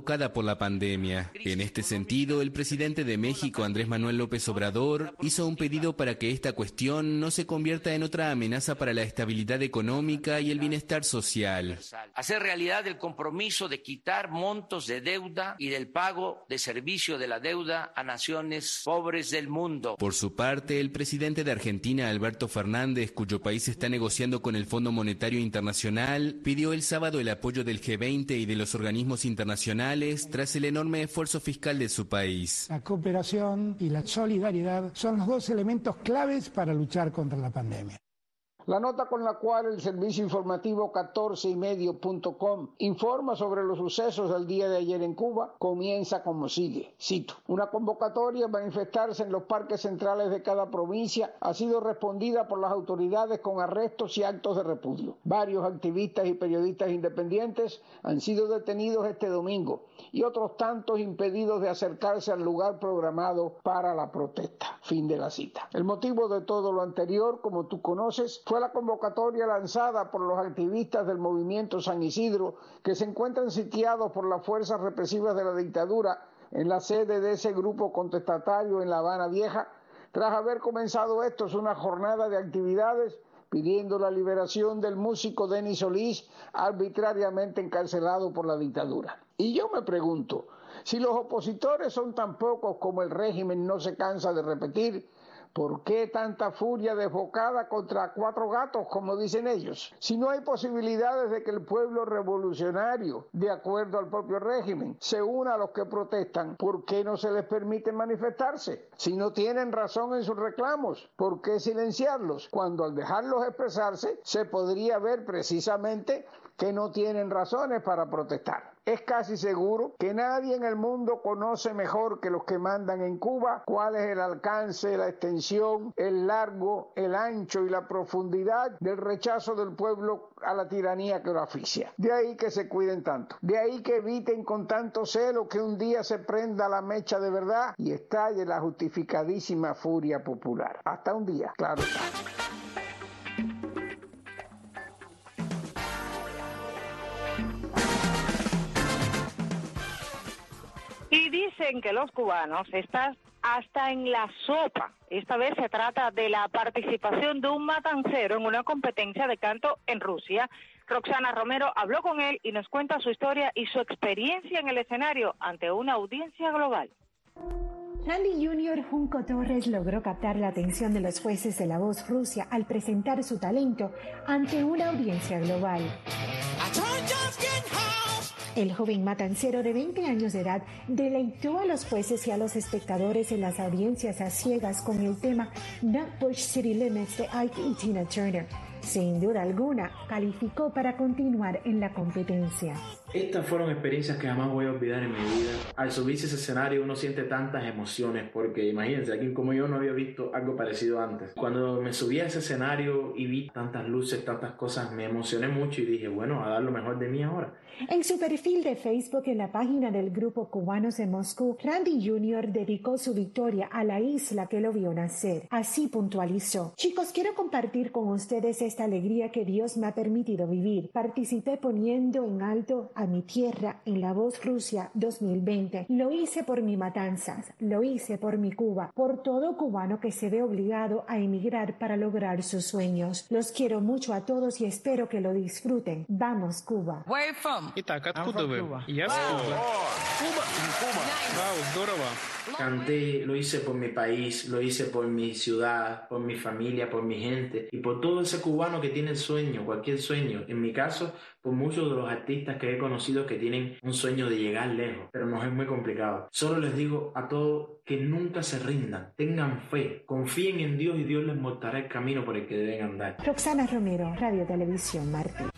provocada por la pandemia. En este sentido, el presidente de México, Andrés Manuel López Obrador, hizo un pedido para que esta cuestión no se convierta en otra amenaza para la estabilidad económica y el bienestar social. Hacer realidad el compromiso de quitar montos de deuda y del pago de servicio de la deuda a naciones pobres del mundo. Por su parte, el presidente de Argentina, Alberto Fernández, cuyo país está negociando con el Fondo Monetario Internacional, pidió el sábado el apoyo del G veinte y de los organismos internacionales tras el enorme esfuerzo fiscal de su país. La cooperación y la solidaridad son los dos elementos claves para luchar contra la pandemia. La nota con la cual el servicio informativo catorce y medio punto com informa sobre los sucesos del día de ayer en Cuba comienza como sigue, cito: una convocatoria a manifestarse en los parques centrales de cada provincia ha sido respondida por las autoridades con arrestos y actos de repudio. Varios activistas y periodistas independientes han sido detenidos este domingo y otros tantos impedidos de acercarse al lugar programado para la protesta. Fin de la cita. El motivo de todo lo anterior, como tú conoces, fue la convocatoria lanzada por los activistas del movimiento San Isidro que se encuentran sitiados por las fuerzas represivas de la dictadura en la sede de ese grupo contestatario en La Habana Vieja, tras haber comenzado estos una jornada de actividades pidiendo la liberación del músico Denis Solís, arbitrariamente encarcelado por la dictadura. Y yo me pregunto, si los opositores son tan pocos como el régimen no se cansa de repetir, ¿por qué tanta furia desbocada contra cuatro gatos, como dicen ellos? Si no hay posibilidades de que el pueblo revolucionario, de acuerdo al propio régimen, se una a los que protestan, ¿por qué no se les permite manifestarse? Si no tienen razón en sus reclamos, ¿por qué silenciarlos? Cuando al dejarlos expresarse, se podría ver precisamente que no tienen razones para protestar. Es casi seguro que nadie en el mundo conoce mejor que los que mandan en Cuba cuál es el alcance, la extensión, el largo, el ancho y la profundidad del rechazo del pueblo a la tiranía que lo asfixia. De ahí que se cuiden tanto. De ahí que eviten con tanto celo que un día se prenda la mecha de verdad y estalle la justificadísima furia popular. Hasta un día, claro está. Y dicen que los cubanos están hasta en la sopa. Esta vez se trata de la participación de un matancero en una competencia de canto en Rusia. Roxana Romero habló con él y nos cuenta su historia y su experiencia en el escenario ante una audiencia global. Randy junior Junco Torres logró captar la atención de los jueces de La Voz Rusia al presentar su talento ante una audiencia global. El joven matancero de veinte años de edad deleitó a los jueces y a los espectadores en las audiencias a ciegas con el tema Not Push City Limits de Ike y Tina Turner. Sin duda alguna, calificó para continuar en la competencia. Estas fueron experiencias que jamás voy a olvidar en mi vida. Al subirse a ese escenario uno siente tantas emociones porque imagínense, alguien como yo no había visto algo parecido antes. Cuando me subí a ese escenario y vi tantas luces, tantas cosas, me emocioné mucho y dije, bueno, a dar lo mejor de mí ahora. En su perfil de Facebook en la página del grupo Cubanos en Moscú, Randy junior dedicó su victoria a la isla que lo vio nacer. Así puntualizó: chicos, quiero compartir con ustedes esta alegría que Dios me ha permitido vivir. Participé poniendo en alto a mi tierra en La Voz Rusia dos mil veinte. Lo hice por mi matanzas, lo hice por mi Cuba, por todo cubano que se ve obligado a emigrar para lograr sus sueños. Los quiero mucho a todos y espero que lo disfruten. Vamos, Cuba. Where from? Итак, откуда вы? Я с Кубы. Cuba. Cuba. Вау, здорово. Canté, lo hice por mi país, lo hice por mi ciudad, por mi familia, por mi gente y por todo ese cubano que tiene el sueño, cualquier sueño. En mi caso, por muchos de los artistas que he conocido que tienen un sueño de llegar lejos, pero nos es muy complicado. Solo les digo a todos que nunca se rindan, tengan fe, confíen en Dios y Dios les mostrará el camino por el que deben andar. Roxana Romero, Radio Televisión Martí.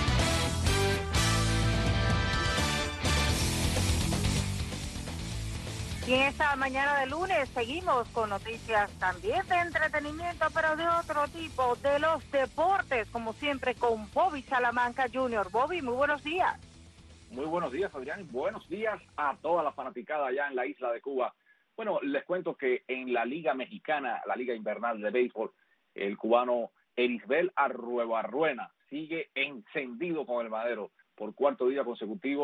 Y en esta mañana de lunes seguimos con noticias también de entretenimiento, pero de otro tipo, de los deportes, como siempre, con Bobby Salamanca junior Bobby, muy buenos días. Muy buenos días, Adrián. Buenos días a toda la fanaticada allá en la isla de Cuba. Bueno, les cuento que en la Liga Mexicana, la Liga Invernal de Béisbol, el cubano Erisbel Arruebarruena sigue encendido con el madero. Por cuarto día consecutivo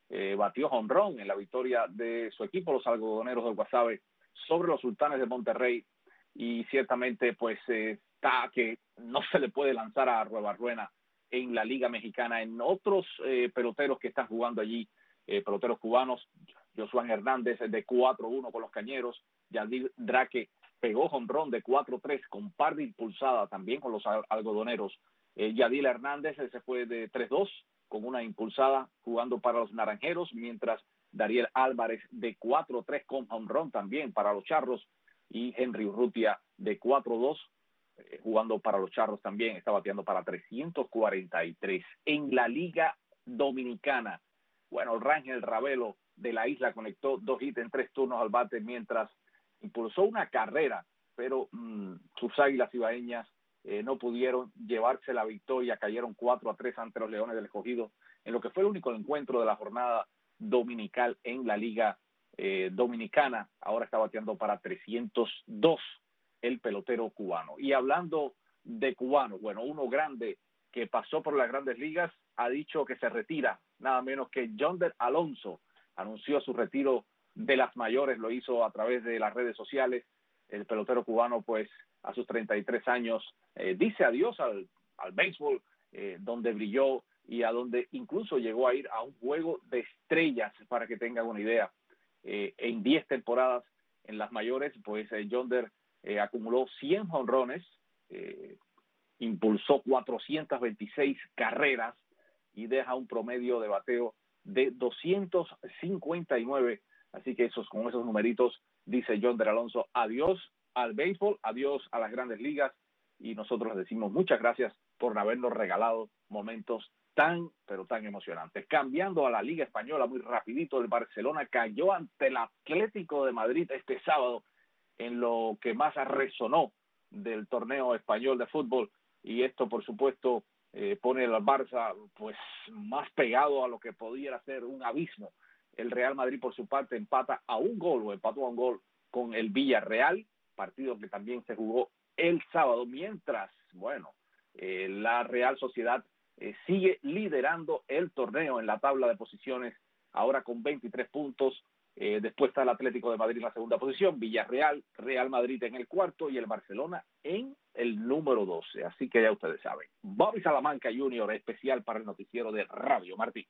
eh, batió jonrón en la victoria de su equipo, los algodoneros de Guasave, sobre los Sultanes de Monterrey, y ciertamente pues eh, está que no se le puede lanzar a Arruebarruena en la Liga Mexicana. En otros eh, peloteros que están jugando allí, eh, peloteros cubanos, Josuán Hernández de cuatro uno con los Cañeros, Yadir Drake pegó jonrón de cuatro tres con par de impulsada también con los algodoneros. Eh, Yadil Hernández se fue de tres dos con una impulsada jugando para los Naranjeros, mientras Dariel Álvarez de cuatro tres con jonrón también para los Charros, y Henry Urrutia de cuatro dos eh, jugando para los Charros también, está bateando para trescientos cuarenta y tres. En la Liga Dominicana, bueno, el Rangel Ravelo de la isla conectó dos hits en tres turnos al bate, mientras impulsó una carrera, pero mmm, sus Águilas Ibaeñas eh, no pudieron llevarse la victoria, cayeron cuatro a tres ante los Leones del Escogido, en lo que fue el único encuentro de la jornada dominical en la Liga eh, Dominicana. Ahora está bateando para trescientos dos el pelotero cubano. Y hablando de cubano, bueno, uno grande que pasó por las Grandes Ligas ha dicho que se retira, nada menos que Yonder Alonso anunció su retiro de las mayores, lo hizo a través de las redes sociales. El pelotero cubano, pues, a sus treinta y tres años, eh, dice adiós al, al béisbol, eh, donde brilló y a donde incluso llegó a ir a un juego de estrellas, para que tengan una idea. Eh, en diez temporadas en las mayores, pues, eh, Yonder eh, acumuló cien jonrones, eh, impulsó cuatrocientas veintiséis carreras y deja un promedio de bateo de doscientos cincuenta y nueve. Así que esos, con esos numeritos, dice Yonder Alonso, adiós al béisbol, adiós a las Grandes Ligas, y nosotros les decimos muchas gracias por habernos regalado momentos tan, pero tan emocionantes. Cambiando a la Liga Española muy rapidito, el Barcelona cayó ante el Atlético de Madrid este sábado en lo que más resonó del torneo español de fútbol, y esto, por supuesto, eh, pone al Barça pues más pegado a lo que pudiera ser un abismo. El Real Madrid, por su parte, empata a un gol, o empató a un gol con el Villarreal, partido que también se jugó el sábado, mientras, bueno, eh, la Real Sociedad eh, sigue liderando el torneo en la tabla de posiciones, ahora con veintitrés puntos. Eh, después está el Atlético de Madrid en la segunda posición, Villarreal, Real Madrid en el cuarto y el Barcelona en el número doce. Así que ya ustedes saben. Bobby Salamanca junior, especial para el noticiero de Radio Martí.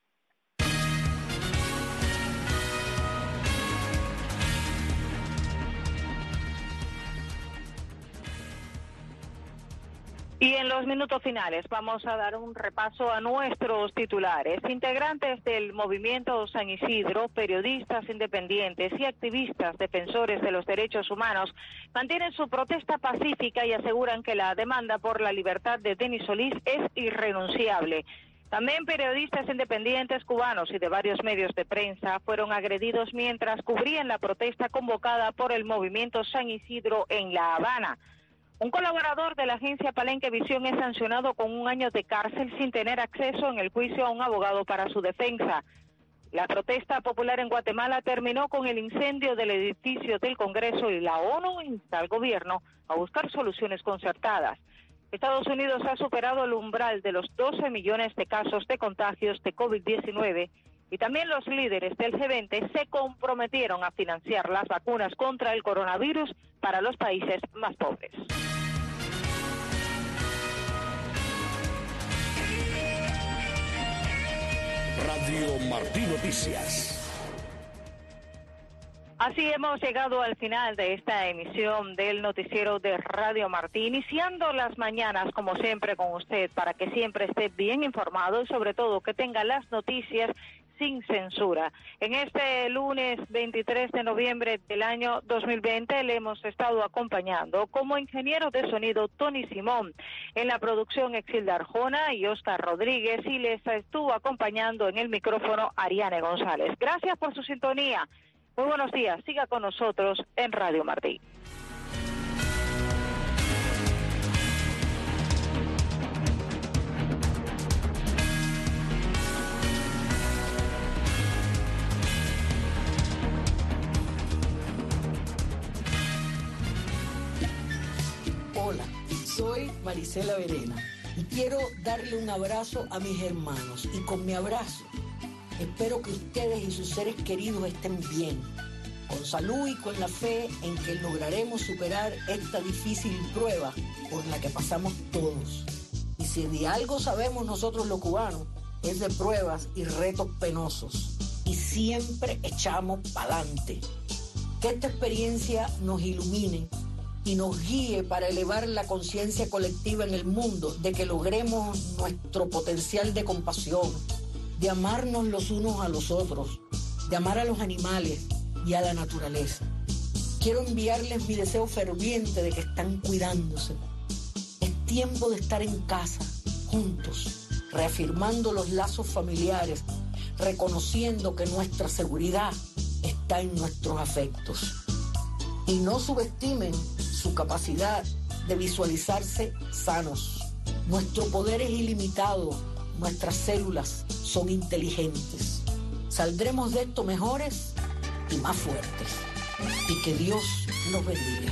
Y en los minutos finales vamos a dar un repaso a nuestros titulares. Integrantes del Movimiento San Isidro, periodistas independientes y activistas defensores de los derechos humanos mantienen su protesta pacífica y aseguran que la demanda por la libertad de Denis Solís es irrenunciable. También periodistas independientes cubanos y de varios medios de prensa fueron agredidos mientras cubrían la protesta convocada por el Movimiento San Isidro en La Habana. Un colaborador de la agencia Palenque Visión es sancionado con un año de cárcel sin tener acceso en el juicio a un abogado para su defensa. La protesta popular en Guatemala terminó con el incendio del edificio del Congreso y la ONU insta al gobierno a buscar soluciones concertadas. Estados Unidos ha superado el umbral de los doce millones de casos de contagios de COVID diecinueve y también los líderes del G veinte se comprometieron a financiar las vacunas contra el coronavirus para los países más pobres. Radio Martí Noticias. Así hemos llegado al final de esta emisión del noticiero de Radio Martí, iniciando las mañanas como siempre con usted para que siempre esté bien informado y sobre todo que tenga las noticias sin censura. En este lunes veintitrés de noviembre del año dos mil veinte le hemos estado acompañando como ingeniero de sonido Tony Simón, en la producción Exilda Arjona y Oscar Rodríguez, y les estuvo acompañando en el micrófono Ariane González. Gracias por su sintonía. Muy buenos días. Siga con nosotros en Radio Martí. Hola, soy Marisela Verena y quiero darle un abrazo a mis hermanos, y con mi abrazo Espero que ustedes y sus seres queridos estén bien, con salud y con la fe en que lograremos superar esta difícil prueba por la que pasamos todos. Y si de algo sabemos nosotros los cubanos, es de pruebas y retos penosos. Y siempre echamos pa'lante. Que esta experiencia nos ilumine y nos guíe para elevar la conciencia colectiva en el mundo de que logremos nuestro potencial de compasión, de amarnos los unos a los otros, de amar a los animales y a la naturaleza. Quiero enviarles mi deseo ferviente de que están cuidándose. Es tiempo de estar en casa, juntos, reafirmando los lazos familiares, reconociendo que nuestra seguridad está en nuestros afectos. Y no subestimen su capacidad de visualizarse sanos. Nuestro poder es ilimitado, nuestras células son inteligentes. Saldremos de esto mejores y más fuertes. Y que Dios los bendiga.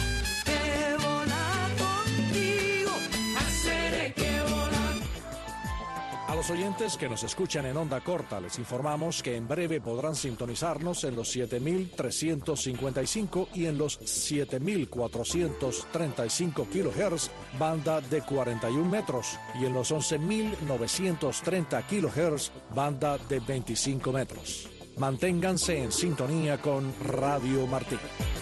A los oyentes que nos escuchan en onda corta les informamos que en breve podrán sintonizarnos en los siete mil trescientos cincuenta y cinco y en los siete mil cuatrocientos treinta y cinco kilohertz, banda de cuarenta y un metros, y en los once mil novecientos treinta kilohertz, banda de veinticinco metros. Manténganse en sintonía con Radio Martí.